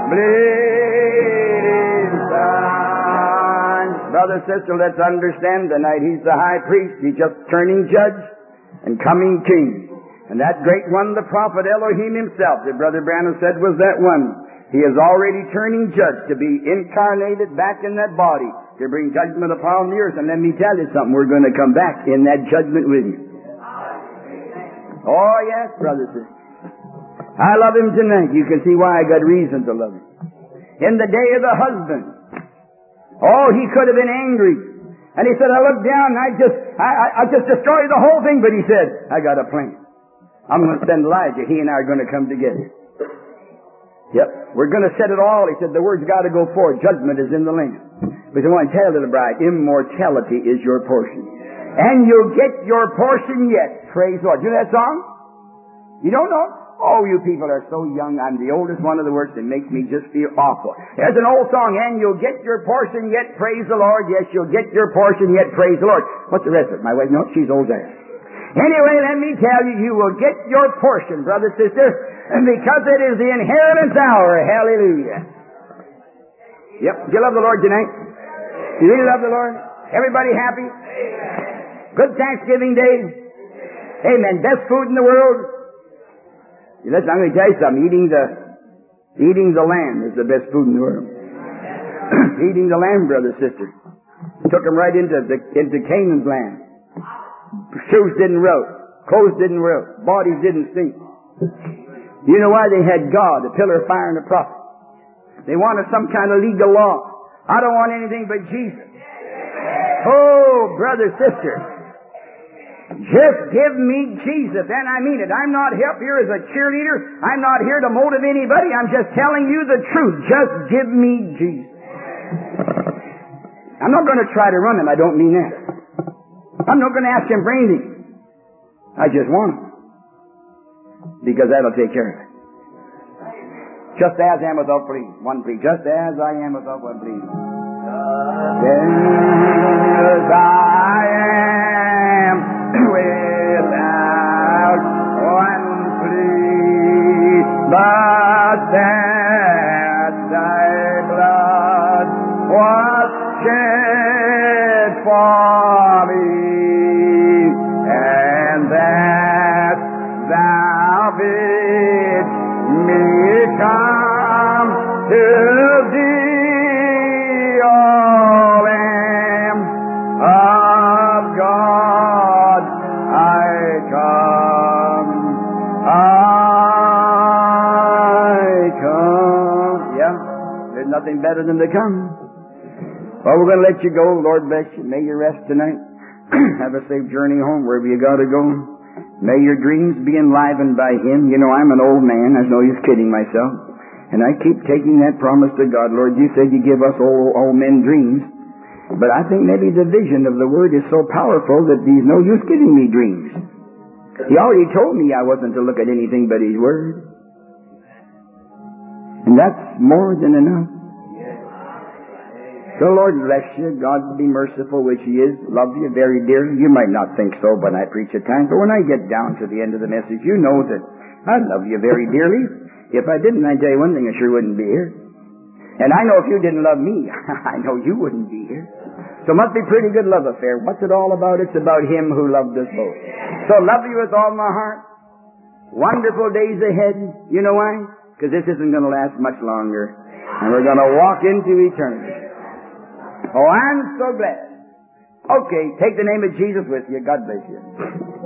bleeding Son. Brother, sister, let's understand tonight He's the high priest. He's just turning judge and coming king. And that great one, the prophet Elohim himself, that Brother Branham said was that one. He is already turning judge to be incarnated back in that body to bring judgment upon the earth. And let me tell you something, we're going to come back in that judgment with you. Oh yes, brothers and sisters. I love Him tonight. You can see why I got reason to love Him. In the day of the husband, oh, He could have been angry. And He said, I looked down and I just, I, I, I just destroyed the whole thing. But He said, I got a plan. I'm going to send Elijah. He and I are going to come together. Yep. We're going to set it all. He said, the word's got to go forth. Judgment is in the land. But I want to tell you, the bride, immortality is your portion. And you'll get your portion yet. Praise the Lord. You know that song? You don't know? Oh, you people are so young. I'm the oldest one of the words. It makes me just feel awful. There's an old song, and you'll get your portion yet. Praise the Lord. Yes, you'll get your portion yet. Praise the Lord. What's the rest of it? My wife, no, she's old there. Anyway, let me tell you, you will get your portion, brother, sister, because it is the inheritance hour. Hallelujah. Yep. Do you love the Lord tonight? Do you really love the Lord? Everybody happy? Good Thanksgiving Day? Amen. Best food in the world? Listen, I'm going to tell you something. Eating the, eating the lamb is the best food in the world. Eating the lamb, brother, sister. Took them right into the, into Canaan's land. Shoes didn't rot. Clothes didn't rot. Bodies didn't stink. You know why? They had God, a pillar of fire and a prophet. They wanted some kind of legal law. I don't want anything but Jesus. Oh, brother, sister. Just give me Jesus, and I mean it. I'm not up here as a cheerleader. I'm not here to motivate anybody. I'm just telling you the truth. Just give me Jesus. I'm not going to try to run Him. I don't mean that. I'm not going to ask Him for anything. I just want Him. Because that'll take care of it. Just as I am without plea. One plea. Just as I am without one plea. Just as I am without one plea. But that Thy blood was shed for me. And that Thou bidst me come to Thee, O Lamb of God, I come, I come. Yeah, there's nothing better than to come. Well, we're going to let you go. Lord bless you. May you rest tonight. Have a safe journey home wherever you got to go. May your dreams be enlivened by Him. You know, I'm an old man. I know He's kidding myself. And I keep taking that promise to God. Lord, You said You give us old, old men dreams. But I think maybe the vision of the Word is so powerful that He's no use giving me dreams. He already told me I wasn't to look at anything but His Word. And that's more than enough. So Lord bless you. God be merciful, which He is. Love you very dearly. You might not think so when I preach at times, but when I get down to the end of the message, you know that I love you very dearly. If I didn't, I'd tell you one thing, I sure wouldn't be here. And I know if you didn't love me, I know you wouldn't be here. So it must be a pretty good love affair. What's it all about? It's about Him who loved us both. So love you with all my heart. Wonderful days ahead. You know why? Because this isn't going to last much longer. And we're going to walk into eternity. Oh, I'm so glad. Okay, take the name of Jesus with you. God bless you.